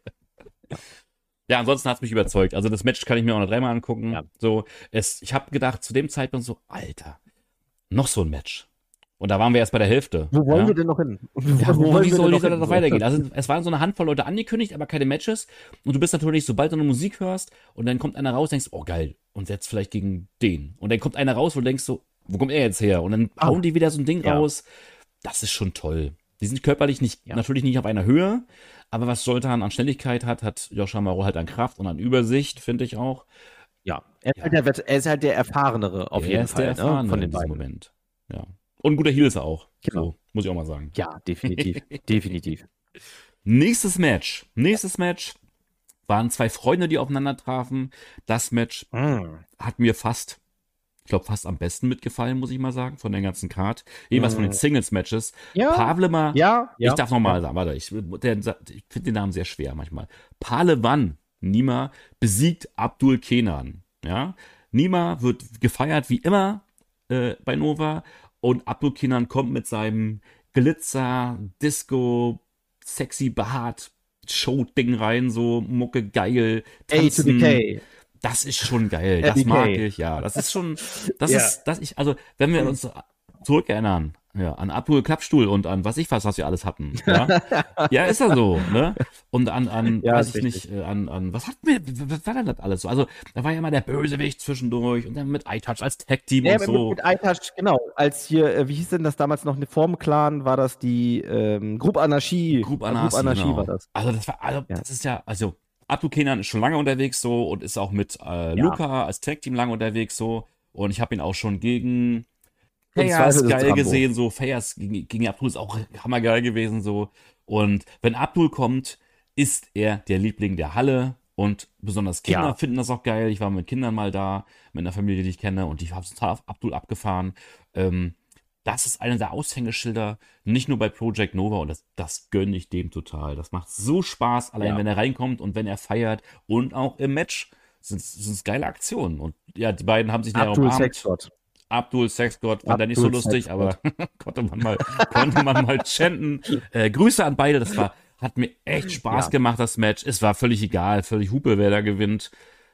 S1: Ja, ansonsten hat es mich überzeugt. Also das Match kann ich mir auch noch dreimal angucken.
S2: Ja.
S1: So, es, ich habe gedacht, zu dem Zeitpunkt so, Alter, noch so ein Match. Und da waren wir erst bei der Hälfte.
S2: Wo wollen
S1: ja?
S2: wir denn noch hin?
S1: Ja, wo, wie soll, wie soll das noch
S2: hin?
S1: weitergehen? Also, es waren so eine Handvoll Leute angekündigt, aber keine Matches. Und du bist natürlich, sobald du eine Musik hörst und dann kommt einer raus, denkst oh geil, und setzt vielleicht gegen den. Und dann kommt einer raus, wo du denkst so, wo kommt er jetzt her? Und dann
S2: Ah.
S1: hauen die wieder so ein Ding
S2: Ja.
S1: raus. Das ist schon toll. Die sind körperlich nicht,
S2: Ja.
S1: natürlich nicht auf einer Höhe, aber was Sultan an Schnelligkeit hat, hat Joshua Maro halt an Kraft und an Übersicht, finde ich auch.
S2: Ja, er ist,
S1: Ja.
S2: Halt der, Vet- er ist halt der Erfahrenere auf
S1: er
S2: jeden
S1: ist
S2: Fall,
S1: der Erfahrene
S2: ne, von
S1: in
S2: den
S1: diesem
S2: beiden.
S1: Moment. Ja. Und ein guter Heel ist er auch.
S2: Genau.
S1: So, muss ich auch mal sagen.
S2: Ja, definitiv, definitiv.
S1: Nächstes Match. Nächstes Match waren zwei Freunde, die aufeinander trafen. Das Match
S2: Mm.
S1: hat mir fast, ich glaube, fast am besten mitgefallen, muss ich mal sagen, von der ganzen Card. Jedenfalls von den
S2: Mm.
S1: Singles-Matches.
S2: Ja,
S1: Pavlema,
S2: ja, ja.
S1: ich darf nochmal sagen, warte, ich, der, ich finde den Namen sehr schwer manchmal. Palevan Nima besiegt Abdul Kenan. Ja? Nima wird gefeiert wie immer äh, bei Nova und Abdul Kenan kommt mit seinem Glitzer, Disco, sexy, behaart Show-Ding rein, so Mucke, geil,
S2: A to the K.
S1: das ist schon geil.
S2: L B
S1: Das
S2: K.
S1: mag ich, ja. Das ist schon, das
S2: Ja.
S1: ist, das ich, also, wenn wir uns zurückerinnern, ja, an Abdul Klappstuhl und an was ich weiß, was wir alles hatten. Ja, ja ist ja so, ne? Und an, an,
S2: Ja,
S1: weiß
S2: ist
S1: ich
S2: richtig.
S1: nicht, äh, an, an, was hatten wir, was war denn das alles so? Also, da war ja immer der Bösewicht zwischendurch und dann mit iTouch als Tag-Team
S2: Ja,
S1: und
S2: mit,
S1: so.
S2: mit iTouch, genau. Als hier, äh, wie hieß denn das damals noch, eine Form-Clan, war das die ähm, Group Anarchie.
S1: Group
S2: Ja,
S1: Anarchie,
S2: Anarchie
S1: genau.
S2: war das.
S1: Also, das war, also,
S2: Ja.
S1: das ist ja, also, Abdul Kenan ist schon lange unterwegs so und ist auch mit äh,
S2: Ja.
S1: Luca als Tag-Team lange unterwegs so. Und ich habe ihn auch schon gegen
S2: Im
S1: Fayas
S2: Zweifel ist es
S1: geil
S2: Rambo.
S1: gesehen, so Fayas gegen, gegen Abdul ist auch hammergeil gewesen, so. Und wenn Abdul kommt, ist er der Liebling der Halle und besonders Kinder
S2: Ja.
S1: finden das auch geil. Ich war mit Kindern mal da, mit einer Familie, die ich kenne und die haben total auf Abdul abgefahren. Ähm, das ist einer der Aushängeschilder, nicht nur bei Project Nova und das, das gönne ich dem total. Das macht so Spaß, allein
S2: Ja.
S1: wenn er reinkommt und wenn er feiert und auch im Match sind es geile Aktionen. Und ja, die beiden haben sich näher
S2: Abdul
S1: umarmt.
S2: Sexgott.
S1: Abdul Sexgott fand er nicht so
S2: Abdul
S1: lustig,
S2: Sexgott.
S1: aber konnte man mal, konnte man mal chanten. Äh, Grüße an beide, das war, hat mir echt Spaß
S2: Ja.
S1: gemacht, das Match. Es war völlig egal, völlig Hupe, wer da gewinnt.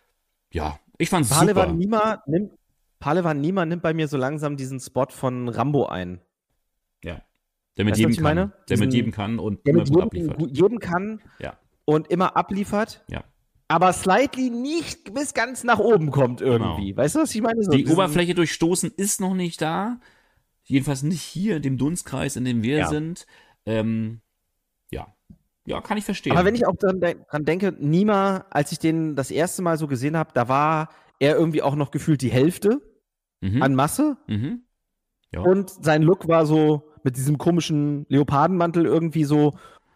S1: Ja, ich fand's super.
S2: Palevan Nima nimmt, Palevan Nima nimmt bei mir so langsam diesen Spot von Rambo ein.
S1: Ja. Der mit
S2: Weißt du,
S1: jedem
S2: was ich
S1: kann.
S2: meine?
S1: Der mit
S2: Diesen-
S1: jedem kann und
S2: Der
S1: immer
S2: mit
S1: gut
S2: jedem,
S1: abliefert.
S2: gu- jedem kann
S1: Ja.
S2: und immer abliefert,
S1: Ja.
S2: aber slightly nicht bis ganz nach oben kommt irgendwie. Weißt du, was ich meine? So
S1: Die
S2: diesen-
S1: Oberfläche durchstoßen ist noch nicht da. Jedenfalls nicht hier in dem Dunstkreis, in dem wir
S2: Ja.
S1: sind. Ähm, ja. Ja, kann ich verstehen.
S2: Aber wenn ich auch dran, de dran denke, Nima, als ich den das erste Mal so gesehen habe, da war er irgendwie auch noch gefühlt die Hälfte
S1: mhm.
S2: an Masse
S1: Mhm. Ja.
S2: und sein Look war so mit diesem komischen Leopardenmantel irgendwie so,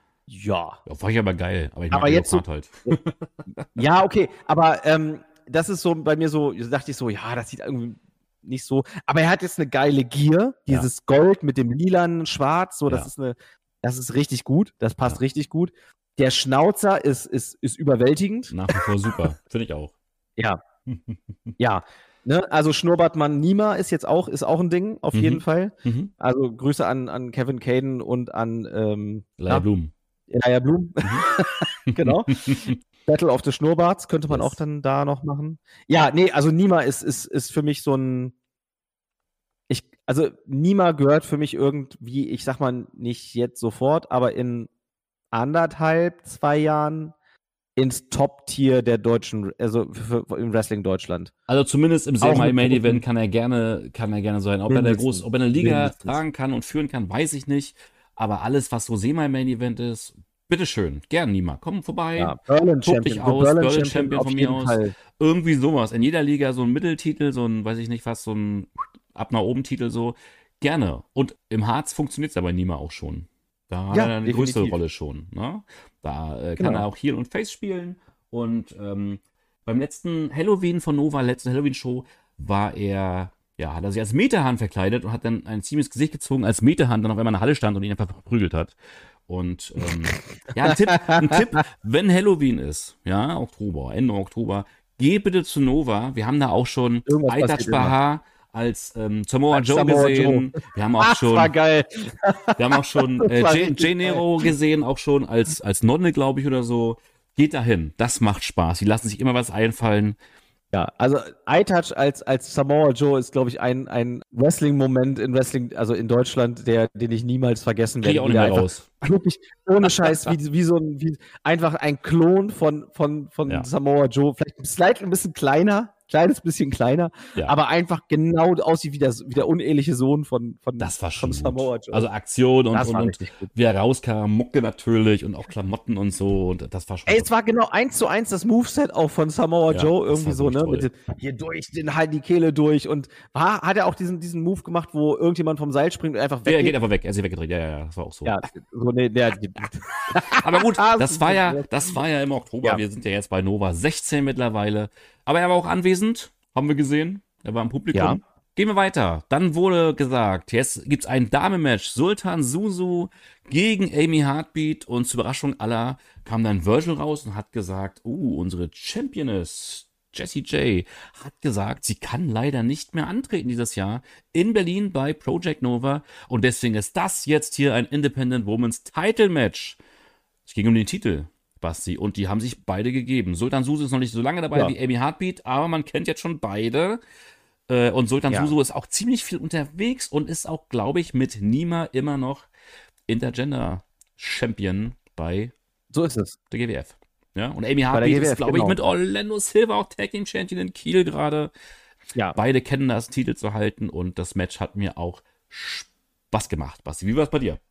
S2: ja.
S1: Ja, war ich aber geil. Aber ich mag
S2: Aber jetzt so-
S1: Leopard halt.
S2: Ja, okay, aber ähm, das ist so bei mir so, da dachte ich so, ja, das sieht irgendwie nicht so, aber er hat jetzt eine geile Gier,
S1: Ja.
S2: dieses Gold mit dem lilanen Schwarz, so, das
S1: Ja.
S2: ist eine, das ist richtig gut, das passt
S1: Ja.
S2: richtig gut. Der Schnauzer ist, ist, ist überwältigend.
S1: Nach wie vor super. Finde ich auch.
S2: Ja, ja. Ne? Also Schnurrbartmann Nima ist jetzt auch, ist auch ein Ding, auf
S1: Mhm.
S2: jeden Fall.
S1: Mhm.
S2: Also Grüße an, an Kevin Caden und an ähm,
S1: Laia
S2: na,
S1: Blum.
S2: Elijah Blum. Genau. Battle of the Schnurrbarts könnte man
S1: Yes.
S2: auch dann da noch machen. Ja, nee, also Nima ist, ist, ist für mich so ein. Ich, also Nima gehört für mich irgendwie, ich sag mal nicht jetzt sofort, aber in anderthalb, zwei Jahren ins Top-Tier der deutschen, also für, für, im Wrestling Deutschland.
S1: Also zumindest im
S2: Auch
S1: Semi-Main
S2: mit
S1: Event
S2: großen-
S1: kann er gerne, kann er gerne sein. Ob er, der
S2: Mindestens.
S1: groß, ob er eine Liga
S2: Mindestens.
S1: tragen kann und führen kann, weiß ich nicht. Aber alles, was so Semi-Main Event ist, Bitteschön, gern, Nima. Komm vorbei.
S2: Ja, Berlin
S1: Tob dich
S2: Champion.
S1: aus,
S2: Berlin
S1: Berlin
S2: Champion
S1: Champion
S2: auf
S1: von mir
S2: jeden
S1: aus.
S2: Fall.
S1: Irgendwie sowas. In jeder Liga so ein Mitteltitel, so ein, weiß ich nicht was, so ein ab nach oben Titel so. Gerne. Und im Harz funktioniert es aber Nima auch schon. Da hat
S2: Ja,
S1: er eine
S2: definitiv.
S1: größere Rolle schon. Ne? Da äh, kann
S2: Genau.
S1: er auch Heel und Face spielen. Und ähm, beim letzten Halloween von Nova, letzten Halloween-Show, war er, ja, hat er sich als Metehan verkleidet und hat dann ein ziemliches Gesicht gezogen, als Metehan dann auf einmal in der Halle stand und ihn einfach verprügelt hat. Und ähm, ja, ein Tipp, ein Tipp, wenn Halloween ist, ja, Oktober, Ende Oktober, geh bitte zu Nova. Wir haben da auch schon
S2: Irgendwas
S1: Aitaj
S2: passiert immer.
S1: Bahar als ähm, Samoa
S2: Als
S1: Joe
S2: Samoa
S1: gesehen. Wir haben auch
S2: Ach, das
S1: schon,
S2: war geil.
S1: wir haben auch schon äh,
S2: Das war
S1: Jay,
S2: richtig
S1: Jay Nero gesehen, auch schon als, als Nonne, glaube ich, oder so. Geht dahin, das macht Spaß. Die lassen sich immer was einfallen.
S2: Ja, also Aitaj als, als Samoa Joe ist, glaube ich, ein, ein Wrestling-Moment in Wrestling, also in Deutschland, der, den ich niemals vergessen
S1: Krieg
S2: werde.
S1: ich auch
S2: wie
S1: nicht
S2: der
S1: mehr
S2: einfach
S1: raus.
S2: Wirklich ohne Scheiß, wie, wie so ein, wie einfach ein Klon von, von, von
S1: Ja.
S2: Samoa Joe. Vielleicht slightly ein bisschen kleiner, kleines bisschen kleiner,
S1: Ja.
S2: aber einfach genau aussieht wie der, wie der uneheliche Sohn von, von,
S1: Das war schon
S2: von Samoa
S1: gut.
S2: Joe.
S1: Also Aktion und,
S2: Das
S1: und,
S2: war
S1: und
S2: richtig gut.
S1: wie er rauskam, Mucke natürlich und auch Klamotten und so. Und das war schon
S2: Ey, es war genau eins zu eins das Moveset auch von Samoa
S1: Ja,
S2: Joe,
S1: das
S2: irgendwie
S1: war
S2: so,
S1: wirklich
S2: ne?
S1: toll.
S2: Mit dem, hier durch, den halt die Kehle durch und war, hat er auch diesen, diesen Move gemacht, wo irgendjemand vom Seil springt und einfach
S1: Ja, er
S2: weggeht.
S1: geht einfach weg, er ist sich weggedreht. Ja, ja, ja, das war auch so.
S2: Ja, so, nee, der,
S1: Aber gut,
S2: Ah,
S1: das
S2: das
S1: war
S2: ist
S1: ja,
S2: gut.
S1: das war ja im Oktober.
S2: Ja.
S1: Wir sind ja jetzt bei Nova sechzehn mittlerweile. Aber er war auch anwesend, haben wir gesehen. Er war im Publikum.
S2: Ja.
S1: Gehen wir weiter. Dann wurde gesagt, jetzt gibt's ein Damenmatch. Sultan Suzu gegen Amy Heartbeat. Und zur Überraschung aller kam dann Virgil raus und hat gesagt, uh, unsere Championess Jessie J hat gesagt, sie kann leider nicht mehr antreten dieses Jahr in Berlin bei Project Nova. Und deswegen ist das jetzt hier ein Independent Women's Title Match. Es ging um den Titel, Basti. Und die haben sich beide gegeben. Sultan Suzu ist noch nicht so lange dabei
S2: Ja.
S1: wie Amy Heartbeat, aber man kennt jetzt schon beide. Äh, Und Sultan
S2: Ja.
S1: Suzu ist auch ziemlich viel unterwegs und ist auch, glaube ich, mit Nima immer noch Intergender Champion bei
S2: So ist es.
S1: der G W F. Ja, und Amy
S2: der
S1: Heartbeat
S2: G W F,
S1: ist, glaube ich,
S2: genau.
S1: mit Orlando Silva auch Tag Team Champion in Kiel gerade.
S2: Ja.
S1: Beide kennen das, Titel zu halten und das Match hat mir auch Spaß gemacht. Basti, wie war es bei dir?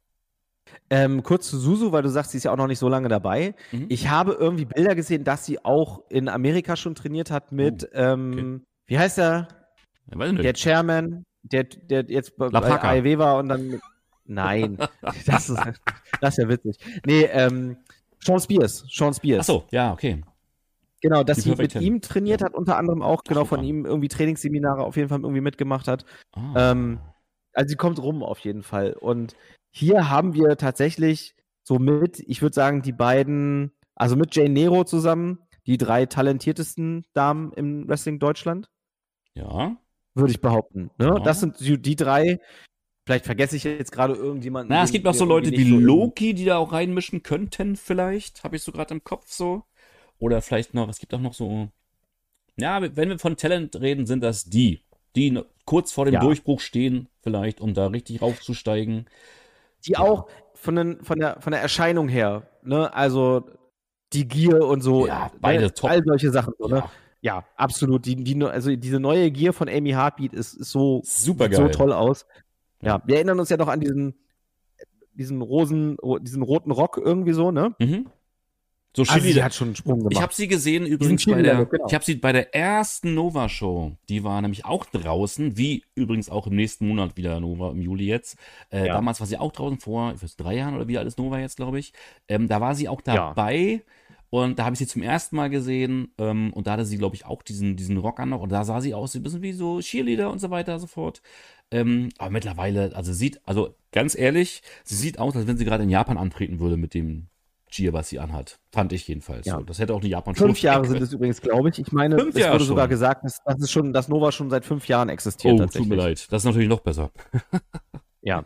S2: Ähm, kurz zu Suzu, weil du sagst, sie ist ja auch noch nicht so lange dabei.
S1: Mhm.
S2: Ich habe irgendwie Bilder gesehen, dass sie auch in Amerika schon trainiert hat mit,
S1: Oh,
S2: ähm, wie heißt der?
S1: Ja, weiß ich nicht.
S2: Der Chairman, der, der jetzt bei,
S1: La
S2: bei
S1: Parka.
S2: A E W war und dann. Nein, das ist, das ist ja witzig. Nee, ähm, Sean Spears. Sean Spears.
S1: Ach so, ja, okay.
S2: Genau, dass
S1: Die
S2: sie
S1: Perfect
S2: mit
S1: Ten.
S2: ihm trainiert hat, unter anderem auch, genau, von
S1: super.
S2: ihm irgendwie Trainingsseminare auf jeden Fall irgendwie mitgemacht hat.
S1: Ah.
S2: Ähm, also sie kommt rum auf jeden Fall. Und hier haben wir tatsächlich so mit, ich würde sagen, die beiden, also mit Jay Nero zusammen, die drei talentiertesten Damen im Wrestling Deutschland,
S1: Ja.
S2: würde ich behaupten. Ne?
S1: Ja.
S2: Das sind die, die drei. Vielleicht vergesse ich jetzt gerade irgendjemanden.
S1: Na, es
S2: den
S1: gibt auch
S2: wir
S1: so Leute
S2: irgendwie
S1: wie
S2: nicht so-
S1: Loki, die da auch reinmischen könnten, vielleicht. Habe ich so gerade im Kopf so. Oder vielleicht noch, es gibt auch noch so. Ja, wenn wir von Talent reden, sind das die, die n- kurz vor dem
S2: Ja.
S1: Durchbruch stehen, vielleicht, um da richtig raufzusteigen.
S2: Die auch von, den, von, der, von der Erscheinung her, ne, also die Gier und so,
S1: Ja, beide
S2: ne,
S1: top.
S2: all solche Sachen, so, ne?
S1: Ja,
S2: Ja, absolut. Die, die, also diese neue Gier von Amy Heartbeat ist, ist so,
S1: super
S2: sieht so
S1: geil.
S2: toll aus. Ja.
S1: Ja.
S2: Wir erinnern uns ja noch an diesen, diesen Rosen, diesen roten Rock irgendwie so, ne?
S1: Mhm. So
S2: Also
S1: Chili.
S2: sie hat schon einen Sprung gemacht.
S1: Ich habe sie gesehen übrigens bei
S2: Chili
S1: der,
S2: Level, genau.
S1: ich habe sie bei der ersten Nova Show. Die war nämlich auch draußen, wie übrigens auch im nächsten Monat wieder Nova im Juli jetzt. Äh,
S2: Ja.
S1: Damals war sie auch draußen vor, ich weiß, drei Jahren oder wie alt ist Nova jetzt, glaube ich. Ähm, da war sie auch
S2: Ja.
S1: dabei. Und da habe ich sie zum ersten Mal gesehen. Ähm, und da hatte sie, glaube ich, auch diesen, diesen Rock an noch. Und da sah sie aus, ein bisschen wie so Cheerleader und so weiter und so fort. Ähm, aber mittlerweile, also sieht, also ganz ehrlich, sie sieht aus, als wenn sie gerade in Japan antreten würde mit dem Gear, was sie anhat. Fand ich jedenfalls.
S2: Ja.
S1: So. Das hätte auch eine japan
S2: Fünf Jahre sind es übrigens, glaube ich. Ich meine,
S1: Fünf
S2: es
S1: Jahre
S2: wurde sogar
S1: schon.
S2: gesagt, dass, dass, es schon, dass Nova schon seit fünf Jahren existiert.
S1: Oh,
S2: tatsächlich.
S1: tut mir leid. Das ist natürlich noch besser.
S2: Ja.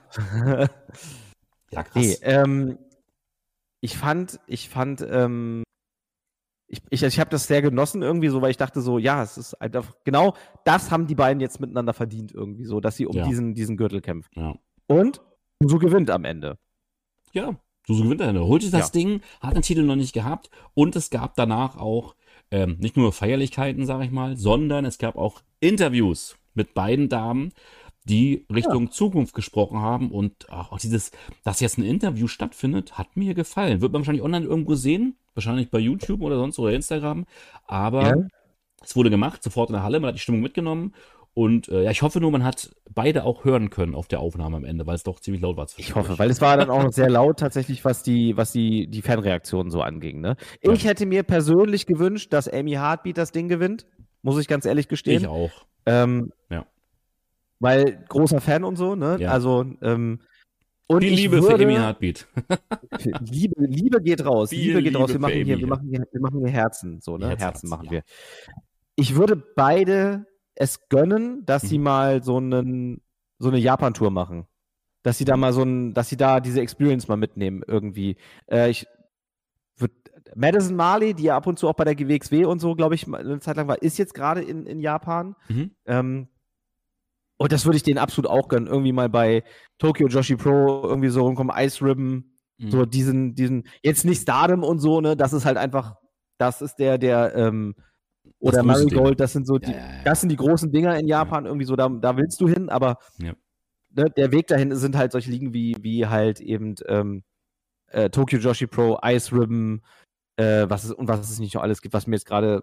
S1: Ja, krass.
S2: Nee, ähm, ich fand, ich fand, ähm, ich, ich, ich habe das sehr genossen irgendwie so, weil ich dachte so, ja, es ist einfach, genau das haben die beiden jetzt miteinander verdient irgendwie so, dass sie um
S1: Ja.
S2: diesen, diesen Gürtel kämpfen.
S1: Ja.
S2: Und so gewinnt am Ende.
S1: Ja, Suzu gewinnt er. Holt sich das
S2: Ja.
S1: Ding, hat den Titel noch nicht gehabt und es gab danach auch ähm, nicht nur Feierlichkeiten, sag ich mal, sondern es gab auch Interviews mit beiden Damen, die Richtung ja. Zukunft gesprochen haben. Und auch dieses, dass jetzt ein Interview stattfindet, hat mir gefallen. Wird man wahrscheinlich online irgendwo sehen, wahrscheinlich bei YouTube oder sonst oder Instagram. Aber ja. es wurde gemacht, sofort in der Halle, man hat die Stimmung mitgenommen. Und äh, ja, ich hoffe nur, man hat beide auch hören können auf der Aufnahme am Ende, weil es doch ziemlich laut war.
S2: Ich hoffe, weil es war dann auch sehr laut tatsächlich, was die, was die, die Fanreaktionen so anging. Ne? Ich ja. hätte mir persönlich gewünscht, dass Amy Heartbeat das Ding gewinnt, muss ich ganz ehrlich gestehen.
S1: Ich auch.
S2: Ähm,
S1: ja.
S2: Weil großer Fan und so, ne?
S1: Ja.
S2: Also, ähm, und
S1: Viel
S2: ich
S1: Liebe
S2: würde,
S1: für Amy Heartbeat.
S2: Liebe, Liebe geht raus.
S1: Viel
S2: Liebe geht
S1: Liebe
S2: raus. Wir machen,
S1: für
S2: hier,
S1: Amy.
S2: wir, machen hier, wir machen hier Herzen. So, ne?
S1: Herz,
S2: Herzen
S1: Herz,
S2: machen
S1: ja.
S2: wir. Ich würde beide es gönnen, dass
S1: Mhm.
S2: sie mal so, einen, so eine Japan-Tour machen. Dass sie da mal so ein, dass sie da diese Experience mal mitnehmen irgendwie. Äh, ich würd, Madison Marley, die ja ab und zu auch bei der G W X W und so, glaube ich, eine Zeit lang war, ist jetzt gerade in, in Japan.
S1: Mhm.
S2: Ähm, und das würde ich denen absolut auch gönnen. Irgendwie mal bei Tokyo Joshi Pro irgendwie so rumkommen, Ice Ribbon,
S1: Mhm.
S2: so diesen, diesen, jetzt nicht Stardom und so, ne, das ist halt einfach, das ist der, der, ähm, oder Marigold, das sind so die,
S1: ja, ja, ja.
S2: das sind die großen Dinger in Japan, ja. irgendwie so, da, da willst du hin, aber
S1: ja.
S2: ne, der Weg dahin sind halt solche Ligen wie, wie halt eben ähm, äh, Tokyo Joshi Pro, Ice Ribbon, äh, was es, und was es nicht noch alles gibt, was mir jetzt gerade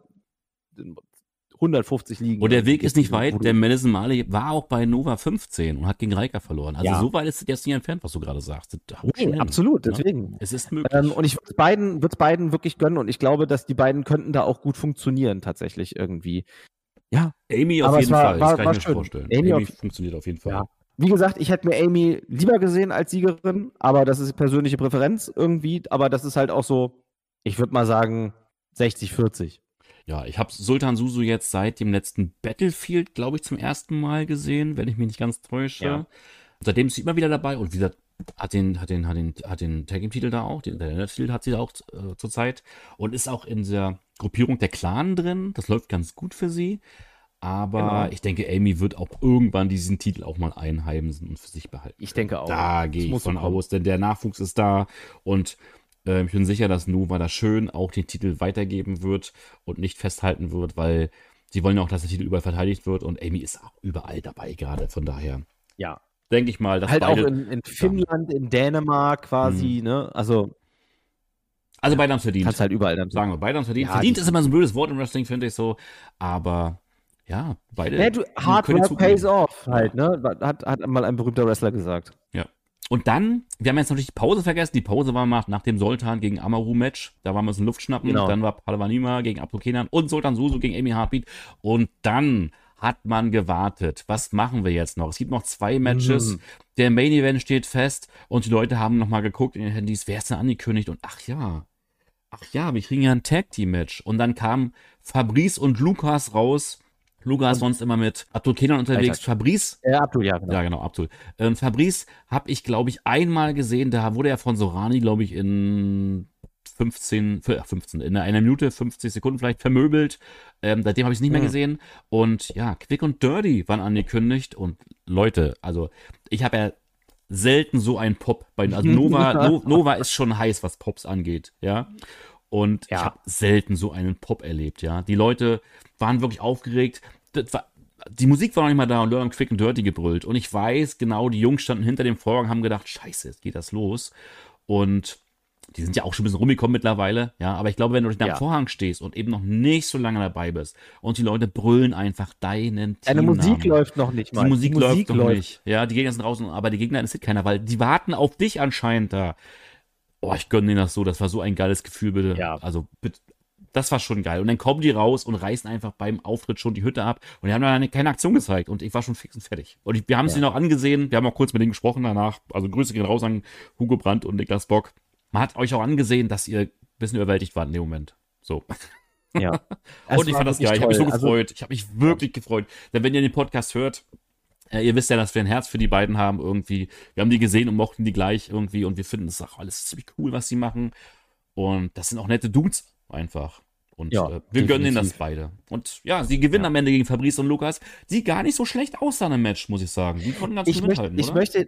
S2: hundertfünfzig Ligen.
S1: Und der Weg ist nicht
S2: wo,
S1: weit,
S2: wo
S1: der Madison Marley war auch bei Nova fünfzehn und hat gegen Reika verloren. Also
S2: ja.
S1: so weit ist es jetzt nicht entfernt, was du gerade sagst.
S2: Nee, absolut, deswegen.
S1: Ja? Es ist möglich.
S2: Ähm, und ich würde es beiden, würd's beiden wirklich gönnen und ich glaube, dass die beiden könnten da auch gut funktionieren, tatsächlich irgendwie. Ja.
S1: Amy auf
S2: aber
S1: jeden
S2: war,
S1: Fall,
S2: war,
S1: das kann
S2: war
S1: ich mir
S2: schön.
S1: vorstellen.
S2: Amy,
S1: Amy
S2: auf,
S1: funktioniert auf jeden Fall.
S2: Ja. Wie gesagt, ich hätte mir Amy lieber gesehen als Siegerin, aber das ist persönliche Präferenz irgendwie, aber das ist halt auch so, ich würde mal sagen, sechzig vierzig.
S1: Ja, ich habe Sultan Susu jetzt seit dem letzten Battlefield, glaube ich, zum ersten Mal gesehen, wenn ich mich nicht ganz täusche.
S2: Ja.
S1: Seitdem ist sie immer wieder dabei und wieder hat den, hat den, hat den, hat den Tag-Team-Titel da auch, den Titel hat sie da auch äh, zurzeit und ist auch in der Gruppierung der Clan drin. Das läuft ganz gut für sie. Aber genau. ich denke, Amy wird auch irgendwann diesen Titel auch mal einheimsen und für sich behalten.
S2: Ich denke auch.
S1: Da gehe ich von aus, denn der Nachwuchs ist da und äh, ich bin sicher, dass Nova da schön auch den Titel weitergeben wird und nicht festhalten wird, weil sie wollen ja auch, dass der Titel überall verteidigt wird und Amy ist auch überall dabei gerade, von daher.
S2: Ja.
S1: Denke ich mal, dass
S2: halt
S1: beide,
S2: auch in, in Finnland, in Dänemark quasi,
S1: mhm.
S2: ne? Also
S1: Also beide haben es verdient.
S2: Kannst halt überall dann
S1: sagen wir, beide haben es verdient.
S2: Ja,
S1: verdient ist immer so ein blödes Wort im Wrestling, finde ich so, aber ja, beide.
S2: Ja, du, hard work pays off halt, ne? Hat, hat mal ein berühmter Wrestler gesagt.
S1: Ja. Und dann, wir haben jetzt natürlich die Pause vergessen. Die Pause war nach, nach dem Sultan gegen Amaru-Match. Da waren wir uns in Luft schnappen.
S2: Genau.
S1: Dann war Palawanima gegen Abdul Kenan und Sultan Susu gegen Amy Heartbeat. Und dann hat man gewartet. Was machen wir jetzt noch? Es gibt noch zwei Matches. Mhm. Der Main Event steht fest. Und die Leute haben nochmal geguckt in den Handys, wer ist denn angekündigt? Und ach ja, ach ja, wir kriegen ja ein Tag-Team-Match. Und dann kamen Fabrice und Lukas raus. Luca ist sonst immer mit Abdul Kenan unterwegs.
S2: Alter.
S1: Fabrice.
S2: Ja, Abdul, ja, genau.
S1: Ja, genau, Abdul. Ähm, Fabrice habe ich, glaube ich, einmal gesehen. Da wurde er von Sorani, glaube ich, in fünfzehn, fünfzehn, in einer Minute, fünfzig Sekunden vielleicht vermöbelt. Ähm, seitdem habe ich es nicht mehr
S2: Mhm.
S1: gesehen. Und ja, Quick und Dirty waren angekündigt. Und Leute, also ich habe ja selten so einen Pop bei, also Nova, no, Nova ist schon heiß, was Pops angeht, ja. Und
S2: Ja.
S1: ich habe selten so einen Pop erlebt, ja. Die Leute waren wirklich aufgeregt. Das war, die Musik war noch nicht mal da und Leute haben Quick and Dirty gebrüllt. Und ich weiß genau, die Jungs standen hinter dem Vorhang, haben gedacht, scheiße, jetzt geht das los. Und die sind ja auch schon ein bisschen rumgekommen mittlerweile, ja. Aber ich glaube, wenn du hinter dem
S2: Ja.
S1: Vorhang stehst und eben noch nicht so lange dabei bist und die Leute brüllen einfach deinen
S2: Deine
S1: Teamnamen.
S2: Musik läuft noch nicht mal.
S1: Die Musik,
S2: Die Musik
S1: läuft noch
S2: läuft.
S1: nicht. Ja, die Gegner sind draußen, aber die Gegner interessiert keiner, weil die warten auf dich anscheinend da. Oh, ich gönne denen das so. Das war so ein geiles Gefühl, bitte.
S2: Ja.
S1: Also, bitte, das war schon geil. Und dann kommen die raus und reißen einfach beim Auftritt schon die Hütte ab. Und die haben dann keine Aktion gezeigt. Und ich war schon fix und fertig. Und ich, wir haben es
S2: Ja.
S1: ihnen auch angesehen. Wir haben auch kurz mit denen gesprochen danach. Also, Grüße gehen raus an Hugo Brandt und Niklas Bock. Man hat euch auch angesehen, dass ihr ein bisschen überwältigt wart in dem Moment. So.
S2: Ja.
S1: Und ich fand das geil. Ich habe mich so
S2: Also,
S1: gefreut. Ich habe mich wirklich gefreut. Denn wenn ihr den Podcast hört, äh, ihr wisst ja, dass wir ein Herz für die beiden haben irgendwie. Wir haben die gesehen und mochten die gleich irgendwie. Und wir finden es auch alles ziemlich cool, was sie machen. Und das sind auch nette Dudes einfach. Und
S2: Ja,
S1: äh, wir gönnen ihnen das
S2: definitiv.
S1: beide. Und ja, sie gewinnen
S2: Ja.
S1: am Ende gegen Fabrice und Lukas, die gar nicht so schlecht aussahen im Match, muss ich sagen. Die konnten ganz
S2: ich,
S1: gut
S2: möchte,
S1: mithalten,
S2: ich
S1: oder?
S2: möchte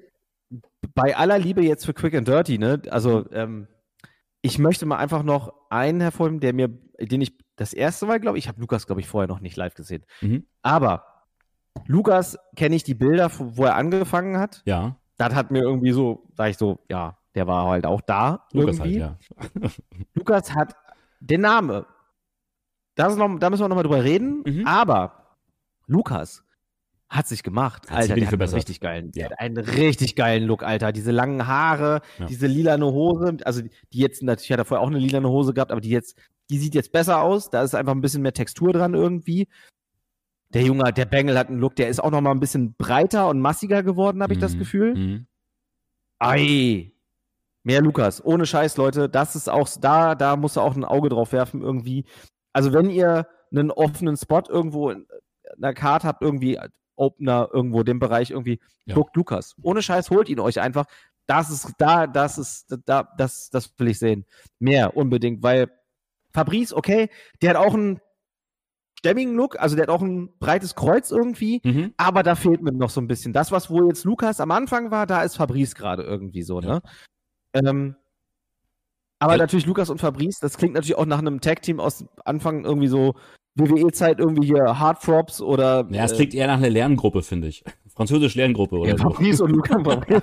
S2: bei aller Liebe jetzt für Quick and Dirty, ne, also ähm, ich möchte mal einfach noch einen hervorheben, der mir, den ich das erste Mal, glaube ich, ich habe Lukas, glaube ich, vorher noch nicht live gesehen,
S1: Mhm.
S2: aber Lukas kenne ich die Bilder, wo er angefangen hat.
S1: Ja.
S2: Das hat mir irgendwie so, sag ich so, ja, der war halt auch da.
S1: Lukas
S2: irgendwie.
S1: halt, ja.
S2: Lukas hat den Namen. Das ist noch, da müssen wir nochmal drüber reden.
S1: Mhm.
S2: Aber Lukas hat sich gemacht.
S1: Hat
S2: Alter,
S1: sich
S2: der hat einen
S1: verbessert.
S2: richtig geilen, der
S1: Ja.
S2: hat einen richtig geilen Look, Alter. Diese langen Haare,
S1: Ja.
S2: diese lilane Hose, also die jetzt, natürlich hat er vorher auch eine lilane Hose gehabt, aber die jetzt, die sieht jetzt besser aus. Da ist einfach ein bisschen mehr Textur dran irgendwie. Der Junge, der Bengel hat einen Look, der ist auch nochmal ein bisschen breiter und massiger geworden, habe ich das
S1: Mhm.
S2: Gefühl.
S1: Mhm.
S2: Ei. Mehr Lukas. Ohne Scheiß, Leute. Das ist auch, da, da musst du auch ein Auge drauf werfen irgendwie. Also wenn ihr einen offenen Spot irgendwo in einer Card habt, irgendwie Opener irgendwo, dem Bereich irgendwie,
S1: Ja.
S2: guckt Lukas. Ohne Scheiß, holt ihn euch einfach. Das ist, da, das ist, da, das, das will ich sehen. Mehr, unbedingt, weil Fabrice, okay, der hat auch einen stämmigen Look, also der hat auch ein breites Kreuz irgendwie,
S1: Mhm.
S2: aber da fehlt mir noch so ein bisschen. Das, was wo jetzt Lukas am Anfang war, da ist Fabrice gerade irgendwie so,
S1: Ja.
S2: ne? Ähm, aber
S1: Ja.
S2: natürlich Lukas und Fabrice, das klingt natürlich auch nach einem Tag-Team aus Anfang irgendwie so W W E-Zeit, irgendwie hier Hardfrops oder
S1: Ja, es
S2: äh,
S1: klingt eher nach einer Lerngruppe, finde ich. Französisch-Lerngruppe oder
S2: ja,
S1: so.
S2: Fabrice und Lukas.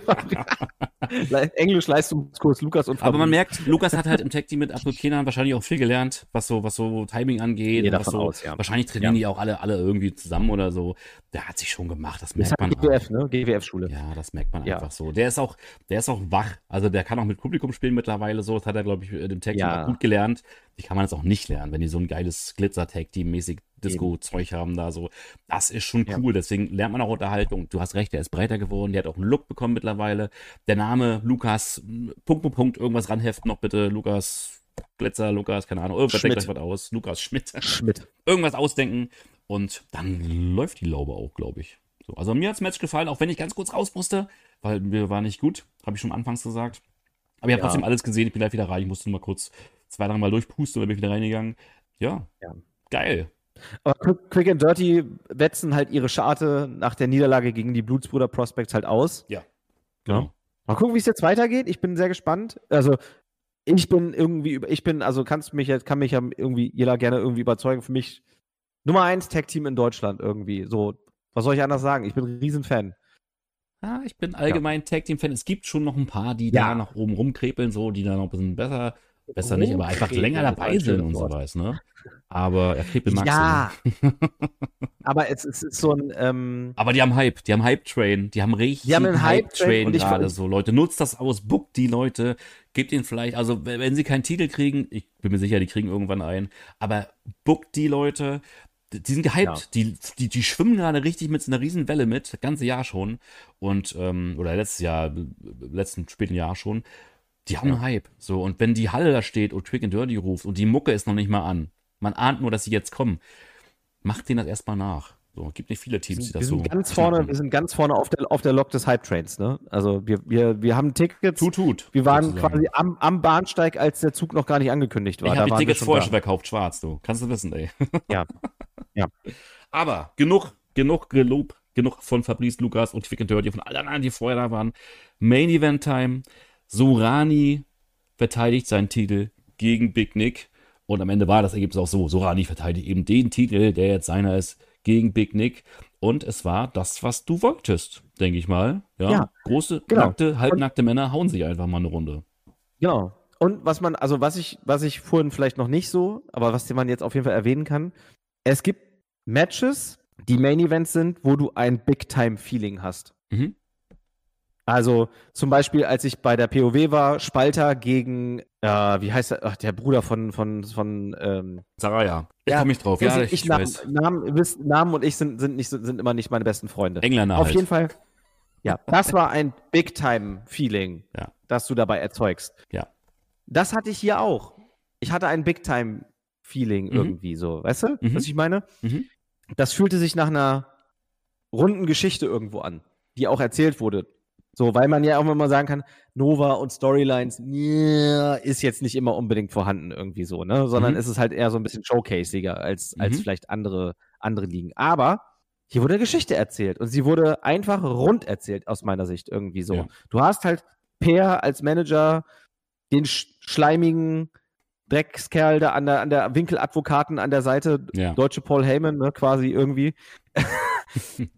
S2: Englisch-Leistungskurs Lukas und Fabrice.
S1: Aber man merkt, Lukas hat halt im Tag-Team mit Abdul-Kenan wahrscheinlich auch viel gelernt, was so, was so Timing angeht.
S2: Gehe
S1: und was
S2: davon
S1: so,
S2: aus, ja.
S1: Wahrscheinlich trainieren
S2: Ja.
S1: die auch alle, alle irgendwie zusammen oder so. Der hat sich schon gemacht, das
S2: Das
S1: merkt
S2: ist
S1: man
S2: halt G W F,
S1: auch.
S2: ne? G W F-Schule.
S1: Ja, das merkt man
S2: Ja.
S1: einfach so. Der ist auch, der ist auch wach. Also der kann auch mit Publikum spielen mittlerweile so. Das hat er, glaube ich, in dem Tag-Team
S2: Ja.
S1: auch gut gelernt. Die kann man jetzt auch nicht lernen, wenn die so ein geiles Glitzer-Tag-Team-mäßig Disco-Zeug haben da so. Das ist schon
S2: Ja.
S1: cool. Deswegen lernt man auch Unterhaltung. Du hast recht, der ist breiter geworden. Der hat auch einen Look bekommen mittlerweile. Der Name Lukas, Punkt, Punkt, Punkt, irgendwas ranheften noch bitte. Lukas Glitzer, Lukas, keine Ahnung. Irgendwas denkt
S2: Schmidt.
S1: euch was aus. Lukas Schmidt.
S2: Schmidt.
S1: Irgendwas ausdenken. Und dann läuft die Laube auch, glaube ich. So, also mir hat das Match gefallen, auch wenn ich ganz kurz raus musste, weil mir war nicht gut. Habe ich schon anfangs gesagt. Aber ich habe
S2: Ja.
S1: trotzdem alles gesehen. Ich bin gleich wieder rein. Ich musste nur mal kurz zwei, drei Mal durchpusten und dann bin ich wieder reingegangen. Ja,
S2: Ja.
S1: geil.
S2: Aber Quick, Quick and Dirty wetzen halt ihre Scharte nach der Niederlage gegen die Blutsbruder Prospects halt aus.
S1: Ja.
S2: Ja.
S1: Genau.
S2: Mal gucken, wie es jetzt weitergeht. Ich bin sehr gespannt. Also, ich bin irgendwie, über- ich bin, also kannst mich jetzt, kann mich ja irgendwie jeder gerne irgendwie überzeugen. Für mich Nummer eins Tag-Team in Deutschland irgendwie. So, was soll ich anders sagen? Ich bin ein Riesenfan.
S1: Ja, ich bin allgemein Tag-Team-Fan. Es gibt schon noch ein paar, die
S2: Ja.
S1: da nach oben rumkrepeln, so, die da noch ein bisschen besser, besser nicht, aber einfach länger
S2: Rumkrepeln ist
S1: dabei
S2: ein
S1: sind
S2: schönes
S1: und so
S2: Wort.
S1: was, ne? Aber ja, Krepel magst
S2: Ja.
S1: du. Ne?
S2: Aber es, es ist so ein, ähm,
S1: Aber die haben Hype, die haben Hype-Train, die haben richtig
S2: Die haben einen Hype-Train und ich-
S1: gerade so. Leute, nutzt das aus, bookt die Leute, gebt ihnen vielleicht, also wenn wenn sie keinen Titel kriegen, ich bin mir sicher, die kriegen irgendwann einen, aber bookt die Leute, die sind gehypt,
S2: Ja.
S1: die, die, die schwimmen gerade richtig mit so einer riesen Welle mit, das ganze Jahr schon und, ähm, oder letztes Jahr, letzten späten Jahr schon, die haben
S2: Ja.
S1: einen Hype, so, und wenn die Halle da steht und Quick and Dirty ruft und die Mucke ist noch nicht mal an, man ahnt nur, dass sie jetzt kommen, macht denen das erstmal nach. So, gibt nicht viele Teams, die
S2: wir
S1: das so
S2: sind ganz vorne,
S1: knacken.
S2: wir sind ganz vorne auf der, auf der Lok des Hype-Trains, ne? Also wir, wir, wir haben Tickets.
S1: Tut, tut.
S2: Wir waren
S1: sozusagen.
S2: quasi am, am Bahnsteig, als der Zug noch gar nicht angekündigt war.
S1: Ich
S2: Da
S1: habe die
S2: waren wir
S1: Tickets
S2: schon
S1: vorher
S2: da.
S1: schon verkauft, schwarz, du. Kannst du wissen, ey.
S2: Ja. Ja.
S1: Aber genug, genug Gelob, genug von Fabrice Lukas und Quick and Dirty, von allen anderen, die vorher da waren. Main Event Time. Sorani verteidigt seinen Titel gegen Big Nick. Und am Ende war das Ergebnis auch so. Sorani verteidigt eben den Titel, der jetzt seiner ist, gegen Big Nick. Und es war das, was du wolltest, denke ich mal. Ja,
S2: Ja,
S1: große,
S2: genau.
S1: nackte, halbnackte Männer hauen sich einfach mal eine Runde.
S2: Genau. Und was man, also was ich, was ich vorhin vielleicht noch nicht so, aber was man jetzt auf jeden Fall erwähnen kann, es gibt Matches, die Main Events sind, wo du ein Big-Time-Feeling hast.
S1: Mhm.
S2: Also zum Beispiel, als ich bei der P O W war, Spalter gegen, äh, wie heißt er, ach, der Bruder von, von, von, ähm,
S1: Saraya. Ich
S2: Ja,
S1: komme nicht drauf.
S2: ich,
S1: Ja,
S2: ich,
S1: ich,
S2: Namen,
S1: weiß.
S2: Namen, ihr wisst, Namen und ich sind, sind, nicht, sind immer nicht meine besten Freunde.
S1: Engländer
S2: Auf
S1: halt.
S2: jeden Fall, ja, das war ein Big-Time-Feeling,
S1: Ja.
S2: das du dabei erzeugst.
S1: Ja.
S2: Das hatte ich hier auch. Ich hatte ein Big-Time-Feeling
S1: Mhm.
S2: irgendwie so, weißt du,
S1: Mhm.
S2: was ich meine?
S1: Mhm.
S2: Das fühlte sich nach einer runden Geschichte irgendwo an, die auch erzählt wurde. So, weil man ja auch immer sagen kann, Nova und Storylines, yeah, ist jetzt nicht immer unbedingt vorhanden irgendwie so, ne? Sondern
S1: Mhm.
S2: es ist halt eher so ein bisschen showcasiger als, als
S1: Mhm.
S2: vielleicht andere, andere Ligen. Aber hier wurde Geschichte erzählt und sie wurde einfach rund erzählt aus meiner Sicht irgendwie so.
S1: Ja.
S2: Du hast halt Per als Manager, den sch schleimigen Dreckskerl da an der, an der Winkeladvokaten an der Seite,
S1: Ja.
S2: deutsche Paul Heyman, ne, quasi irgendwie.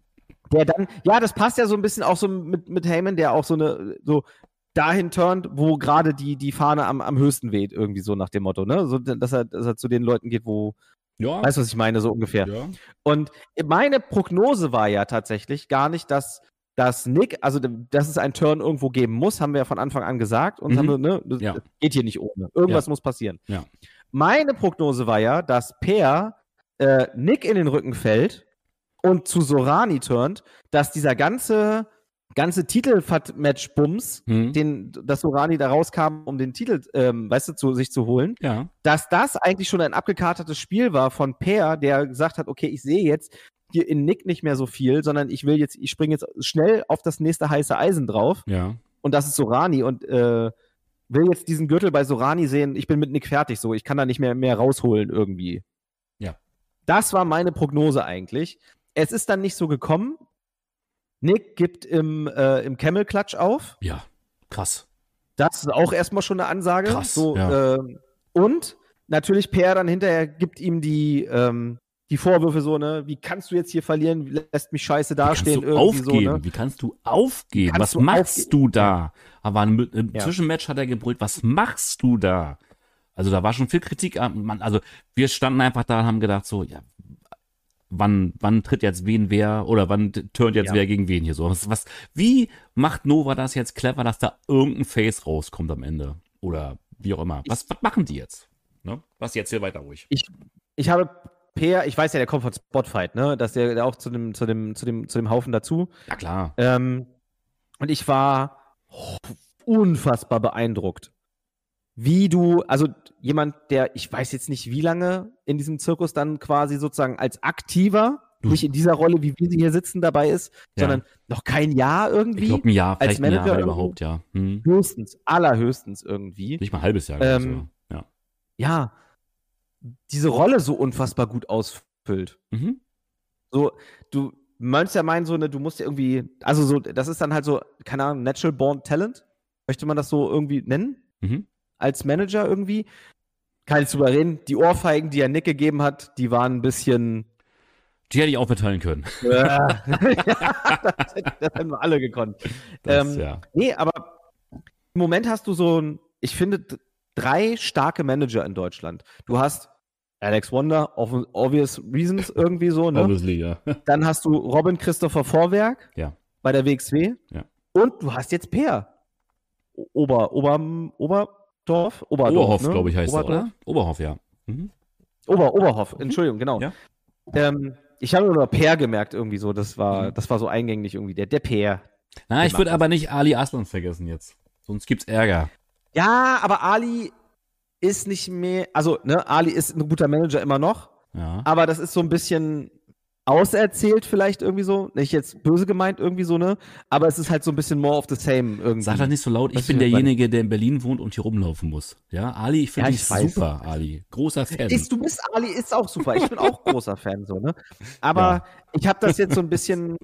S2: Der dann, ja, das passt ja so ein bisschen auch so mit, mit Heyman, der auch so eine, so dahin turnt, wo gerade die, die Fahne am, am höchsten weht, irgendwie so nach dem Motto, ne? So, dass er, dass er zu den Leuten geht, wo,
S1: Ja.
S2: weißt du, was ich meine, so ungefähr.
S1: Ja.
S2: Und meine Prognose war ja tatsächlich gar nicht, dass, dass Nick, also dass es einen Turn irgendwo geben muss, haben wir ja von Anfang an gesagt. Und
S1: Mhm.
S2: haben wir, ne, das
S1: Ja.
S2: geht hier nicht ohne. Irgendwas
S1: Ja.
S2: muss passieren.
S1: Ja.
S2: Meine Prognose war ja, dass Per äh, Nick in den Rücken fällt und zu Sorani turnt, dass dieser ganze, ganze Titel-Match-Bums,
S1: Mhm.
S2: den, dass Sorani da rauskam, um den Titel, ähm, weißt du, zu, sich zu holen,
S1: Ja.
S2: dass das eigentlich schon ein abgekartetes Spiel war von Per, der gesagt hat, okay, ich sehe jetzt hier in Nick nicht mehr so viel, sondern ich will jetzt, ich springe jetzt schnell auf das nächste heiße Eisen drauf.
S1: Ja.
S2: Und das ist Sorani und äh, will jetzt diesen Gürtel bei Sorani sehen, ich bin mit Nick fertig, so, ich kann da nicht mehr, mehr rausholen irgendwie.
S1: Ja.
S2: Das war meine Prognose eigentlich. Es ist dann nicht so gekommen. Nick gibt im, äh, im Camel Clutch auf.
S1: Ja. Krass.
S2: Das ist auch erstmal schon eine Ansage.
S1: Krass,
S2: So,
S1: ja.
S2: ähm, und natürlich Per dann hinterher gibt ihm die, ähm, die Vorwürfe so, ne, wie kannst du jetzt hier verlieren, lässt mich scheiße dastehen.
S1: Wie kannst du
S2: irgendwie
S1: aufgeben?
S2: so, ne?
S1: Wie kannst du aufgeben?
S2: Kannst
S1: Was
S2: du
S1: machst
S2: aufge-
S1: du da? Aber im, im
S2: Ja.
S1: Zwischenmatch hat er gebrüllt, was machst du da? Also da war schon viel Kritik an. Man, also wir standen einfach da und haben gedacht so, ja, wann, wann tritt jetzt wen wer oder wann turnt jetzt
S2: Ja.
S1: wer gegen wen hier so? Was, was, wie macht Nova das jetzt clever, dass da irgendein Face rauskommt am Ende? Oder wie auch immer. Was, was machen die jetzt? Ne? Was jetzt hier weiter ruhig?
S2: Ich, ich habe Per, ich weiß ja, der kommt von Spotfight, ne, dass der, der auch zu dem, zu dem, zu dem, zu dem Haufen dazu.
S1: Ja klar.
S2: Ähm, und ich war unfassbar beeindruckt, wie du, also jemand, der, ich weiß jetzt nicht, wie lange in diesem Zirkus dann quasi sozusagen als Aktiver,
S1: Du-
S2: nicht in dieser Rolle, wie wir sie hier sitzen, dabei ist,
S1: Ja.
S2: sondern noch kein Jahr
S1: Ich
S2: irgendwie.
S1: glaube ein Jahr,
S2: als
S1: vielleicht ein Jahr
S2: Manager
S1: wenn überhaupt, ja. Hm.
S2: Höchstens, allerhöchstens irgendwie.
S1: Nicht mal ein halbes Jahr. glaub ich
S2: Ähm,
S1: sogar. Ja.
S2: Ja, diese Rolle so unfassbar gut ausfüllt.
S1: Mhm.
S2: So, du meinst ja meinen, so, ne, du musst ja irgendwie, also so, das ist dann halt so, keine Ahnung, Natural Born Talent, möchte man das so irgendwie nennen?
S1: Mhm.
S2: Als Manager irgendwie. Kann ich drüber reden. Die Ohrfeigen, die er Nick gegeben hat, die waren ein bisschen.
S1: Die hätte ich auch verteilen können.
S2: Äh, ja, das, das haben wir alle gekonnt.
S1: Das,
S2: ähm,
S1: ja.
S2: Nee, aber im Moment hast du so ein, ich finde, d- drei starke Manager in Deutschland. Du hast Alex Wonder, of obvious reasons irgendwie so, ne?
S1: Obviously, ja.
S2: Dann hast du Robin Christopher Vorwerk
S1: Ja.
S2: bei der W X W.
S1: Ja.
S2: Und du hast jetzt Per. O- Ober, Ober, Oberdorf? Oberdorf,
S1: Oberhoff,
S2: ne?
S1: glaube ich, heißt er,
S2: Oberdorf?
S1: oder? Oberhoff, ja. Mhm.
S2: Ober, Oberhoff, Entschuldigung, genau.
S1: Ja.
S2: Ähm, ich habe nur Per gemerkt irgendwie so, das war,
S1: Mhm.
S2: das war so eingängig irgendwie, der, der Per.
S1: Na, ich
S2: macht
S1: würde
S2: das.
S1: aber nicht Ali Aslan vergessen jetzt. Sonst gibt's Ärger.
S2: Ja, aber Ali ist nicht mehr, also, ne, Ali ist ein guter Manager immer noch,
S1: Ja.
S2: aber das ist so ein bisschen auserzählt vielleicht irgendwie so, nicht jetzt böse gemeint irgendwie so, ne, aber es ist halt so ein bisschen more of the same irgendwie.
S1: Sag das nicht so laut. Ich
S2: Weißt
S1: bin
S2: du, was ich
S1: derjenige, der in Berlin wohnt und hier rumlaufen muss. Ja, Ali, ich finde
S2: Ja,
S1: dich
S2: ich weiß.
S1: super, Ali. Großer Fan.
S2: Ist, du bist Ali, ist auch super. Ich bin auch großer Fan, so, ne? Aber ich habe das jetzt so ein bisschen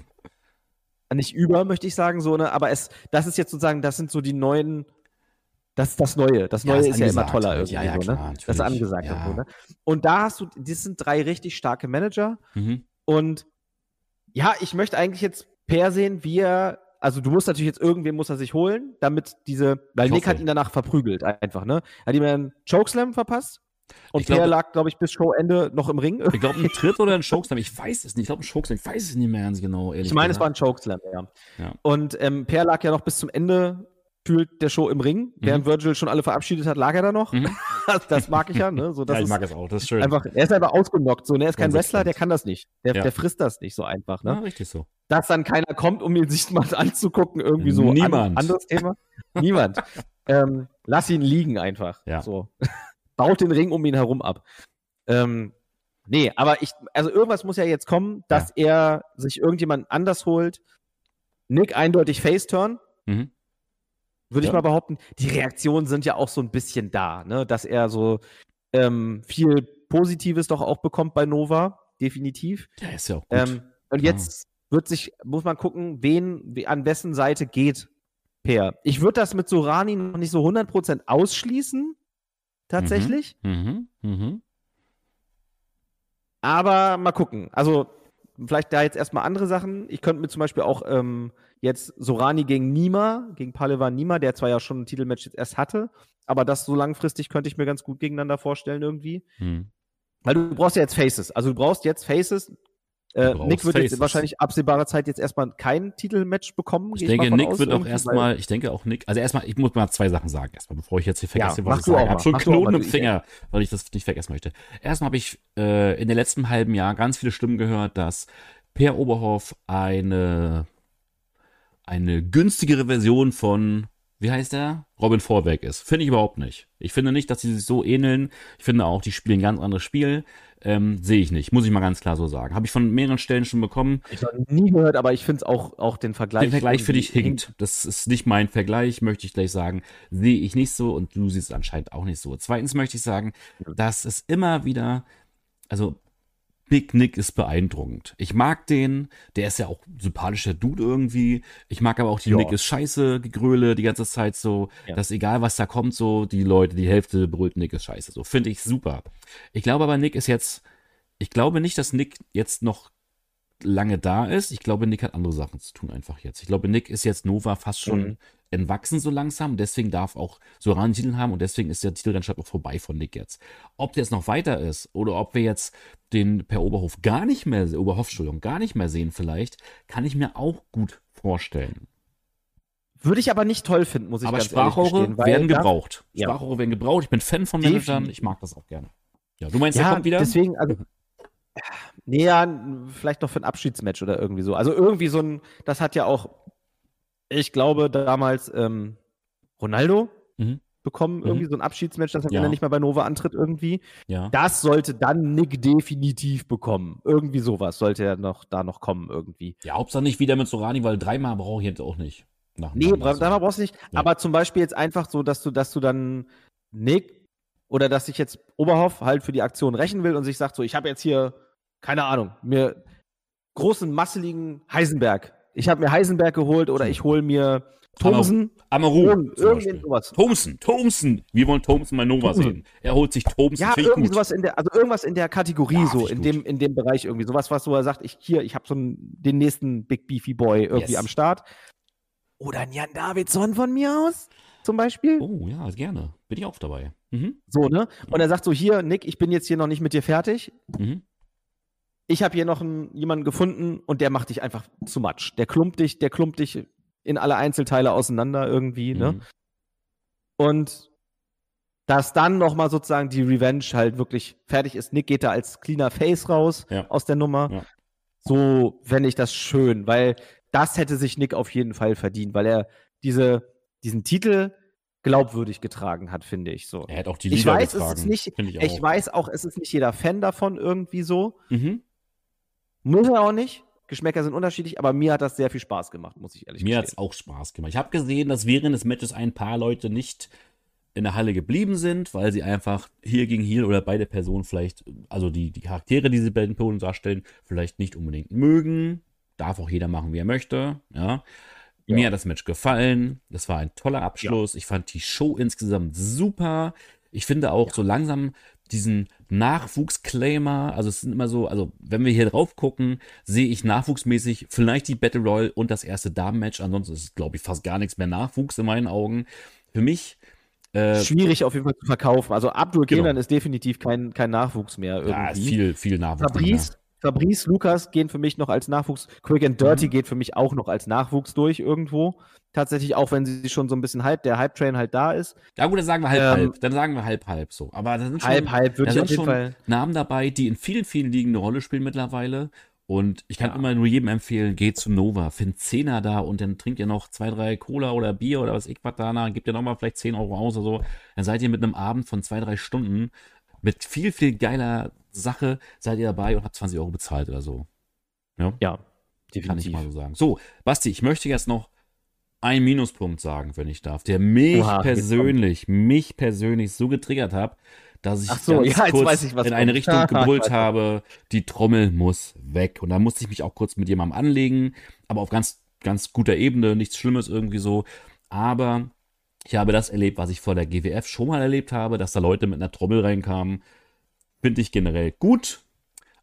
S2: nicht über, möchte ich sagen, so, ne? Aber es, das ist jetzt sozusagen, das sind so die neuen, das ist das Neue. Das
S1: Ja,
S2: Neue
S1: ist
S2: ist ja immer
S1: angesagt
S2: toller
S1: halt.
S2: irgendwie,
S1: Ja, ja,
S2: so,
S1: klar,
S2: ne?
S1: natürlich.
S2: Das ist angesagt
S1: Ja.
S2: und so, ne? Und da hast du, das sind drei richtig starke Manager
S1: Mhm.
S2: und ja, ich möchte eigentlich jetzt Per sehen, wie er, also du musst natürlich jetzt irgendwen muss er sich holen, damit diese, weil
S1: Ich
S2: Nick
S1: hoffe.
S2: hat ihn danach verprügelt, einfach, ne? Er hat ihm einen Chokeslam verpasst und
S1: Ich glaube-
S2: Per lag, glaube ich, bis Showende noch im Ring.
S1: Ich glaube, ein Tritt oder ein Chokeslam. Ich weiß es nicht. Ich glaube, ein Chokeslam. Ich weiß es nicht mehr ganz genau, ehrlich
S2: Ich meine, es war
S1: gesagt.
S2: ein Chokeslam, ja.
S1: Ja.
S2: Und ähm, Per lag ja noch bis zum Ende fühlt der Show im Ring. Während Virgil schon alle verabschiedet hat, lag er da noch.
S1: Mhm.
S2: Das, das mag ich ja, ne? So, das
S1: Ja, ich
S2: ist
S1: mag es auch. Das ist schön.
S2: einfach, er ist einfach ausgenockt. So, ne? Er ist kein
S1: Konsequent.
S2: Wrestler, der kann das nicht. Der,
S1: Ja.
S2: der frisst das nicht so einfach,
S1: Ja,
S2: ne?
S1: richtig so.
S2: Dass dann keiner kommt, um ihn sich mal anzugucken, irgendwie so.
S1: Niemand.
S2: An, anderes Thema. Niemand. Ähm, lass ihn liegen einfach.
S1: Ja.
S2: So. Baut den Ring um ihn herum ab. Ähm, nee, aber ich, also irgendwas muss ja jetzt kommen, dass er sich irgendjemand anders holt. Nick eindeutig Face-Turn,
S1: Mhm.
S2: würde ich
S1: Ja.
S2: mal behaupten. Die Reaktionen sind ja auch so ein bisschen da, ne? Dass er so ähm, viel Positives doch auch bekommt bei Nova, definitiv.
S1: Ja, ist ja auch gut.
S2: Ähm, und
S1: Klar.
S2: jetzt wird sich, muss man gucken, wen, wie- an wessen Seite geht Per. Ich würde das mit Sorani noch nicht so hundert Prozent ausschließen, tatsächlich.
S1: Mhm. Mhm.
S2: Aber mal gucken. Also, vielleicht da jetzt erstmal andere Sachen. Ich könnte mir zum Beispiel auch ähm, jetzt Sorani gegen Nima, gegen Palevan Nima, der zwar ja schon ein Titelmatch jetzt erst hatte, aber das so langfristig könnte ich mir ganz gut gegeneinander vorstellen irgendwie.
S1: Hm.
S2: Weil du brauchst ja jetzt Faces. Also du brauchst jetzt Faces. Äh,
S1: brauchst
S2: Nick wird
S1: Faces.
S2: jetzt wahrscheinlich absehbare Zeit jetzt erstmal kein Titelmatch bekommen.
S1: Ich
S2: geh
S1: denke,
S2: mal von
S1: Nick
S2: aus,
S1: wird auch
S2: irgendwie,
S1: erstmal, ich denke auch Nick, also erstmal, ich muss mal zwei Sachen sagen, erstmal, bevor ich jetzt hier vergesse,
S2: Ja,
S1: was
S2: mach
S1: ich
S2: du
S1: sage.
S2: auch
S1: Ich habe
S2: mal,
S1: schon
S2: mach du auch
S1: Knoten
S2: mal,
S1: im
S2: du-
S1: Finger, weil ich das nicht vergessen möchte. Erstmal habe ich äh, in den letzten halben Jahr ganz viele Stimmen gehört, dass Per Oberhoff eine, eine günstigere Version von, wie heißt der? Robin Vorwerk ist. Finde ich überhaupt nicht. Ich finde nicht, dass sie sich so ähneln. Ich finde auch, die spielen ein ganz anderes Spiel. Ähm, sehe ich nicht, muss ich mal ganz klar so sagen. Habe ich von mehreren Stellen schon bekommen.
S2: Ich habe nie gehört, aber ich finde es auch, auch den Vergleich.
S1: Den Vergleich für dich
S2: irgendwie
S1: hinkt. Das ist nicht mein Vergleich, möchte ich gleich sagen. Sehe ich nicht so und du siehst es anscheinend auch nicht so. Zweitens möchte ich sagen, dass es immer wieder, also Big Nick ist beeindruckend. Ich mag den, der ist ja auch ein sympathischer Dude irgendwie. Ich mag aber auch die
S2: Ja.
S1: Nick ist scheiße Gegröle die ganze Zeit so,
S2: Ja.
S1: dass egal was da kommt, so die Leute, die Hälfte brüllt Nick ist scheiße. So finde ich super. Ich glaube aber Nick ist jetzt, ich glaube nicht, dass Nick jetzt noch lange da ist. Ich glaube, Nick hat andere Sachen zu tun einfach jetzt. Ich glaube, Nick ist jetzt Nova fast schon
S2: Mhm.
S1: entwachsen so langsam. Deswegen darf auch Soran einen Titel haben und deswegen ist der Titelrennstart auch vorbei von Nick jetzt. Ob der jetzt noch weiter ist oder ob wir jetzt den Per Oberhof gar nicht mehr, Oberhof, Entschuldigung, gar nicht mehr sehen vielleicht, kann ich mir auch gut vorstellen.
S2: Würde ich aber nicht toll finden, muss ich
S1: Aber
S2: ganz ehrlich
S1: Sprachrohre
S2: gestehen. weil
S1: werden
S2: da-
S1: gebraucht.
S2: Ja.
S1: Sprachrohre werden gebraucht. Ich bin Fan von Managern.
S2: Definitiv.
S1: Ich mag das auch gerne. Ja, du meinst, der
S2: Ja,
S1: kommt wieder?
S2: deswegen, also, nee, ja, n- vielleicht noch für ein Abschiedsmatch oder irgendwie so. Also irgendwie so ein, das hat ja auch, ich glaube, damals ähm, Ronaldo
S1: Mhm.
S2: bekommen,
S1: Mhm.
S2: irgendwie so ein Abschiedsmatch, das, wenn
S1: Ja.
S2: er nicht mehr bei Nova antritt irgendwie.
S1: Ja.
S2: Das sollte dann Nick definitiv bekommen. Irgendwie sowas sollte er noch da noch kommen irgendwie.
S1: Ja, Hauptsache nicht wieder mit Sorani, weil dreimal brauche ich jetzt auch nicht.
S2: Nee, bra- da brauchst du nicht.
S1: Nee.
S2: Aber zum Beispiel jetzt einfach so, dass du, dass du dann Nick oder dass sich jetzt Oberhoff halt für die Aktion rächen will und sich sagt so, ich habe jetzt hier, keine Ahnung, mir großen, masseligen Heisenberg. Ich habe mir Heisenberg geholt oder ich hole mir Thomsen.
S1: Amaru.
S2: Irgend-
S1: zum
S2: Irgendwie
S1: Beispiel.
S2: sowas.
S1: Thomsen, Thomsen. Wir wollen Thomsen bei Nova
S2: Thomsen.
S1: sehen. Er holt sich Thomsen.
S2: Ja,
S1: Finde ich
S2: irgendwie
S1: gut.
S2: sowas in der, also irgendwas in der Kategorie
S1: Ja,
S2: so,
S1: find ich
S2: in
S1: gut.
S2: dem, in dem Bereich irgendwie. Sowas, was so er sagt, ich hier, ich habe so einen, den nächsten Big Beefy Boy irgendwie
S1: Yes.
S2: am Start. Oder ein Jan Davidson von mir aus, zum Beispiel.
S1: Oh ja, gerne. Bin ich auch dabei. Mhm.
S2: So, ne? Und er sagt so, hier, Nick, ich bin jetzt hier noch nicht mit dir fertig.
S1: Mhm.
S2: Ich habe hier noch einen, jemanden gefunden und der macht dich einfach zu much. Der klumpt dich, der klumpt dich in alle Einzelteile auseinander irgendwie, ne?
S1: Mhm.
S2: Und dass dann nochmal sozusagen die Revenge halt wirklich fertig ist. Nick geht da als cleaner Face raus
S1: Ja.
S2: aus der Nummer.
S1: Ja.
S2: So fände ich das schön, weil das hätte sich Nick auf jeden Fall verdient, weil er diese, diesen Titel glaubwürdig getragen hat, finde ich so.
S1: Er hat auch die
S2: Ich
S1: Lieder
S2: weiß,
S1: getragen.
S2: es ist nicht,
S1: Finde ich auch.
S2: ich weiß auch, es ist nicht jeder Fan davon irgendwie so.
S1: Mhm.
S2: Muss er auch nicht. Geschmäcker sind unterschiedlich, aber mir hat das sehr viel Spaß gemacht, muss ich ehrlich
S1: Mir hat es
S2: gestehen.
S1: auch Spaß gemacht. Ich habe gesehen, dass während des Matches ein paar Leute nicht in der Halle geblieben sind, weil sie einfach hier gegen hier oder beide Personen vielleicht, also die, die Charaktere, die sie bei den Personen darstellen, vielleicht nicht unbedingt mögen. Darf auch jeder machen, wie er möchte. Ja.
S2: Ja.
S1: Mir hat das Match gefallen. Das war ein toller Abschluss. Ich fand die Show insgesamt super. Ich finde auch
S2: Ja.
S1: so langsam diesen Nachwuchsclaimer, also es sind immer so, also wenn wir hier drauf gucken, sehe ich nachwuchsmäßig vielleicht die Battle Royale und das erste Damenmatch. Ansonsten ist es, glaube ich, fast gar nichts mehr Nachwuchs in meinen Augen. Für mich äh,
S2: Schwierig auf jeden Fall zu verkaufen. Also Abdul
S1: Genau.
S2: Kenan ist definitiv kein, kein Nachwuchs mehr irgendwie.
S1: ja, ist viel, viel Nachwuchs.
S2: Fabrice, Fabrice, Lukas gehen für mich noch als Nachwuchs. Quick and Dirty
S1: Mhm.
S2: geht für mich auch noch als Nachwuchs durch irgendwo. Tatsächlich, auch wenn sie schon so ein bisschen Hype, der Hype-Train halt da ist.
S1: Ja gut, dann sagen wir halb,
S2: Ähm,
S1: halb. Dann sagen wir halb, halb so. Aber da sind schon,
S2: Halb, halb würde
S1: da
S2: ich
S1: sind
S2: auf jeden
S1: schon
S2: Fall.
S1: Namen dabei, die in vielen, vielen Ligen eine Rolle spielen mittlerweile. Und ich kann
S2: Ja.
S1: immer nur jedem empfehlen, geht zu Nova, findet Zehner da und dann trinkt ihr noch zwei, drei Cola oder Bier oder was ich was da, gebt ihr nochmal vielleicht zehn Euro aus oder so. Dann seid ihr mit einem Abend von zwei, drei Stunden mit viel, viel geiler Sache, seid ihr dabei und habt zwanzig Euro bezahlt oder so. Ja,
S2: Ja,
S1: kann ich
S2: definitiv.
S1: mal so sagen. So, Basti, ich möchte jetzt noch einen Minuspunkt sagen, wenn ich darf, der mich
S2: Oha, jetzt
S1: persönlich, mich persönlich so getriggert hat, dass ich
S2: Ach so,
S1: ganz
S2: ja, jetzt
S1: kurz
S2: weiß ich, was
S1: in eine
S2: kommt.
S1: Richtung
S2: Ich
S1: gebrüllt
S2: weiß.
S1: habe, die Trommel muss weg. Und da musste ich mich auch kurz mit jemandem anlegen, aber auf ganz, ganz guter Ebene, nichts Schlimmes irgendwie so. Aber ich habe das erlebt, was ich vor der G W F schon mal erlebt habe, dass da Leute mit einer Trommel reinkamen. Finde ich generell gut.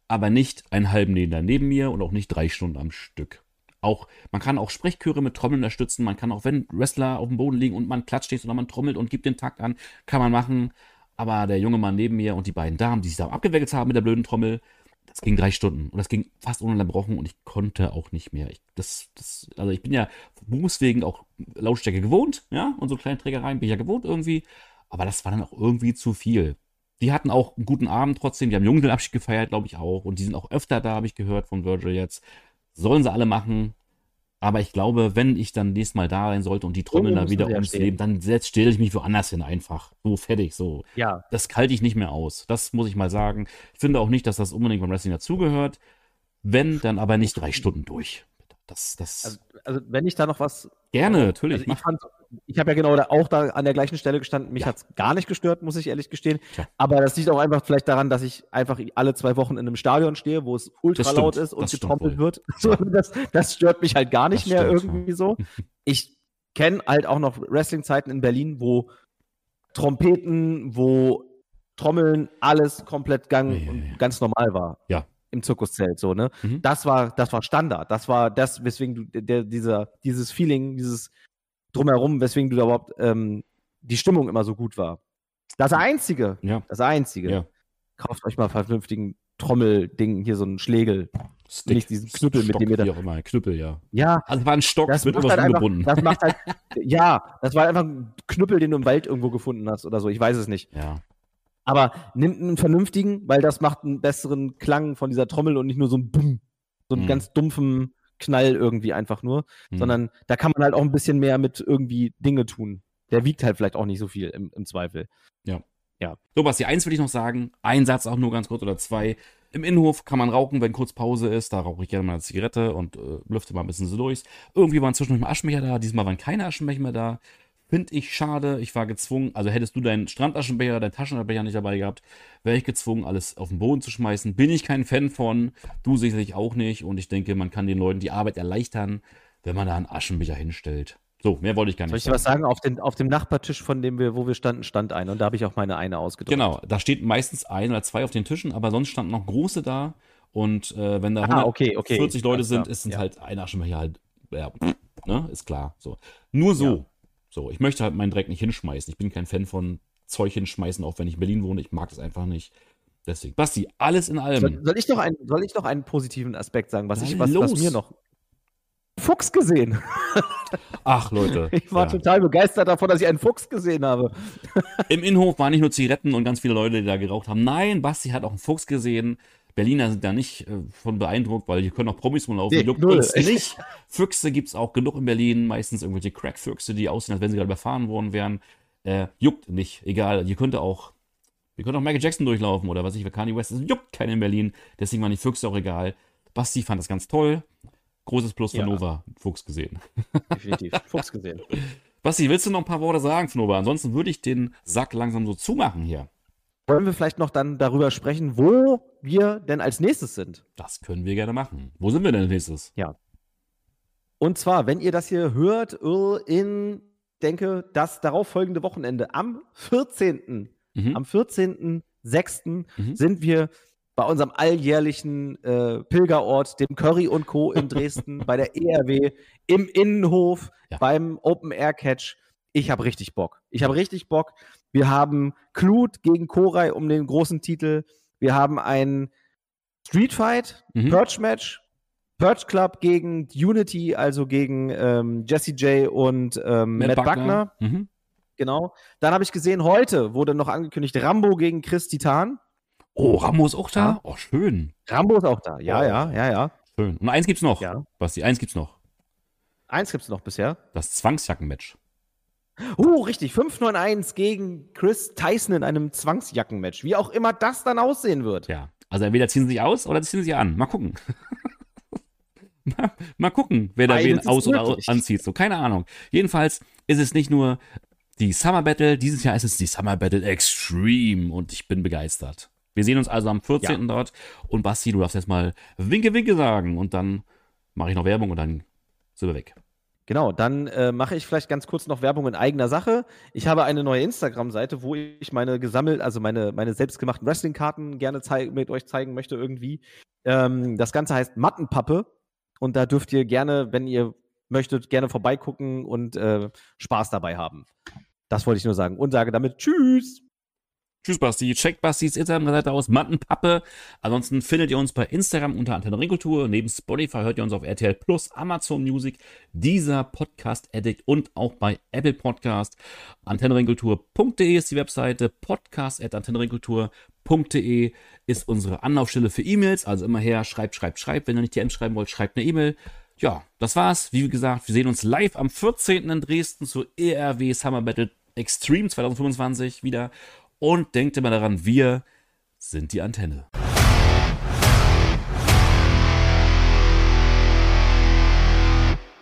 S1: aber nicht einen halben Meter neben mir und auch nicht drei Stunden am Stück. Auch, man kann auch Sprechchöre mit Trommeln unterstützen, man kann auch, wenn Wrestler auf dem Boden liegen und man klatscht oder man trommelt und gibt den Takt an, kann man machen. Aber der junge Mann neben mir und die beiden Damen, die sich da abgewickelt haben mit der blöden Trommel, das ging drei Stunden und das ging fast ununterbrochen und ich konnte auch nicht mehr. Ich, das, das, also ich bin ja berufswegen auch Lautstärke gewohnt, ja, und so kleine Trägereien bin ich ja gewohnt irgendwie, aber das war dann auch irgendwie zu viel. Die hatten auch einen guten Abend trotzdem, die haben Junggesellenabschied gefeiert, glaube ich auch, und die sind auch öfter da, habe ich gehört von Virgil jetzt. Sollen sie alle machen, aber ich glaube, wenn ich dann nächstes Mal da sein sollte und die Trommeln da wieder ums Leben, dann stelle ich mich woanders hin einfach. So fertig, so.
S2: Ja.
S1: Das halte ich nicht mehr aus. Das muss ich mal sagen. Ich finde auch nicht, dass das unbedingt beim Wrestling dazugehört. Wenn, dann aber nicht drei Stunden durch. Das, das
S2: Also, also wenn ich da noch was...
S1: Gerne, natürlich.
S2: Also ich fand, ich habe ja genau da, auch da an der gleichen Stelle gestanden. Mich
S1: Ja.
S2: hat es gar nicht gestört, muss ich ehrlich gestehen.
S1: Tja.
S2: Aber das liegt auch einfach vielleicht daran, dass ich einfach alle zwei Wochen in einem Stadion stehe, wo es ultra
S1: Das
S2: laut
S1: stimmt.
S2: ist und
S1: Das stimmt
S2: getrommelt
S1: wohl.
S2: wird. So, das, das stört mich halt gar nicht
S1: Das
S2: mehr
S1: stimmt,
S2: irgendwie so. Ich kenne halt auch noch Wrestling-Zeiten in Berlin, wo Trompeten, wo Trommeln, alles komplett gang
S1: Ja, ja, ja.
S2: und ganz normal war.
S1: Ja.
S2: Im Zirkuszelt, so, ne?
S1: Mhm.
S2: Das war, das war Standard. Das war das, weswegen du, der, dieser, dieses Feeling, dieses Drumherum, weswegen du da überhaupt ähm, die Stimmung immer so gut war. Das Einzige,
S1: Ja.
S2: das Einzige,
S1: Ja.
S2: kauft euch mal vernünftigen Trommelding, hier so einen Schlegel.
S1: Stick,
S2: Nicht diesen Knüppel, mit
S1: Stock,
S2: dem ihr da-
S1: wie auch immer. Knüppel, ja.
S2: Ja,
S1: Also war ein Stock
S2: das
S1: mit
S2: macht
S1: irgendwas
S2: halt einfach,
S1: umgebunden.
S2: das macht halt, ja, das war einfach ein Knüppel, den du im Wald irgendwo gefunden hast oder so, ich weiß es nicht.
S1: Ja.
S2: Aber nimmt einen vernünftigen, weil das macht einen besseren Klang von dieser Trommel und nicht nur so ein Bumm, so einen
S1: Mhm.
S2: ganz dumpfen Knall irgendwie einfach nur,
S1: Mhm.
S2: sondern da kann man halt auch ein bisschen mehr mit irgendwie Dinge tun. Der wiegt halt vielleicht auch nicht so viel im, im Zweifel.
S1: So, Basti, eins will ich noch sagen. Ein Satz auch nur ganz kurz oder zwei. Im Innenhof kann man rauchen, wenn kurz Pause ist. Da rauche ich gerne mal eine Zigarette und äh, lüfte mal ein bisschen so durch. Irgendwie waren zwischendurch mal Aschenbecher da. Diesmal waren keine Aschenbecher mehr da. Finde ich schade. Ich war gezwungen, also hättest du deinen Strandaschenbecher, deinen Taschenaschenbecher nicht dabei gehabt, wäre ich gezwungen, alles auf den Boden zu schmeißen. Bin ich kein Fan von. Du sicherlich auch nicht. Und ich denke, man kann den Leuten die Arbeit erleichtern, wenn man da einen Aschenbecher hinstellt. So, mehr wollte ich gar
S2: Soll
S1: nicht
S2: ich dir was sagen? Auf, den, auf dem Nachbartisch, von dem wir, wo wir standen, stand einer. Und da habe ich auch meine eine ausgedrückt.
S1: Genau, da steht meistens ein oder zwei auf den Tischen, aber sonst standen noch große da. Und äh, wenn da
S2: Ah, okay, okay.
S1: hundertvierzig Leute
S2: Alles
S1: sind,
S2: klar.
S1: ist es
S2: Ja.
S1: halt ein Aschenbecher halt, ja, ne, ist klar. So. Nur so.
S2: Ja.
S1: So, ich möchte halt meinen Dreck nicht hinschmeißen. Ich bin kein Fan von Zeug hinschmeißen, auch wenn ich in Berlin wohne. Ich mag das einfach nicht. Deswegen, Basti, alles in allem.
S2: Soll, soll, ich noch einen, soll ich noch einen positiven Aspekt sagen, was,
S1: Na
S2: ich, was, was
S1: los.
S2: mir noch... Fuchs gesehen.
S1: Ach, Leute.
S2: Ich war
S1: ja.
S2: total begeistert davon, dass ich einen Fuchs gesehen habe.
S1: Im Innenhof waren nicht nur Zigaretten und ganz viele Leute, die da geraucht haben. Nein, Basti hat auch einen Fuchs gesehen. Berliner sind da nicht äh, von beeindruckt, weil hier können auch Promis rumlaufen.
S2: Nee,
S1: Juckt
S2: null.
S1: uns nicht. Füchse gibt es auch genug in Berlin. Meistens irgendwelche Crackfüchse, die aussehen, als wenn sie gerade überfahren worden wären. Äh, juckt nicht. Egal. Hier könnte auch, hier könnte auch Michael Jackson durchlaufen oder was weiß ich, Kanye West. Es juckt keinen in Berlin. Deswegen waren die Füchse auch egal. Basti fand das ganz toll. Großes Plus für
S2: Ja.
S1: Nova. Fuchs gesehen.
S2: Definitiv. Fuchs gesehen.
S1: Basti, willst du noch ein paar Worte sagen für Nova? Ansonsten würde ich den Sack langsam so zumachen hier.
S2: Wollen wir vielleicht noch dann darüber sprechen, wo wir denn als nächstes sind?
S1: Das können wir gerne machen. Wo sind wir denn als nächstes?
S2: Und zwar, wenn ihr das hier hört, äh, in, denke, das darauffolgende Wochenende am vierzehnten
S1: Mhm.
S2: Am vierzehnten sechsten
S1: Mhm.
S2: sind wir bei unserem alljährlichen äh, Pilgerort, dem Curry und Co. in Dresden, bei der E R W, im Innenhof,
S1: Ja.
S2: beim Open Air Catch. Ich habe richtig Bock. Ich habe richtig Bock. Wir haben Klut gegen Koray um den großen Titel. Wir haben ein Street Fight,
S1: Mhm.
S2: Purge Match, Purge Club gegen Unity, also gegen ähm, Jesse J und ähm, Matt, Buckner.
S1: Mhm.
S2: Genau. Dann habe ich gesehen, heute wurde noch angekündigt, Rambo gegen Chris Titan.
S1: Oh, Rambo ist auch da?
S2: Ja.
S1: Oh, schön.
S2: Rambo ist auch da. Ja,
S1: Oh.
S2: ja, ja, ja.
S1: Schön. Und eins gibt's noch.
S2: Ja.
S1: Basti, eins gibt's noch.
S2: Eins gibt's noch bisher.
S1: Das Zwangsjackenmatch.
S2: Uh, richtig. fünf neun eins gegen Chris Tyson in einem Zwangsjackenmatch. Wie auch immer das dann aussehen wird.
S1: Ja. Also entweder ziehen sie sich aus oder ziehen sie sich an. Mal gucken. mal, mal gucken, wer da
S2: Beides
S1: wen
S2: ist
S1: aus oder
S2: möglich.
S1: anzieht. So, keine Ahnung. Jedenfalls ist es nicht nur die Summer Battle. Dieses Jahr ist es die Summer Battle Extreme. Und ich bin begeistert. Wir sehen uns also am vierzehnten dort. Und Basti, du darfst jetzt mal Winke, Winke sagen. Und dann mache ich noch Werbung und dann sind wir weg.
S2: Genau, dann äh, mache ich vielleicht ganz kurz noch Werbung in eigener Sache. Ich habe eine neue Instagram-Seite, wo ich meine gesammelt, also meine, meine selbstgemachten Wrestling-Karten gerne zeig, mit euch zeigen möchte irgendwie. Ähm, das Ganze heißt Mattenpappe und da dürft ihr gerne, wenn ihr möchtet, gerne vorbeigucken und äh, Spaß dabei haben. Das wollte ich nur sagen und sage damit Tschüss.
S1: Tschüss, Basti. Checkt Bastis Instagram-Seite aus, Mattenpappe. Ansonsten findet ihr uns bei Instagram unter Antenne Ringkultur. Neben Spotify hört ihr uns auf R T L Plus, Amazon Music, dieser Podcast Addict und auch bei Apple Podcast. antenne ringkultur punkt de ist die Webseite. podcast at antenne ringkultur punkt de ist unsere Anlaufstelle für E-Mails. Also immer her, schreibt, schreibt, schreibt. Wenn ihr nicht D M schreiben wollt, schreibt eine E-Mail. Ja, das war's. Wie gesagt, wir sehen uns live am vierzehnten in Dresden zur E R W Summer Battle Extreme zwanzig fünfundzwanzig wieder. Und denkt immer daran, wir sind die Antenne.